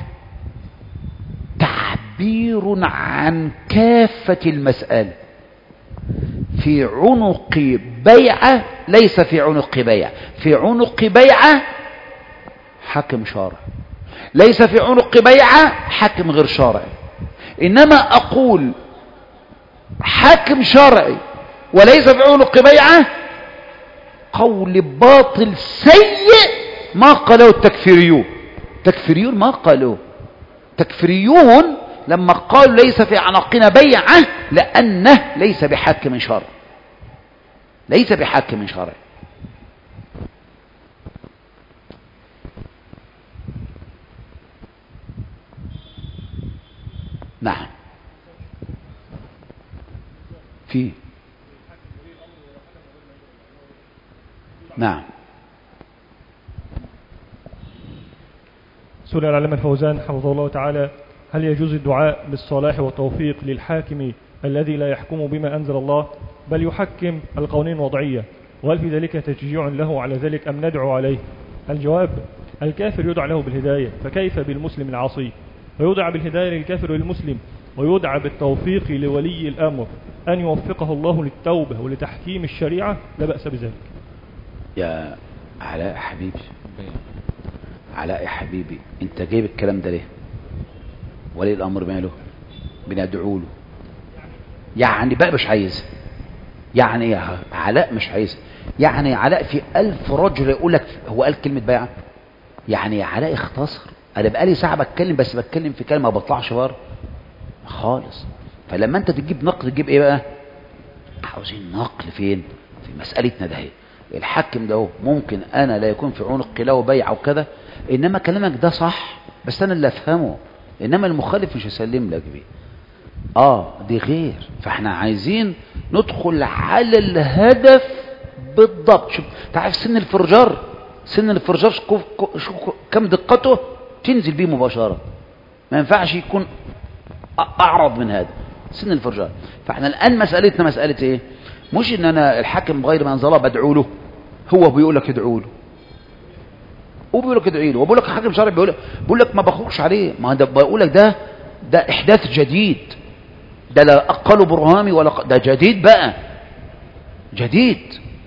تعبير عن كافة المسألة. في عنق بيعة ليس في عنق بيعة، في عنق بيعة حكم شرعي، ليس في عنق بيعة حكم غير شرعي. إنما أقول حاكم شرعي وليس في عنق بيعة قول باطل سيء ما قالوا التكفيريون. تكفيريون ما قالوا، تكفيريون لما قالوا ليس في عنقنا بيعة لأنه ليس بحاكم شرعي، ليس بحاكم شرعي. نعم في نعم. سئل العلامة الفوزان حفظه الله تعالى: هل يجوز الدعاء بالصلاح والتوفيق للحاكم الذي لا يحكم بما أنزل الله بل يحكم القوانين الوضعية، وهل في ذلك تشجيع له على ذلك أم ندعو عليه؟ الجواب: الكافر يدعى له بالهداية، فكيف بالمسلم العاصي؟ ويدعى بالهداية للكافر والمسلم، ويدعى بالتوفيق لولي الأمر أن يوفقه الله للتوبة ولتحكيم الشريعة، لا بأس بذلك. يا علاء حبيبي، علاء يا حبيبي، انت جايب الكلام ده ليه؟ ولي الأمر ماله؟ بندعو له يعني بقى مش عايز، يعني يا علاء مش عايز، يعني علاء في 1000 رجل يقول لك هو قال كلمة بيعة؟ يعني يا علاء اختصر، انا بقالي ساعة بتكلم بس بتكلم في كلمة ما بطلعش بره خالص. فلما انت تجيب نقل تجيب ايه بقى؟ عاوزين نقل فين؟ في مسألتنا ده. الحاكم ده ممكن انا لا يكون في عنق له بيعة وكذا، انما كلامك ده صح بس انا اللي افهمه، انما المخالف مش هسلم لك بيه. دي غير. فاحنا عايزين ندخل على الهدف بالضبط. شوف تعرف سن الفرجار، سن الفرجار شوف كم دقته، تنزل بيه مباشرة، ما ينفعش يكون اعرض من هذا سن الفرجار. فاحنا الان مسألتنا مسألة ايه؟ مش ان انا الحاكم بغير ما انزل الله بدعو له، هو بيقول لك ادعو له، وبيقول لك ادعي له، وبيقول لك حاكم شرعي بيقول لك ما بخرجش عليه. ما ده بقول لك ده احداث جديد، ده لا اقل برهامي ولا ده جديد بقى، جديد.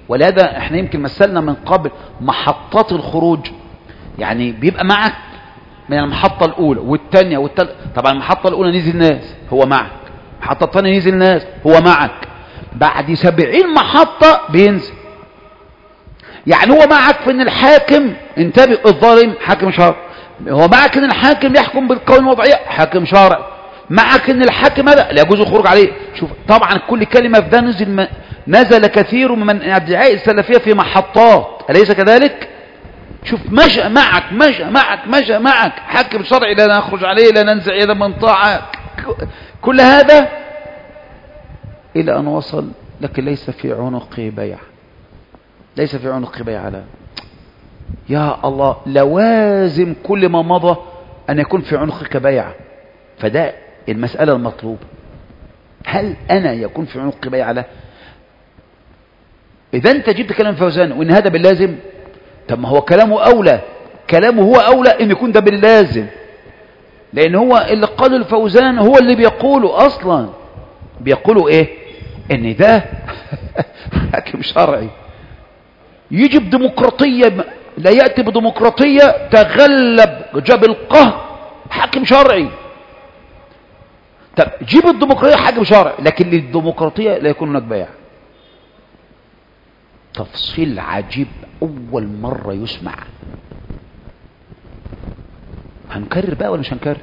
ولهذا احنا يمكن مثلنا من قبل محطات الخروج، يعني بيبقى معك من المحطة الأولى والثانية والثالثة. طبعا المحطة الأولى نزل ناس هو معك، المحطة الثانية نزل ناس هو معك، بعد 70 محطة بينزل. يعني هو معك في ان الحاكم، انتبه، الظالم حاكم شرعي، هو معك ان الحاكم يحكم بالقوانين الوضعية حاكم شرعي، معك ان الحاكم هذا لا يجوز الخروج عليه. شوف طبعا كل كلمة في ده نزل كثير من ادعاء السلفية في محطات، أليس كذلك؟ شوف مشى معك حاكم شرعي لا نخرج عليه، لا ننزع يدا من طاعة، كل هذا إلى أن وصل لكن ليس في عنقه بيع، ليس في عنقه بيع. لا يا الله، لوازم كل ما مضى أن يكون في عنقك بيع. فده المسألة المطلوبة، هل أنا يكون في عنقي بيع؟ لا. إذا أنت جبت كلام فوزان وإن هذا باللازم، طب ما هو كلامه أولى، كلامه هو أولى إن يكون ده باللازم، لأن هو اللي قاله الفوزان هو اللي بيقوله أصلا. بيقولوا إيه؟ إن ده حاكم شرعي يجي بديمقراطية، لا يأتي بديمقراطية تغلب جاب القهر، حاكم شرعي. طب جيب الديمقراطية حاكم شرعي، لكن للديمقراطية لا يكون هناك بيع. تفصيل عجيب أول مرة يسمع. هنكرر بقى ولا مش هنكرر؟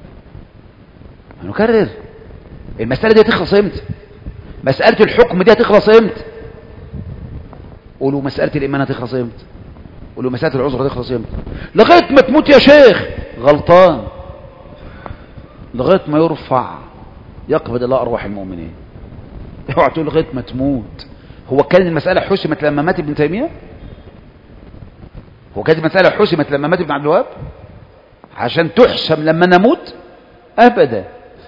هنكرر. المسألة دي هتخلص امتى؟ مسألة الحكم دي هتخلص امتى؟ قولوا مسألة الإيمان هتخلص امتى؟ قولوا مسألة العذر هتخلص امتى؟ لغاية ما تموت يا شيخ. غلطان. لغاية ما يرفع يقبض الله أرواح المؤمنين. اوعى تقول لغاية ما تموت. هو كان المسألة حسمت لما مات ابن تيمية؟ هو كانت المسألة حسمت لما مات ابن عبد الوهاب عشان تحسم لما نموت؟ أبدا.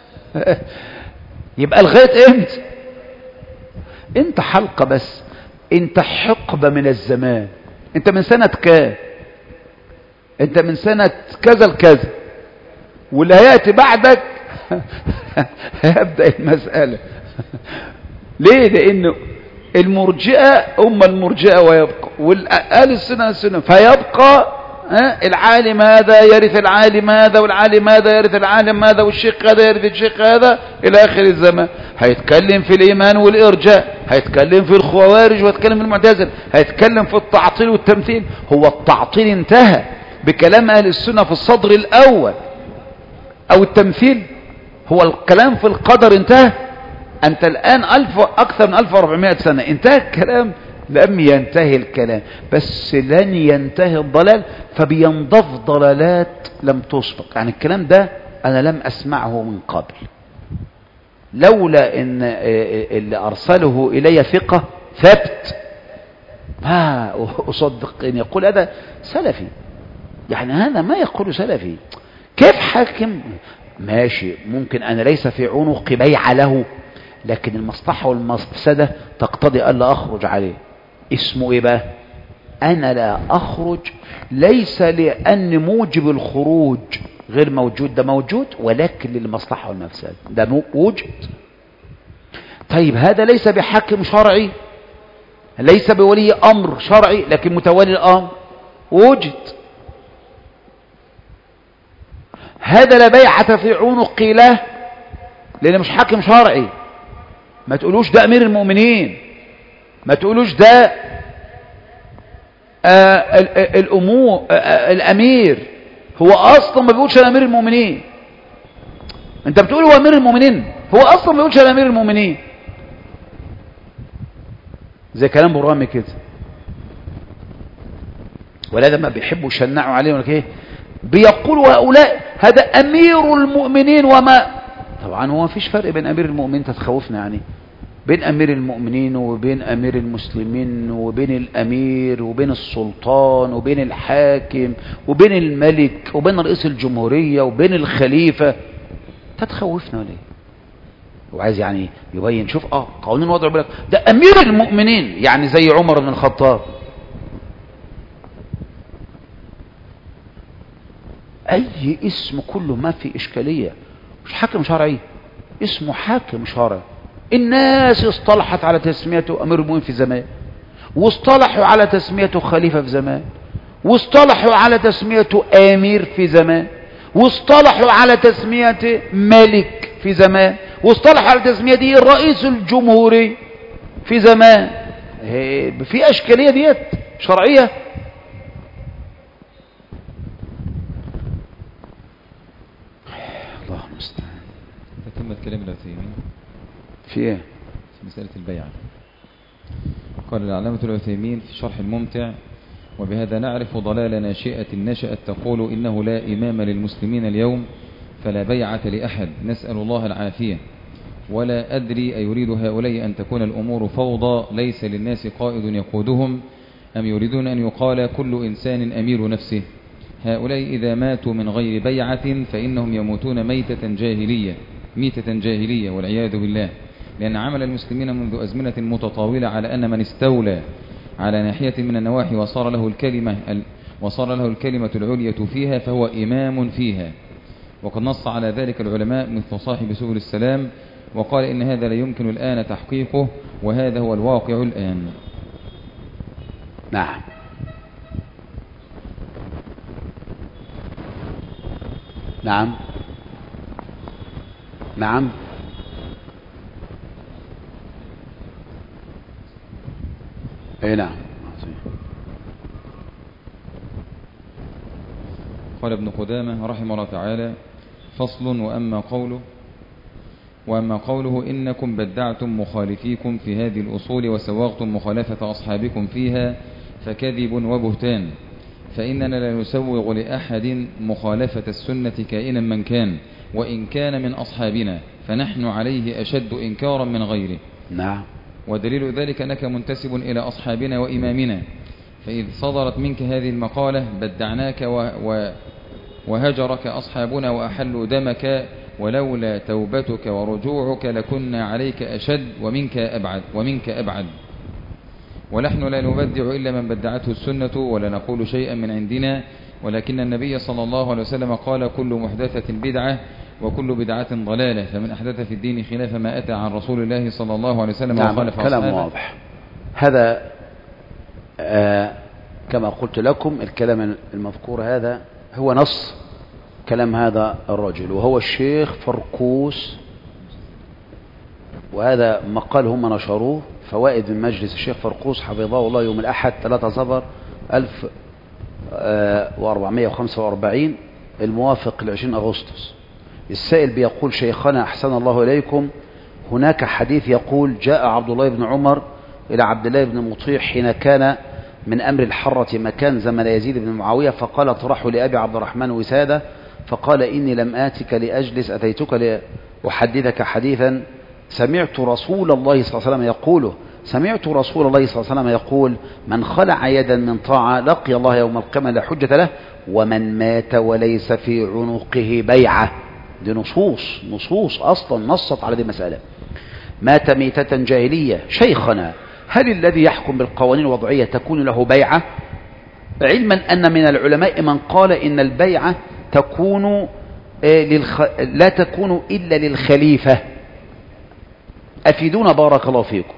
يبقى لغاية امتى؟ انت حلقة بس، انت حقبة من الزمان. انت من سنة كام؟ انت من سنة كذا لكذا، واللي هيأتي بعدك هيبدأ المسألة. ليه؟ لأنه المرجئة هم المرجئة ويبقى، والآل السنة فيبقى العالم هذا يرث العالم هذا، والعالم هذا يرث العالم هذا، والشيخ هذا يرث الشيخ هذا إلى آخر الزمان. هيتكلم في الإيمان والإرجاء، هيتكلم في الخوارج، وهيتكلم في المعتزلة، هيتكلم في التعطيل والتمثيل. هو التعطيل انتهى بكلام أهل السنة في الصدر الأول، أو التمثيل هو الكلام في القدر انتهى. أنت الآن أكثر من 1400 سنة انتهى الكلام؟ لم ينتهي الكلام، بس لن ينتهي الضلال، فبينضف ضلالات لم تسبق. يعني الكلام ده أنا لم أسمعه من قبل، لولا إن اللي أرسله إلي ثقة ثبت ما أصدق إن يقول هذا سلفي. يعني هذا ما يقول سلفي. كيف حاكم؟ ماشي، ممكن أنا ليس في عنق بيع له، لكن المصلحة والمفسدة تقتضي ألا أخرج عليه. اسمه إيه بقى؟ أنا لا أخرج ليس لأن موجب الخروج غير موجود، ده موجود، ولكن للمصلحة والمفسدة ده وجد. طيب هذا ليس بحاكم شرعي، ليس بولي أمر شرعي، لكن متولي الأمر وجد. هذا لا بيعة في عنقي له لأنه مش حاكم شرعي. ما تقولوش ده أمير المؤمنين، ما تقولوش ده الأمير. هو أصلا ما بيقولش أنا أمير المؤمنين. أنت بتقول هو أمير المؤمنين، هو أصلا ما بيقولش أنا أمير المؤمنين. زي كلام برامي كده، ولا ما بيحبوا يشنعوا عليه ولا ايه، بيقولوا هؤلاء هذا أمير المؤمنين. وما طبعا هو ما فيش فرق بين أمير المؤمنين، تتخوفنا يعني، بين أمير المؤمنين وبين أمير المسلمين وبين الأمير وبين السلطان وبين الحاكم وبين الملك وبين رئيس الجمهورية وبين الخليفة. تتخوفنا ليه؟ وعايز يعني يبين، شوف قوانين وضع بالك ده أمير المؤمنين، يعني زي عمر بن الخطاب. أي اسم كله ما في إشكالية، مش حاكم شرعي، اسمه حاكم شرعي. الناس اصطلحت على تسميته أمير المؤمنين في زمان، واصطلحوا على تسميته خليفة في زمان، واصطلحوا على تسميته أمير في زمان، واصطلحوا على تسميته ملك في زمان، واصطلحوا على تسميته الرئيس الجمهوري في زمان. في أشكالية ديت شرعية. الله المستعان. تتم كلام العثيمين في ايه؟ في مسألة البيعة. قال العلامة العثيمين في شرح الممتع: وبهذا نعرف ضلال ناشئة نشأت تقول إنه لا إمام للمسلمين اليوم فلا بيعة لأحد، نسأل الله العافية. ولا أدري أيريد هؤلاء أن تكون الأمور فوضى ليس للناس قائد يقودهم، أم يريدون أن يقال كل إنسان أمير نفسه. هؤلاء إذا ماتوا من غير بيعة فإنهم يموتون ميتة جاهلية والعياذ بالله، لأن عمل المسلمين منذ أزمنة متطاولة على أن من استولى على ناحية من النواحي وصار له الكلمة العليا فيها فهو إمام فيها. وقد نص على ذلك العلماء مثل صاحب سبل السلام، وقال إن هذا لا يمكن الآن تحقيقه، وهذا هو الواقع الآن. نعم. نعم نعم. اي نعم. قال ابن قدامة رحمه الله تعالى: فصل: وأما قوله إنكم بدعتم مخالفيكم في هذه الأصول وسوغتم مخالفة أصحابكم فيها فكذب وبهتان، فإننا لا نسوغ لأحد مخالفة السنة كائنا من كان، وإن كان من أصحابنا، فنحن عليه أشد إنكارا من غيره. نعم. ودليل ذلك أنك منتسب إلى أصحابنا وإمامنا، فإذ صدرت منك هذه المقالة بدعناك وهجرك أصحابنا وأحلوا دمك، ولولا توبتك ورجوعك لكنا عليك أشد ومنك أبعد. ونحن لا نبدع إلا من بدعته السنة، ولا نقول شيئا من عندنا، ولكن النبي صلى الله عليه وسلم قال: كل محدثة بدعة وكل بدعة ضلالة، فمن أحدث في الدين خلاف ما أتى عن رسول الله صلى الله عليه وسلم وخالف أصحابه. كلام واضح. هذا كما قلت لكم الكلام المذكور هذا هو نص كلام هذا الرجل، وهو الشيخ فرقوس، وهذا مقال هم نشروه فوائد من مجلس الشيخ فرقوس حفظه الله يوم الأحد 3 صفر 1445 الموافق ل20 أغسطس. السائل بيقول: شيخنا أحسن الله إليكم، هناك حديث يقول: جاء عبد الله بن عمر إلى عبد الله بن مطيع حين كان من أمر الحرة مكان زمن يزيد بن معاوية، فقال: اطرحوا لأبي عبد الرحمن وسادة، فقال: إني لم آتك لأجلس، أتيتك لأحدثك حديثا سمعت رسول الله صلى الله عليه وسلم يقوله. سمعت رسول الله صلى الله عليه وسلم يقول: من خلع يدا من طاعة لقي الله يوم القيامة لا حجة له، ومن مات وليس في عنقه بيعة. دي نصوص أصلا نصت على دي المسألة. مات ميتة جاهلية. شيخنا، هل الذي يحكم بالقوانين الوضعية تكون له بيعة؟ علما أن من العلماء من قال إن البيعة تكون لا تكون إلا للخليفة. أفيدونا بارك الله فيكم.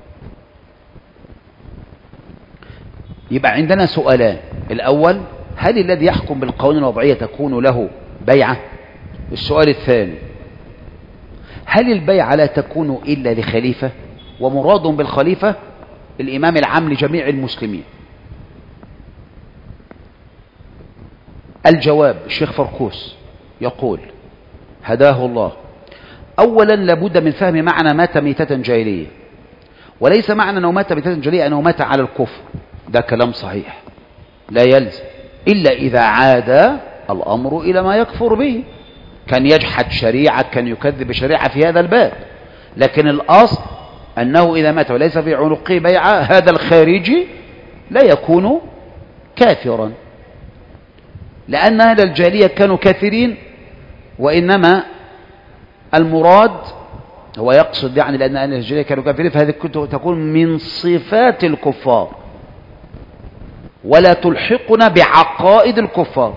يبقى عندنا سؤالان: الأول، هل الذي يحكم بالقوانين الوضعية تكون له بيعة؟ السؤال الثاني، هل البيعة لا تكون إلا لخليفة، ومراد بالخليفة الإمام العام لجميع المسلمين؟ الجواب: الشيخ فرقوس يقول هداه الله: أولا لابد من فهم معنى مات ميتة جاهلية، وليس معنى أنه مات ميتة جاهلية أنه مات على الكفر. ده كلام صحيح لا يلزم، إلا إذا عاد الأمر إلى ما يكفر به، كان يجحد شريعة، كان يكذب شريعة في هذا الباب. لكن الأصل أنه إذا مات وليس في عنقه بيعة، هذا الخارجي لا يكون كافرا، لأن أهل الجاهلية كانوا كافرين، وإنما المراد هو يقصد يعني لأن أهل الجاهلية كانوا كافرين، فهذه تكون من صفات الكفار ولا تلحقنا بعقائد الكفار،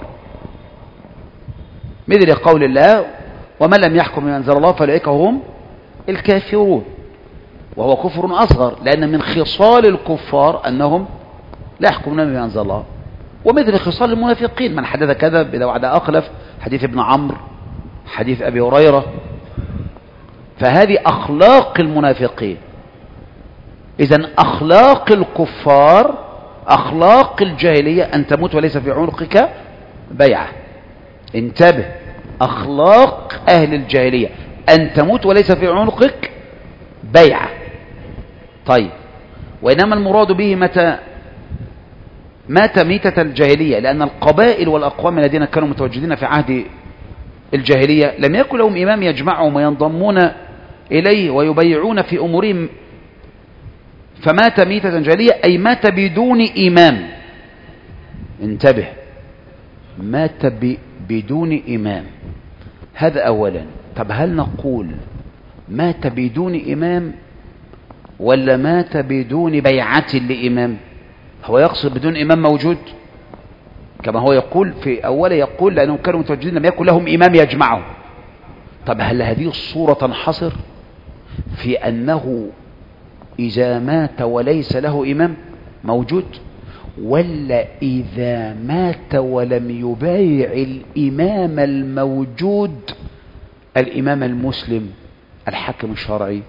مثل قول الله: ومن لم يحكم بما أنزل الله فأولئك هم الكافرون. وهو كفر أصغر، لأن من خصال الكفار أنهم لا يحكمون بما أنزل الله، ومثل خصال المنافقين، من حدث كذب إذا وعد أخلف، حديث ابن عمرو، حديث أبي هريرة. فهذه أخلاق المنافقين. إذن أخلاق الكفار، أخلاق الجاهلية أن تموت وليس في عنقك بيعة. انتبه، أخلاق أهل الجاهلية أن تموت وليس في عنقك بيعة. طيب، وإنما المراد به متى مات ميتة الجاهلية، لأن القبائل والأقوام الذين كانوا متواجدين في عهد الجاهلية لم يكن لهم إمام يجمعهم وينضمون إليه ويبيعون في أمورهم، فمات ميتة جاهلية أي مات بدون إمام. انتبه، مات بدون إمام، هذا أولا. طب هل نقول مات بدون إمام ولا مات بدون بيعة لإمام؟ هو يقصد بدون إمام موجود كما هو يقول في أوله، يقول لأنهم كانوا متوجدين لم يكن لهم إمام يجمعهم. طب هل هذه الصورة تنحصر في أنه إذا مات وليس له إمام موجود، ولا إذا مات ولم يبايع الإمام الموجود الإمام المسلم الحاكم الشرعي؟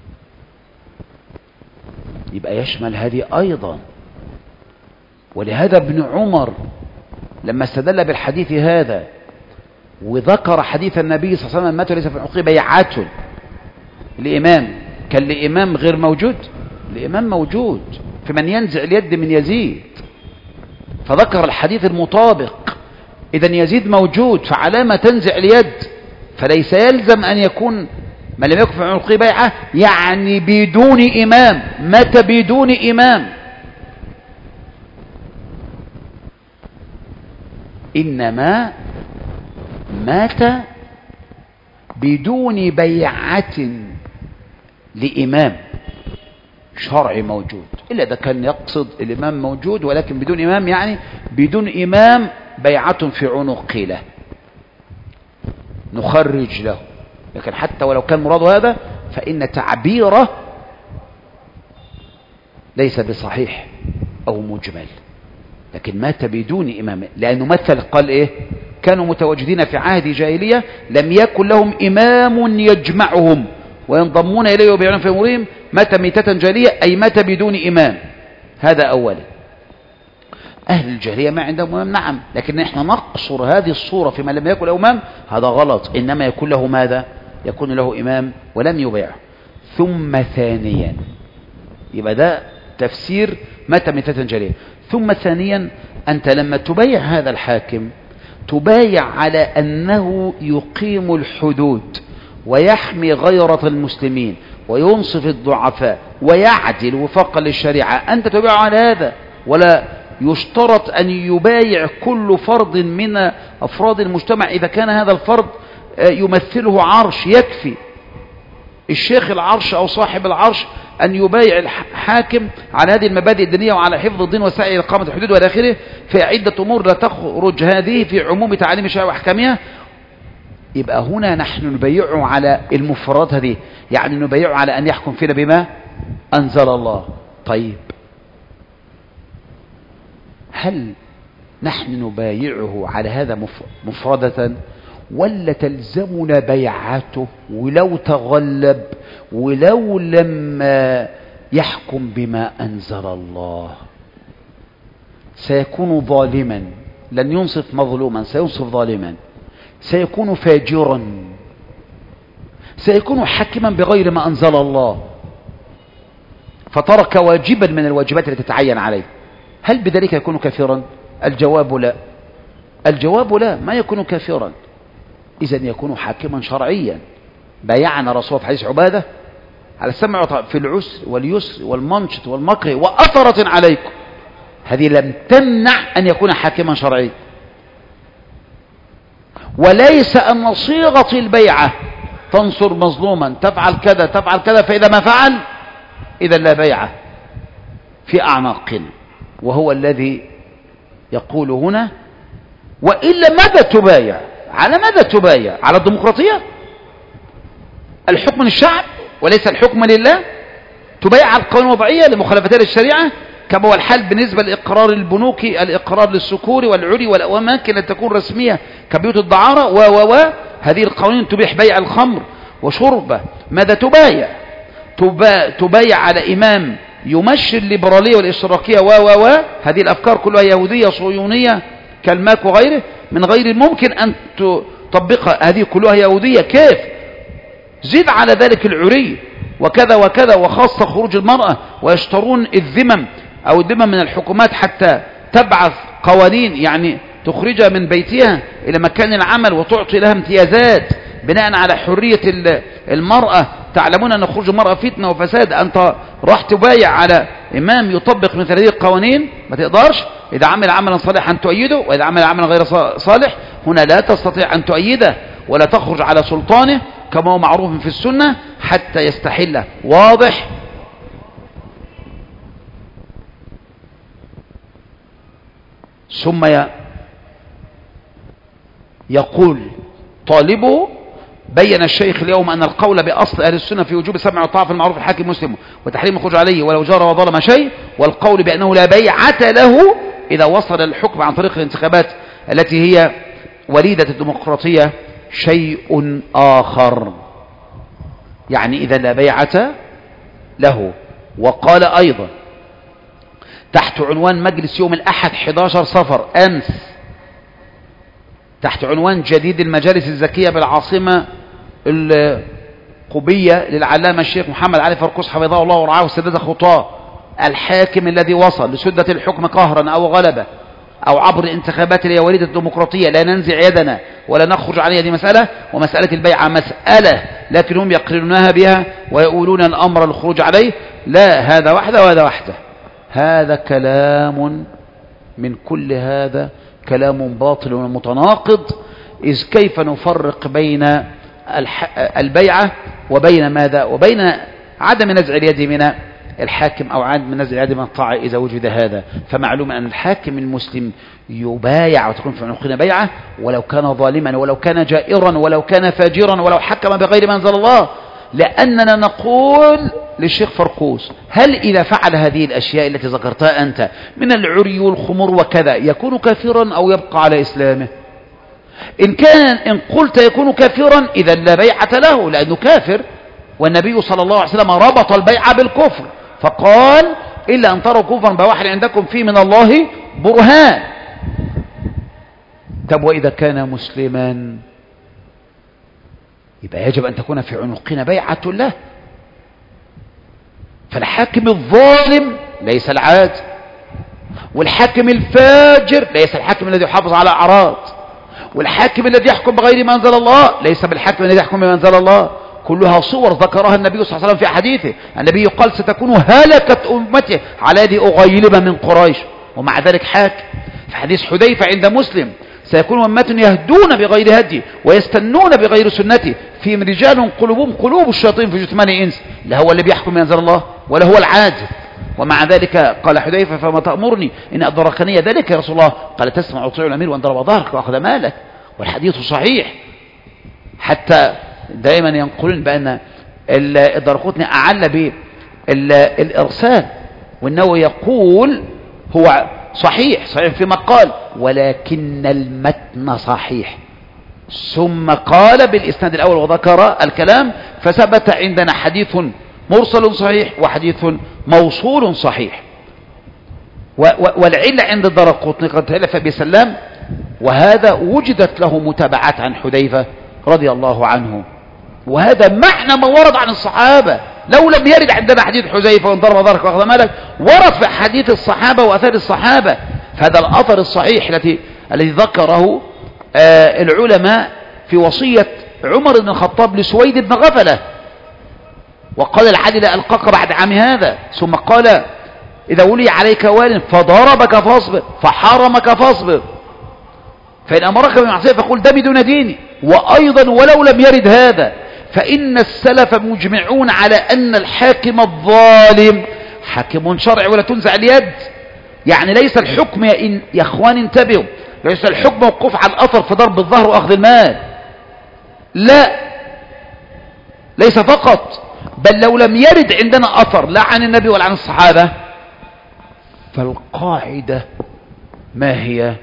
يبقى يشمل هذه أيضا. ولهذا ابن عمر لما استدل بالحديث هذا وذكر حديث النبي صلى الله عليه وسلم مات وليس في عنقه بيعة الإمام، كان الإمام غير موجود؟ الإمام موجود في من ينزع اليد من يزيد، فذكر الحديث المطابق. إذن يزيد موجود، فعلامة تنزع اليد، فليس يلزم أن يكون من لم يكن في عنقه بيعة يعني بدون إمام، مات بدون إمام. إنما مات بدون بيعة لإمام شرعي موجود، إلا إذا كان يقصد الإمام موجود ولكن بدون إمام، يعني بدون إمام بيعة في عنق له نخرج له. لكن حتى ولو كان مراد هذا فإن تعبيره ليس بصحيح أو مجمل، لكن مات بدون إمام، لأنه مثل قال إيه؟ كانوا متواجدين في عهد جاهلية لم يكن لهم إمام يجمعهم وينضمون إليه وبيعون في أمورهم، مات ميتة جاهلية أي مات بدون إمام. هذا أولا. أهل الجاهلية ما عندهم إمام، نعم، لكن إحنا نقصر هذه الصورة فيما لم يكن له إمام، هذا غلط. إنما يكون له ماذا؟ يكون له إمام ولم يبيعه. ثم ثانيا، يبقى ده تفسير مات ميتة جاهلية. ثم ثانيا، أنت لما تبايع هذا الحاكم تبايع على أنه يقيم الحدود ويحمي غيرة المسلمين وينصف الضعفاء ويعدل وفقا للشريعة. أنت تبايع على هذا، ولا يشترط أن يبايع كل فرد من أفراد المجتمع إذا كان هذا الفرد يمثله عرش. يكفي الشيخ العرش أو صاحب العرش أن يبايع الحاكم على هذه المبادئ الدينية وعلى حفظ الدين وسعي إلى إقامة الحدود وإلى آخره، في عدة أمور لا تخرج هذه في عموم تعاليم الشريعة وأحكامها. يبقى هنا نحن نبايعه على المفردات هذه، يعني نبايعه على أن يحكم فينا بما أنزل الله. طيب، هل نحن نبايعه على هذا مفردة، ولا تلزمنا بيعته ولو تغلب ولو لم يحكم بما أنزل الله؟ سيكون ظالما، لن ينصف مظلوما، سينصف ظالما، سيكون فاجرا، سيكون حاكما بغير ما أنزل الله، فترك واجبا من الواجبات التي تتعين عليه. هل بذلك يكون كافرا؟ الجواب لا. الجواب لا، ما يكون كافرا. إذن يكون حاكما شرعيا. بايعنا رسول في حديث عبادة على السمع في العسر واليسر والمنشط والمكره وأثرة عليكم. هذه لم تمنع أن يكون حاكما شرعيا، وليس أن صيغة البيعة تنصر مظلوما، تفعل كذا تفعل كذا، فإذا ما فعل إذا لا بيعة في أعناقنا. وهو الذي يقول هنا: وإلا ماذا تبايع؟ على ماذا تبايع؟ على الديمقراطية؟ الحكم للشعب وليس الحكم لله؟ تبايع على القوانين الوضعية لمخالفتها للشريعة، كما هو الحال بالنسبة لإقرار البنوك، الإقرار للسكور والعري والأماكن التي تكون رسمية كبيوت الدعارة هذه القوانين تبيح بيع الخمر وشربه. ماذا تبايع؟ تبايع على إمام يمشي الليبرالية والاشتراكية هذه الأفكار كلها يهودية صهيونية كالماك وغيره، من غير الممكن أن تطبقها، هذه كلها يهودية. كيف؟ زيد على ذلك العري وكذا وكذا، وخاصة خروج المرأة، ويشترون الذمم أو الذمم من الحكومات حتى تبعث قوانين يعني تخرجها من بيتها إلى مكان العمل وتعطي لها امتيازات بناء على حرية المرأة. تعلمون أن خروج المرأة فتنة وفساد. أنت راح تبايع على إمام يطبق مثل هذه القوانين؟ ما تقدرش. إذا عمل عملا صالحا تؤيده، وإذا عمل عملا غير صالح هنا لا تستطيع أن تؤيده ولا تخرج على سلطانه كما هو معروف في السنة حتى يستحله. واضح؟ ثم يقول طالبه: بين الشيخ اليوم أن القول بأصل أهل السنة في وجوب السمع والطاعة في المعروف الحاكم مسلم وتحريم الخروج عليه ولو جار وظلم شيء، والقول بأنه لا بيعة له إذا وصل الحكم عن طريق الانتخابات التي هي وليدة الديمقراطية شيء آخر. يعني إذا لا بيعة له. وقال أيضا تحت عنوان مجلس يوم الأحد 11 صفر أمس، تحت عنوان جديد المجالس الزكية بالعاصمة القبية للعلامة الشيخ محمد علي فركوس حفظه الله ورعاه وسدد خطاه: الحاكم الذي وصل لسدة الحكم قهرا أو غلبة أو عبر الانتخابات اللي هي وليدة الديمقراطية لا ننزع يدنا ولا نخرج عليها. دي مسألة، ومسألة البيعة مسألة، لكن هم يقرنونها بها ويقولون الأمر الخروج عليه. لا، هذا وحده وهذا وحده. هذا كلام من كل هذا كلام باطل ومتناقض. إذ كيف نفرق بين البيعة وبين ماذا؟ وبين عدم نزع اليد من الحاكم أو عدم نزع اليد من الطاعة إذا وجد هذا. فمعلوم أن الحاكم المسلم يبايع وتكون في عنقنا بيعة ولو كان ظالما ولو كان جائرا ولو كان فاجرا ولو حكم بغير ما أنزل الله. لأننا نقول للشيخ فركوس: هل إذا فعل هذه الأشياء التي ذكرتها أنت من العري والخمور وكذا يكون كافرا أو يبقى على إسلامه؟ إن قلت يكون كافرا إذا لا بيعة له لأنه كافر، والنبي صلى الله عليه وسلم ربط البيعة بالكفر فقال: إلا أن تروا كفرا بواحد عندكم فيه من الله برهان. طب وإذا كان مسلما يبقى يجب أن تكون في عنقنا بيعة له. فالحاكم الظالم ليس العادل، والحاكم الفاجر ليس الحاكم الذي يحافظ على أعراض، والحاكم الذي يحكم بغير ما أنزل الله ليس بالحاكم الذي يحكم بما أنزل الله. كلها صور ذكرها النبي صلى الله عليه وسلم في حديثه. النبي قال: ستكون هلكة أمتي على يد أغيلب من قريش، ومع ذلك حاكم. في حديث حذيفة عند مسلم: سيكون أمة يهدون بغير هدي ويستنون بغير سنتي، فيهم رجال قلوبهم قلوب الشياطين في جثمان إنس. لا هو اللي بيحكم بما أنزل الله ولا هو العادل. ومع ذلك قال حذيفة: فما تأمرني إن أدركني ذلك يا رسول الله؟ قال: تسمع وتطيع الأمير وأن ضرب ظهرك وأخذ مالك. والحديث صحيح. حتى دائما ينقلون بأن الدرقطني أعل بالإرسال، وأنه يقول هو صحيح فيما قال ولكن المتن صحيح. ثم قال بالإسناد الأول وذكر الكلام، فثبت عندنا حديث مرسل صحيح وحديث موصول صحيح. والعلة عند الدرقطني قد تألف بسلام، وهذا وجدت له متابعات عن حذيفة رضي الله عنه. وهذا معنى ما ورد عن الصحابة. لو لم يرد عندنا حديث حذيفة وان ضرب ظهرك واخذ مالك، ورد في حديث الصحابة وأثار الصحابة. فهذا الأثر الصحيح الذي ذكره العلماء في وصية عمر بن الخطاب لسويد بن غفلة، وقال: العدل ألقاك بعد عام هذا. ثم قال: إذا ولي عليك وال فضربك فاصبر فحرمك فاصبر، فإن أمرك بمعصية فقل دمي دون ديني. وأيضا ولو لم يرد هذا فإن السلف مجمعون على أن الحاكم الظالم حاكم شرعي ولا تنزع اليد. يعني ليس الحكم يا إخوان انتبهوا، ليس الحكم موقوف على الأثر في ضرب الظهر وأخذ المال، لا، ليس فقط، بل لو لم يرد عندنا أثر لا عن النبي ولا عن الصحابة، فالقاعدة ما هي؟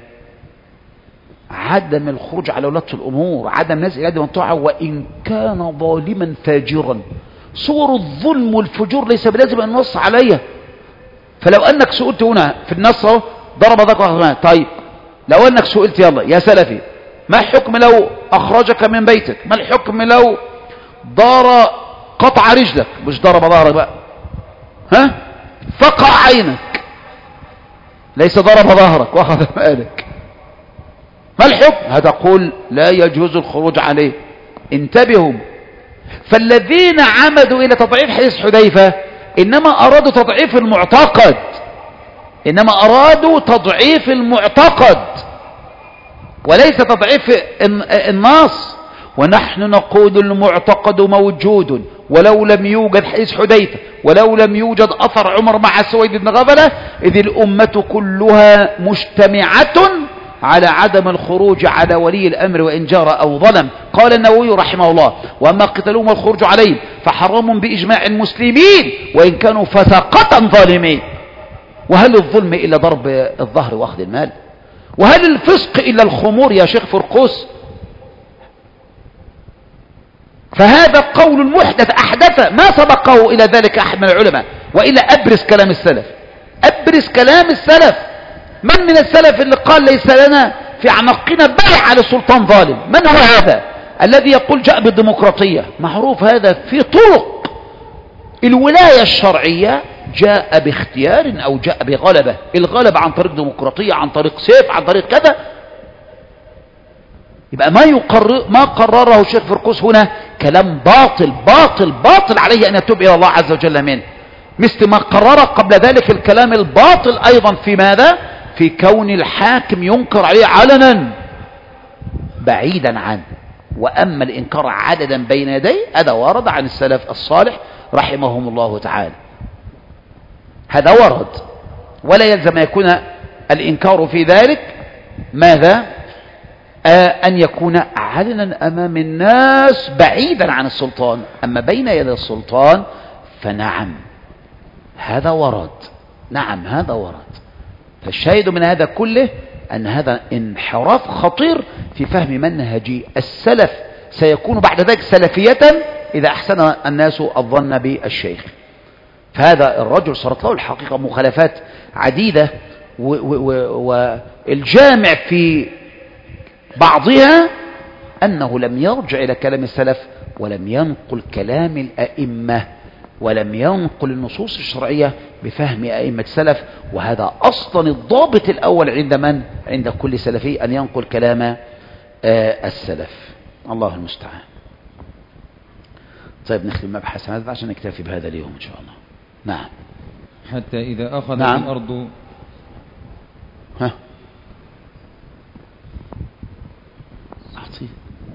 عدم الخروج على ولاة الأمور، عدم نزع يد من طاعة وإن كان ظالما فاجرا. صور الظلم والفجور ليس بلازم أن نص عليها. فلو أنك سئلت هنا في النص ضرب ذكر، طيب لو أنك سئلت يلا يا سلفي ما الحكم لو أخرجك من بيتك؟ ما الحكم لو ضار قطع رجلك، مش ضرب ظهرك بقى، ها، فقع عينك، ليس ضرب ظهرك واخذ مالك، ما الحكم؟ هتقول لا يجوز الخروج عليه. انتبهوا، فالذين عمدوا إلى تضعيف حديث حذيفة إنما أرادوا تضعيف المعتقد، إنما أرادوا تضعيف المعتقد وليس تضعيف النص. ونحن نقول المعتقد موجود ولو لم يوجد حديث حذيفة، ولو لم يوجد أثر عمر مع سويد بن غفلة، إذ الأمة كلها مجتمعة على عدم الخروج على ولي الأمر وإن جار أو ظلم. قال النووي رحمه الله: وأما قتالهم والخروج عليهم فحرام بإجماع المسلمين وإن كانوا فسقة ظالمين. وهل الظلم إلا ضرب الظهر وأخذ المال؟ وهل الفسق إلا الخمور يا شيخ فرقوس؟ فهذا قول محدث أحدث ما سبقه إلى ذلك أحد من العلماء. وإلا أبرز كلام السلف، أبرز كلام السلف. من السلف اللي قال ليس لنا في أعناقنا بيع لسلطان ظالم؟ من هو هذا الذي يقول جاء بالديمقراطية؟ معروف هذا في طرق الولاية الشرعية، جاء باختيار أو جاء بغلبة. الغلبة عن طريق ديمقراطية، عن طريق سيف، عن طريق كذا. يبقى ما قرره الشيخ فرقوس هنا كلام باطل باطل باطل، عليه أن يتوب إلى الله عز وجل منه، مثل ما قرر قبل ذلك الكلام الباطل أيضا في ماذا؟ في كون الحاكم ينكر عليه علنا بعيدا عنه. وأما الإنكار عددا بين يديه هذا ورد عن السلف الصالح رحمهم الله تعالى، هذا ورد، ولا يلزم يكون الإنكار في ذلك ماذا؟ أن يكون علنا أمام الناس بعيدا عن السلطان. أما بين يدي السلطان فنعم هذا ورد، نعم هذا ورد. فالشاهد من هذا كله أن هذا انحراف خطير في فهم منهج السلف، سيكون بعد ذلك سلفية إذا أحسن الناس الظن بالشيخ. فهذا الرجل صارت له الحقيقة مخالفات عديدة، والجامع في بعضها أنه لم يرجع إلى كلام السلف ولم ينقل كلام الأئمة ولم ينقل النصوص الشرعية بفهم أئمة السلف. وهذا أصلا الضابط الأول عند من؟ عند كل سلفي أن ينقل كلام السلف. الله المستعان. طيب نختم مبحث هذا عشان نكتفي بهذا اليوم إن شاء الله. نعم. حتى إذا أخذ نعم. الأرض أعطيه.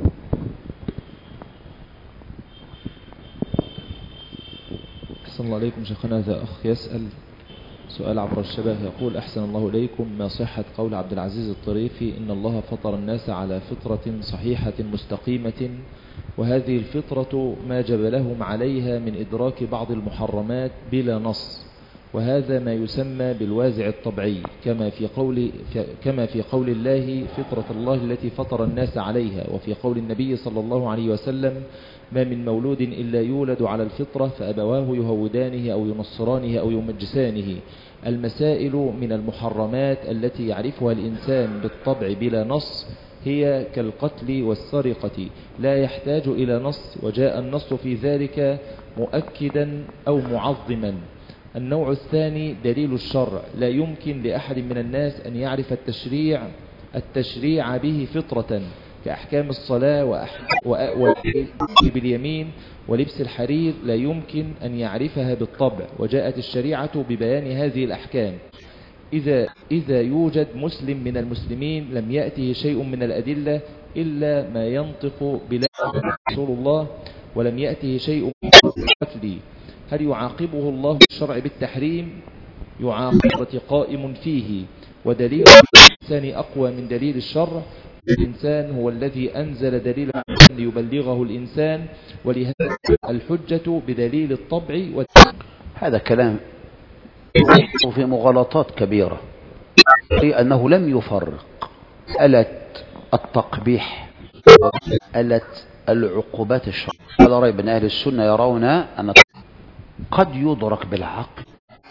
أحسن الله عليكم شيخنا. هذا أخ يسأل سؤال عبر الشبه، يقول: أحسن الله إليكم، ما صحة قول عبد العزيز الطريفي إن الله فطر الناس على فطرة صحيحة مستقيمة، وهذه الفطرة ما جبلهم عليها من إدراك بعض المحرمات بلا نص، وهذا ما يسمى بالوازع الطبعي، كما في قول الله فطرة الله التي فطر الناس عليها، وفي قول النبي صلى الله عليه وسلم: ما من مولود إلا يولد على الفطرة فأبواه يهودانه أو ينصرانه أو يمجسانه. المسائل من المحرمات التي يعرفها الإنسان بالطبع بلا نص هي كالقتل والسرقة، لا يحتاج إلى نص، وجاء النص في ذلك مؤكدا أو معظما. النوع الثاني دليل الشرع، لا يمكن لأحد من الناس أن يعرف التشريع به فطرة، كأحكام الصلاة باليمين ولبس الحرير، لا يمكن أن يعرفها بالطبع، وجاءت الشريعة ببيان هذه الأحكام. إذا يوجد مسلم من المسلمين لم يأته شيء من الأدلة إلا ما ينطق بلا رسول الله، ولم يأته شيء من القتل، هل يعاقبه الله الشرع بالتحريم؟ يعاقبة قائم فيه، ودليل الإنسان أقوى من دليل الشرع، الإنسان هو الذي أنزل دليلا ليبلغه الإنسان، ولهذا الحجة بدليل الطبع هذا كلام في مغالطات كبيرة، لأنه لم يفرق ألت التقبيح ألت العقوبات الشرعية. هذا رأي من أهل السنة، يرون أن قد يدرك بالعقل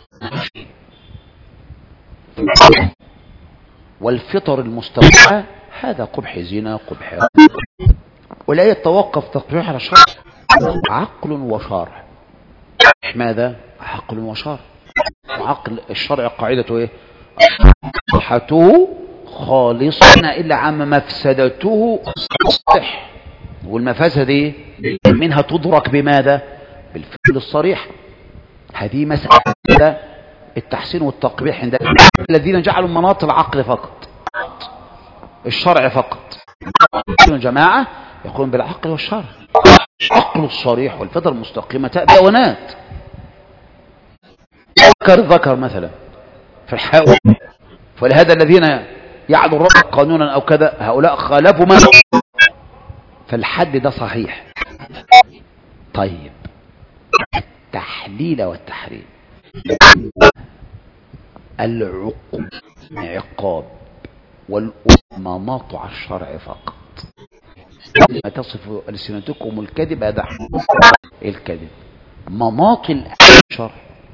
والفطر المستوحى، هذا قبح زنا قبح، ولا يتوقف تقبيح على الشرع، عقل وشرع. ماذا؟ عقل وشرع. عقل الشرع قاعدته ايه؟ صحته خالصة إلا عما مفسدته صح، والمفاسد ايه؟ منها تدرك بماذا؟ بالفعل الصريح. هذه مسألة التحسين والتقبيح عند الذين جعلوا مناط العقل فقط، الشرع فقط. الجماعة يقولون بالعقل والشرع، العقل الصريح والفطر المستقيمة تأتي ونات. ذكر مثلا في الحيوان، فلهذا الذين يعدوا الرب قانونا أو كذا هؤلاء خالفوا ما، فالحد ده صحيح. طيب التحليل والتحريم، العقاب والمناط على الشرع فقط. ما تصف ألسنتكم الكذب، هذا الكذب مناط الشرع.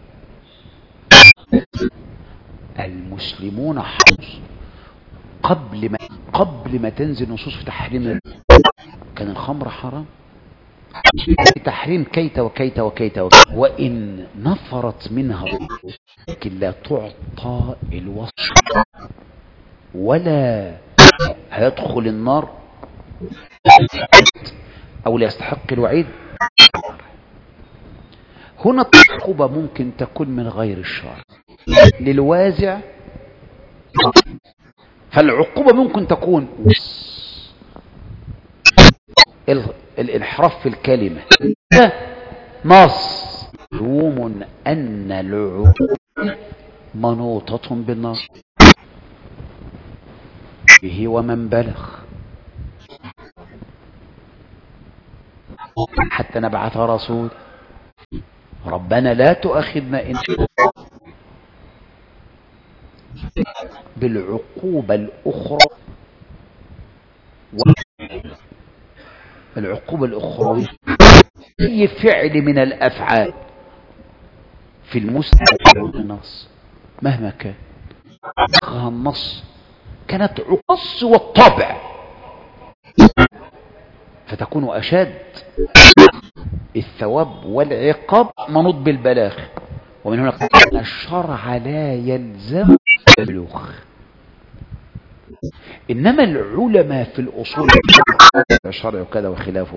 المسلمون حرص قبل ما تنزل نصوص في تحريم، كان الخمر حرام، تحريم كيت وكيت وكيت وكيت، وإن نفرت منها لكن لا تعطى الوصف ولا هيدخل النار أو لا يستحق الوعيد. هنا العقوبة ممكن تكون من غير الشرع للوازع، فالعقوبة ممكن تكون الانحراف في الكلمة، نص معلوم أن العقوبة منوطة بالنار به ومن بلغ حتى نبعث رسول. ربنا لا تؤاخذنا إن بالعقوبة الأخرى، العقوبة الأخرى أي فعل من الأفعال في المستقبل النص مهما كان النص كانت عقص والطبع، فتكون أشد الثواب والعقاب منوط بالبلاغ. ومن هنا قال الشرع لا يلزم البلوغ. إنما العلماء في الأصول الشرع وكذا وخلافه،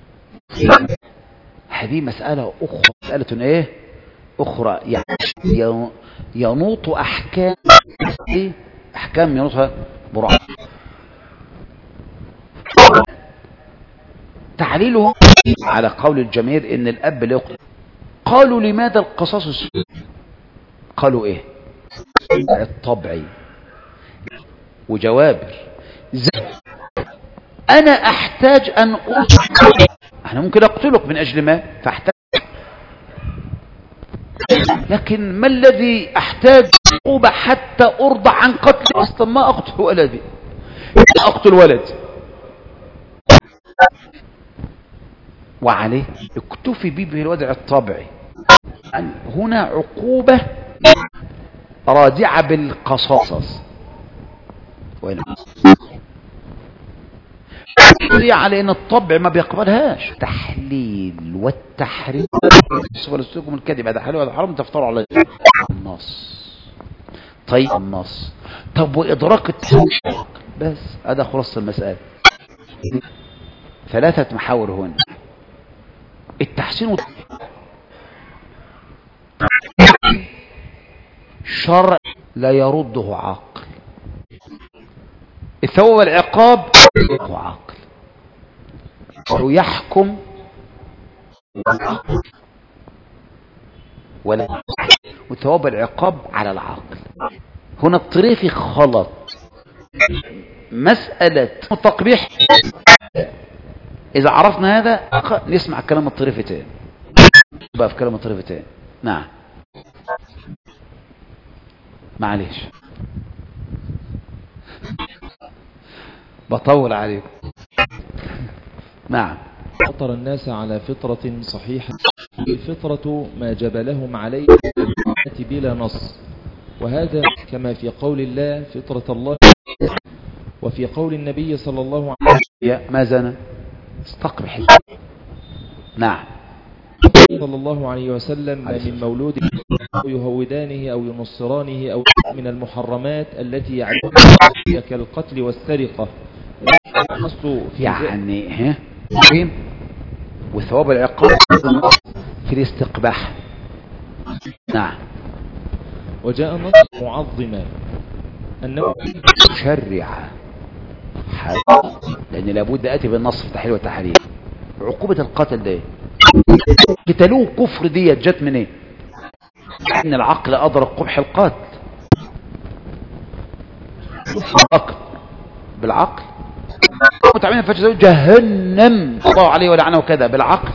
هذه مسألة أخرى، مسألة إيه أخرى، يعني ينوط أحكام، أحكام ينوطها براءة. تعليلهم على قول الجماهير إن الأب لا يقتل. قالوا لماذا القصاص السنة؟ قالوا إيه؟ الطبعي وجوابر. أنا أحتاج أن أقتل، أنا ممكن أقتلك من أجل ما فأحتاج، لكن ما الذي أحتاج عقوبة حتى أرضى عن قتل؟ أصلا ما أقتل ولدي، لا أقتل ولدي، وعليه اكتفي به بالوضع الطبيعي. هنا عقوبة راجعة بالقصاص، على ان الطبع ما بيقبلهاش. تحليل والتحريم ولستكم الكذب، هذا حلال وهذا حرام، تفتروا على النص. طيب النص، طب وادراك التحريم، بس هذا خلاص المسألة. ثلاثة محاور هنا: التحسين شرع لا يرده عقل، الثواب والعقاب هو عقل، ويحكم ولا والثواب والعقاب على العقل. هنا الطريقي خلط مسألة التقبيح إذا عرفنا هذا نسمع كلام الطريف تاني بقى في كلام الطريف تاني. نعم معليش بطول عليكم. نعم فطر الناس على فطرة صحيحة، الفطرة ما جبلهم عليه بلا نص، وهذا كما في قول الله فطرة الله، وفي قول النبي صلى الله عليه وسلم ما زنا استقبح. نعم صلى الله عليه وسلم من مولود يهودانه أو ينصرانه أو من المحرمات التي يعرفها كالقتل والسرقة يعني وثواب العقاب في الاستقباح. نعم وجاء النص معظما أنه شرع لأن لابد أتي بالنص في التحليل والتحريم. عقوبة القتل ده قتلوه كفر دي جت من ايه؟ ان العقل أدرك قبح القتل بالعقل متعمين فجزاء جهنم الله عليه ولعنه كذا بالعقل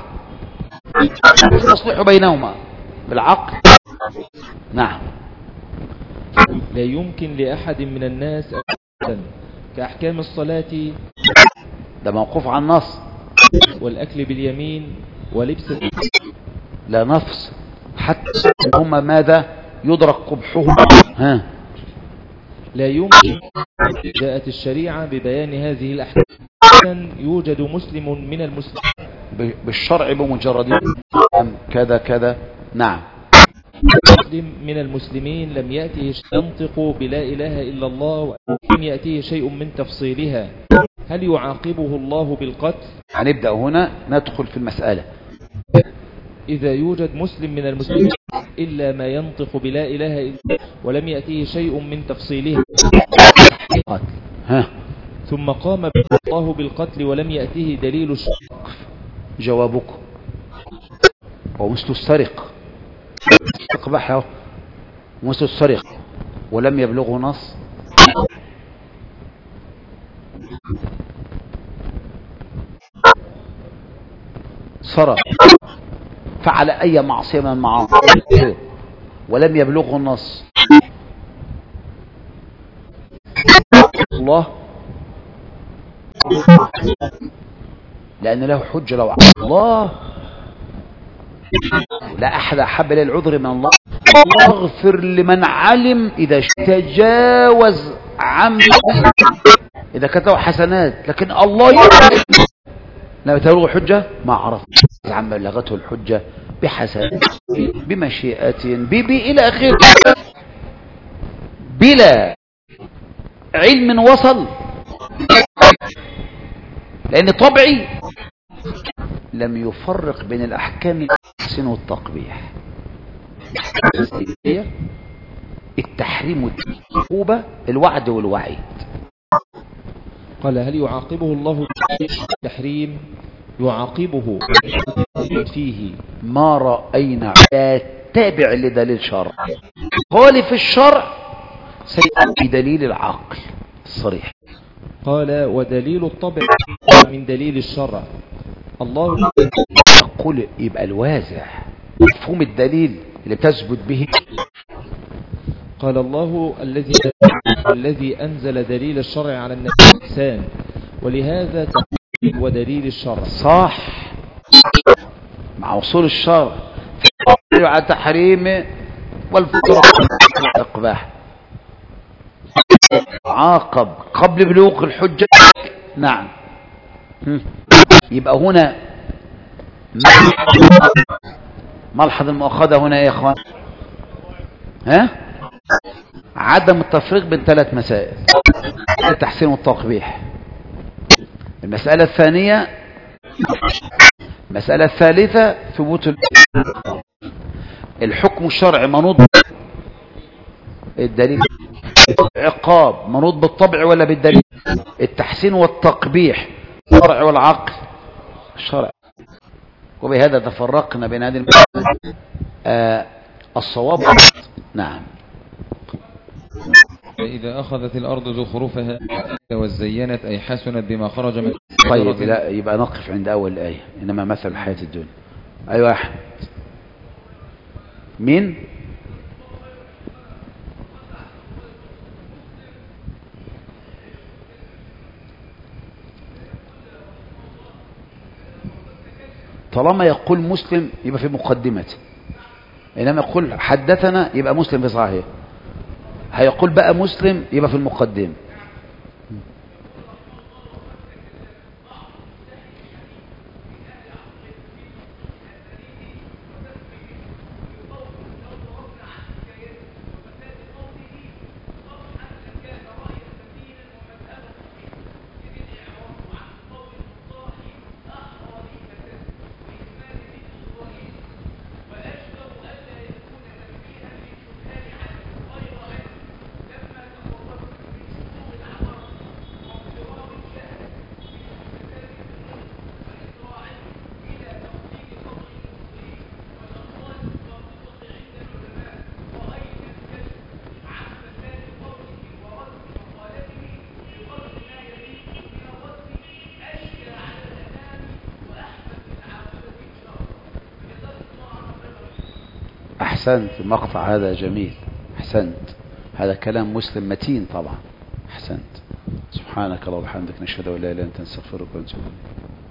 تصلح بينهما بالعقل. نعم لا يمكن لأحد من الناس كأحكام الصلاة ده موقوف عن نص، والأكل باليمين ولبس لا نفس حتى هم ماذا يدرك قبحهم. ها لا يمكن. جاءت الشريعة ببيان هذه الأحكام يوجد مسلم من المسلمين بالشرع بمجرد كذا كذا. نعم مسلم من المسلمين لم يأته ينطق بلا إله إلا الله ولم يأته شيء من تفصيلها، هل يعاقبه الله بالقتل؟ هنبدأ هنا ندخل في المسألة. إذا يوجد مسلم من المسلمين إلا ما ينطق بلا إله إلا الله ولم يأته شيء من تفصيلها ثم قام الله بالقتل ولم يأته دليل الشرع، جوابكم ومثل السرق استقبحه ومثل السرق ولم يبلغه نص سرق فعل أي معصية من المعاصي ولم يبلغه النص الله لأن له حجة لو الله لا أحد أحب إلى العذر من الله. اغفر لمن علم إذا تجاوز عن إذا كتبوا حسنات، لكن الله يعلم لما تبلغ حجة ما عرف عن بلغته الحجة بحسنات بمشيئة إلى آخره بلا علم وصل، لأن طبعي لم يفرق بين الأحكام التحسين والتقبيح، التحريم والعقوبة، الوعد والوعيد. قال هل يعاقبه الله بالتحريم؟ يعاقبه فيه ما رأينا تابع لدليل شرع خالف الشرع بدليل العقل الصريح. قال ودليل الطبع من دليل الشرع. الله يقول يبقى الوازع مفهوم الدليل اللي بتثبت به. قال الله الذي أنزل دليل الشرع على النبي الإنسان، ولهذا تقليد ودليل الشرع صح مع وصول الشرع على تحريمه والفطرة الإقباح عاقب قبل بلوغ الحجة. نعم يبقى هنا ملحظ المؤاخذة هنا يا إخوان عدم التفريق بين ثلاث مسائل: التحسين والتقبيح، المسألة الثانية، المسألة الثالثة ثبوت الحكم الشرعي منوط الدليل، عقاب منوط بالطبع ولا بالدليل، التحسين والتقبيح الشرع والعقل الشرع. وبهذا تفرقنا بين هذه الصواب. نعم إذا أخذت الأرض زخرفها وزينت أي حسنت بما خرج من طيب لا يبقى نقف عند أول الآية إنما مثل الحياة الدنيا. أيوة أحد مين؟ طالما يقول مسلم يبقى في مقدمته، إنما يقول حدثنا يبقى مسلم في صحيح، هيقول بقى مسلم يبقى في المقدمة. أحسنت، المقطع هذا جميل، أحسنت، هذا كلام مسلم متين طبعا، أحسنت. سبحانك اللهم وبحمدك نشهد أن لا إله إلا أنت نستغفرك ونتوب إليك.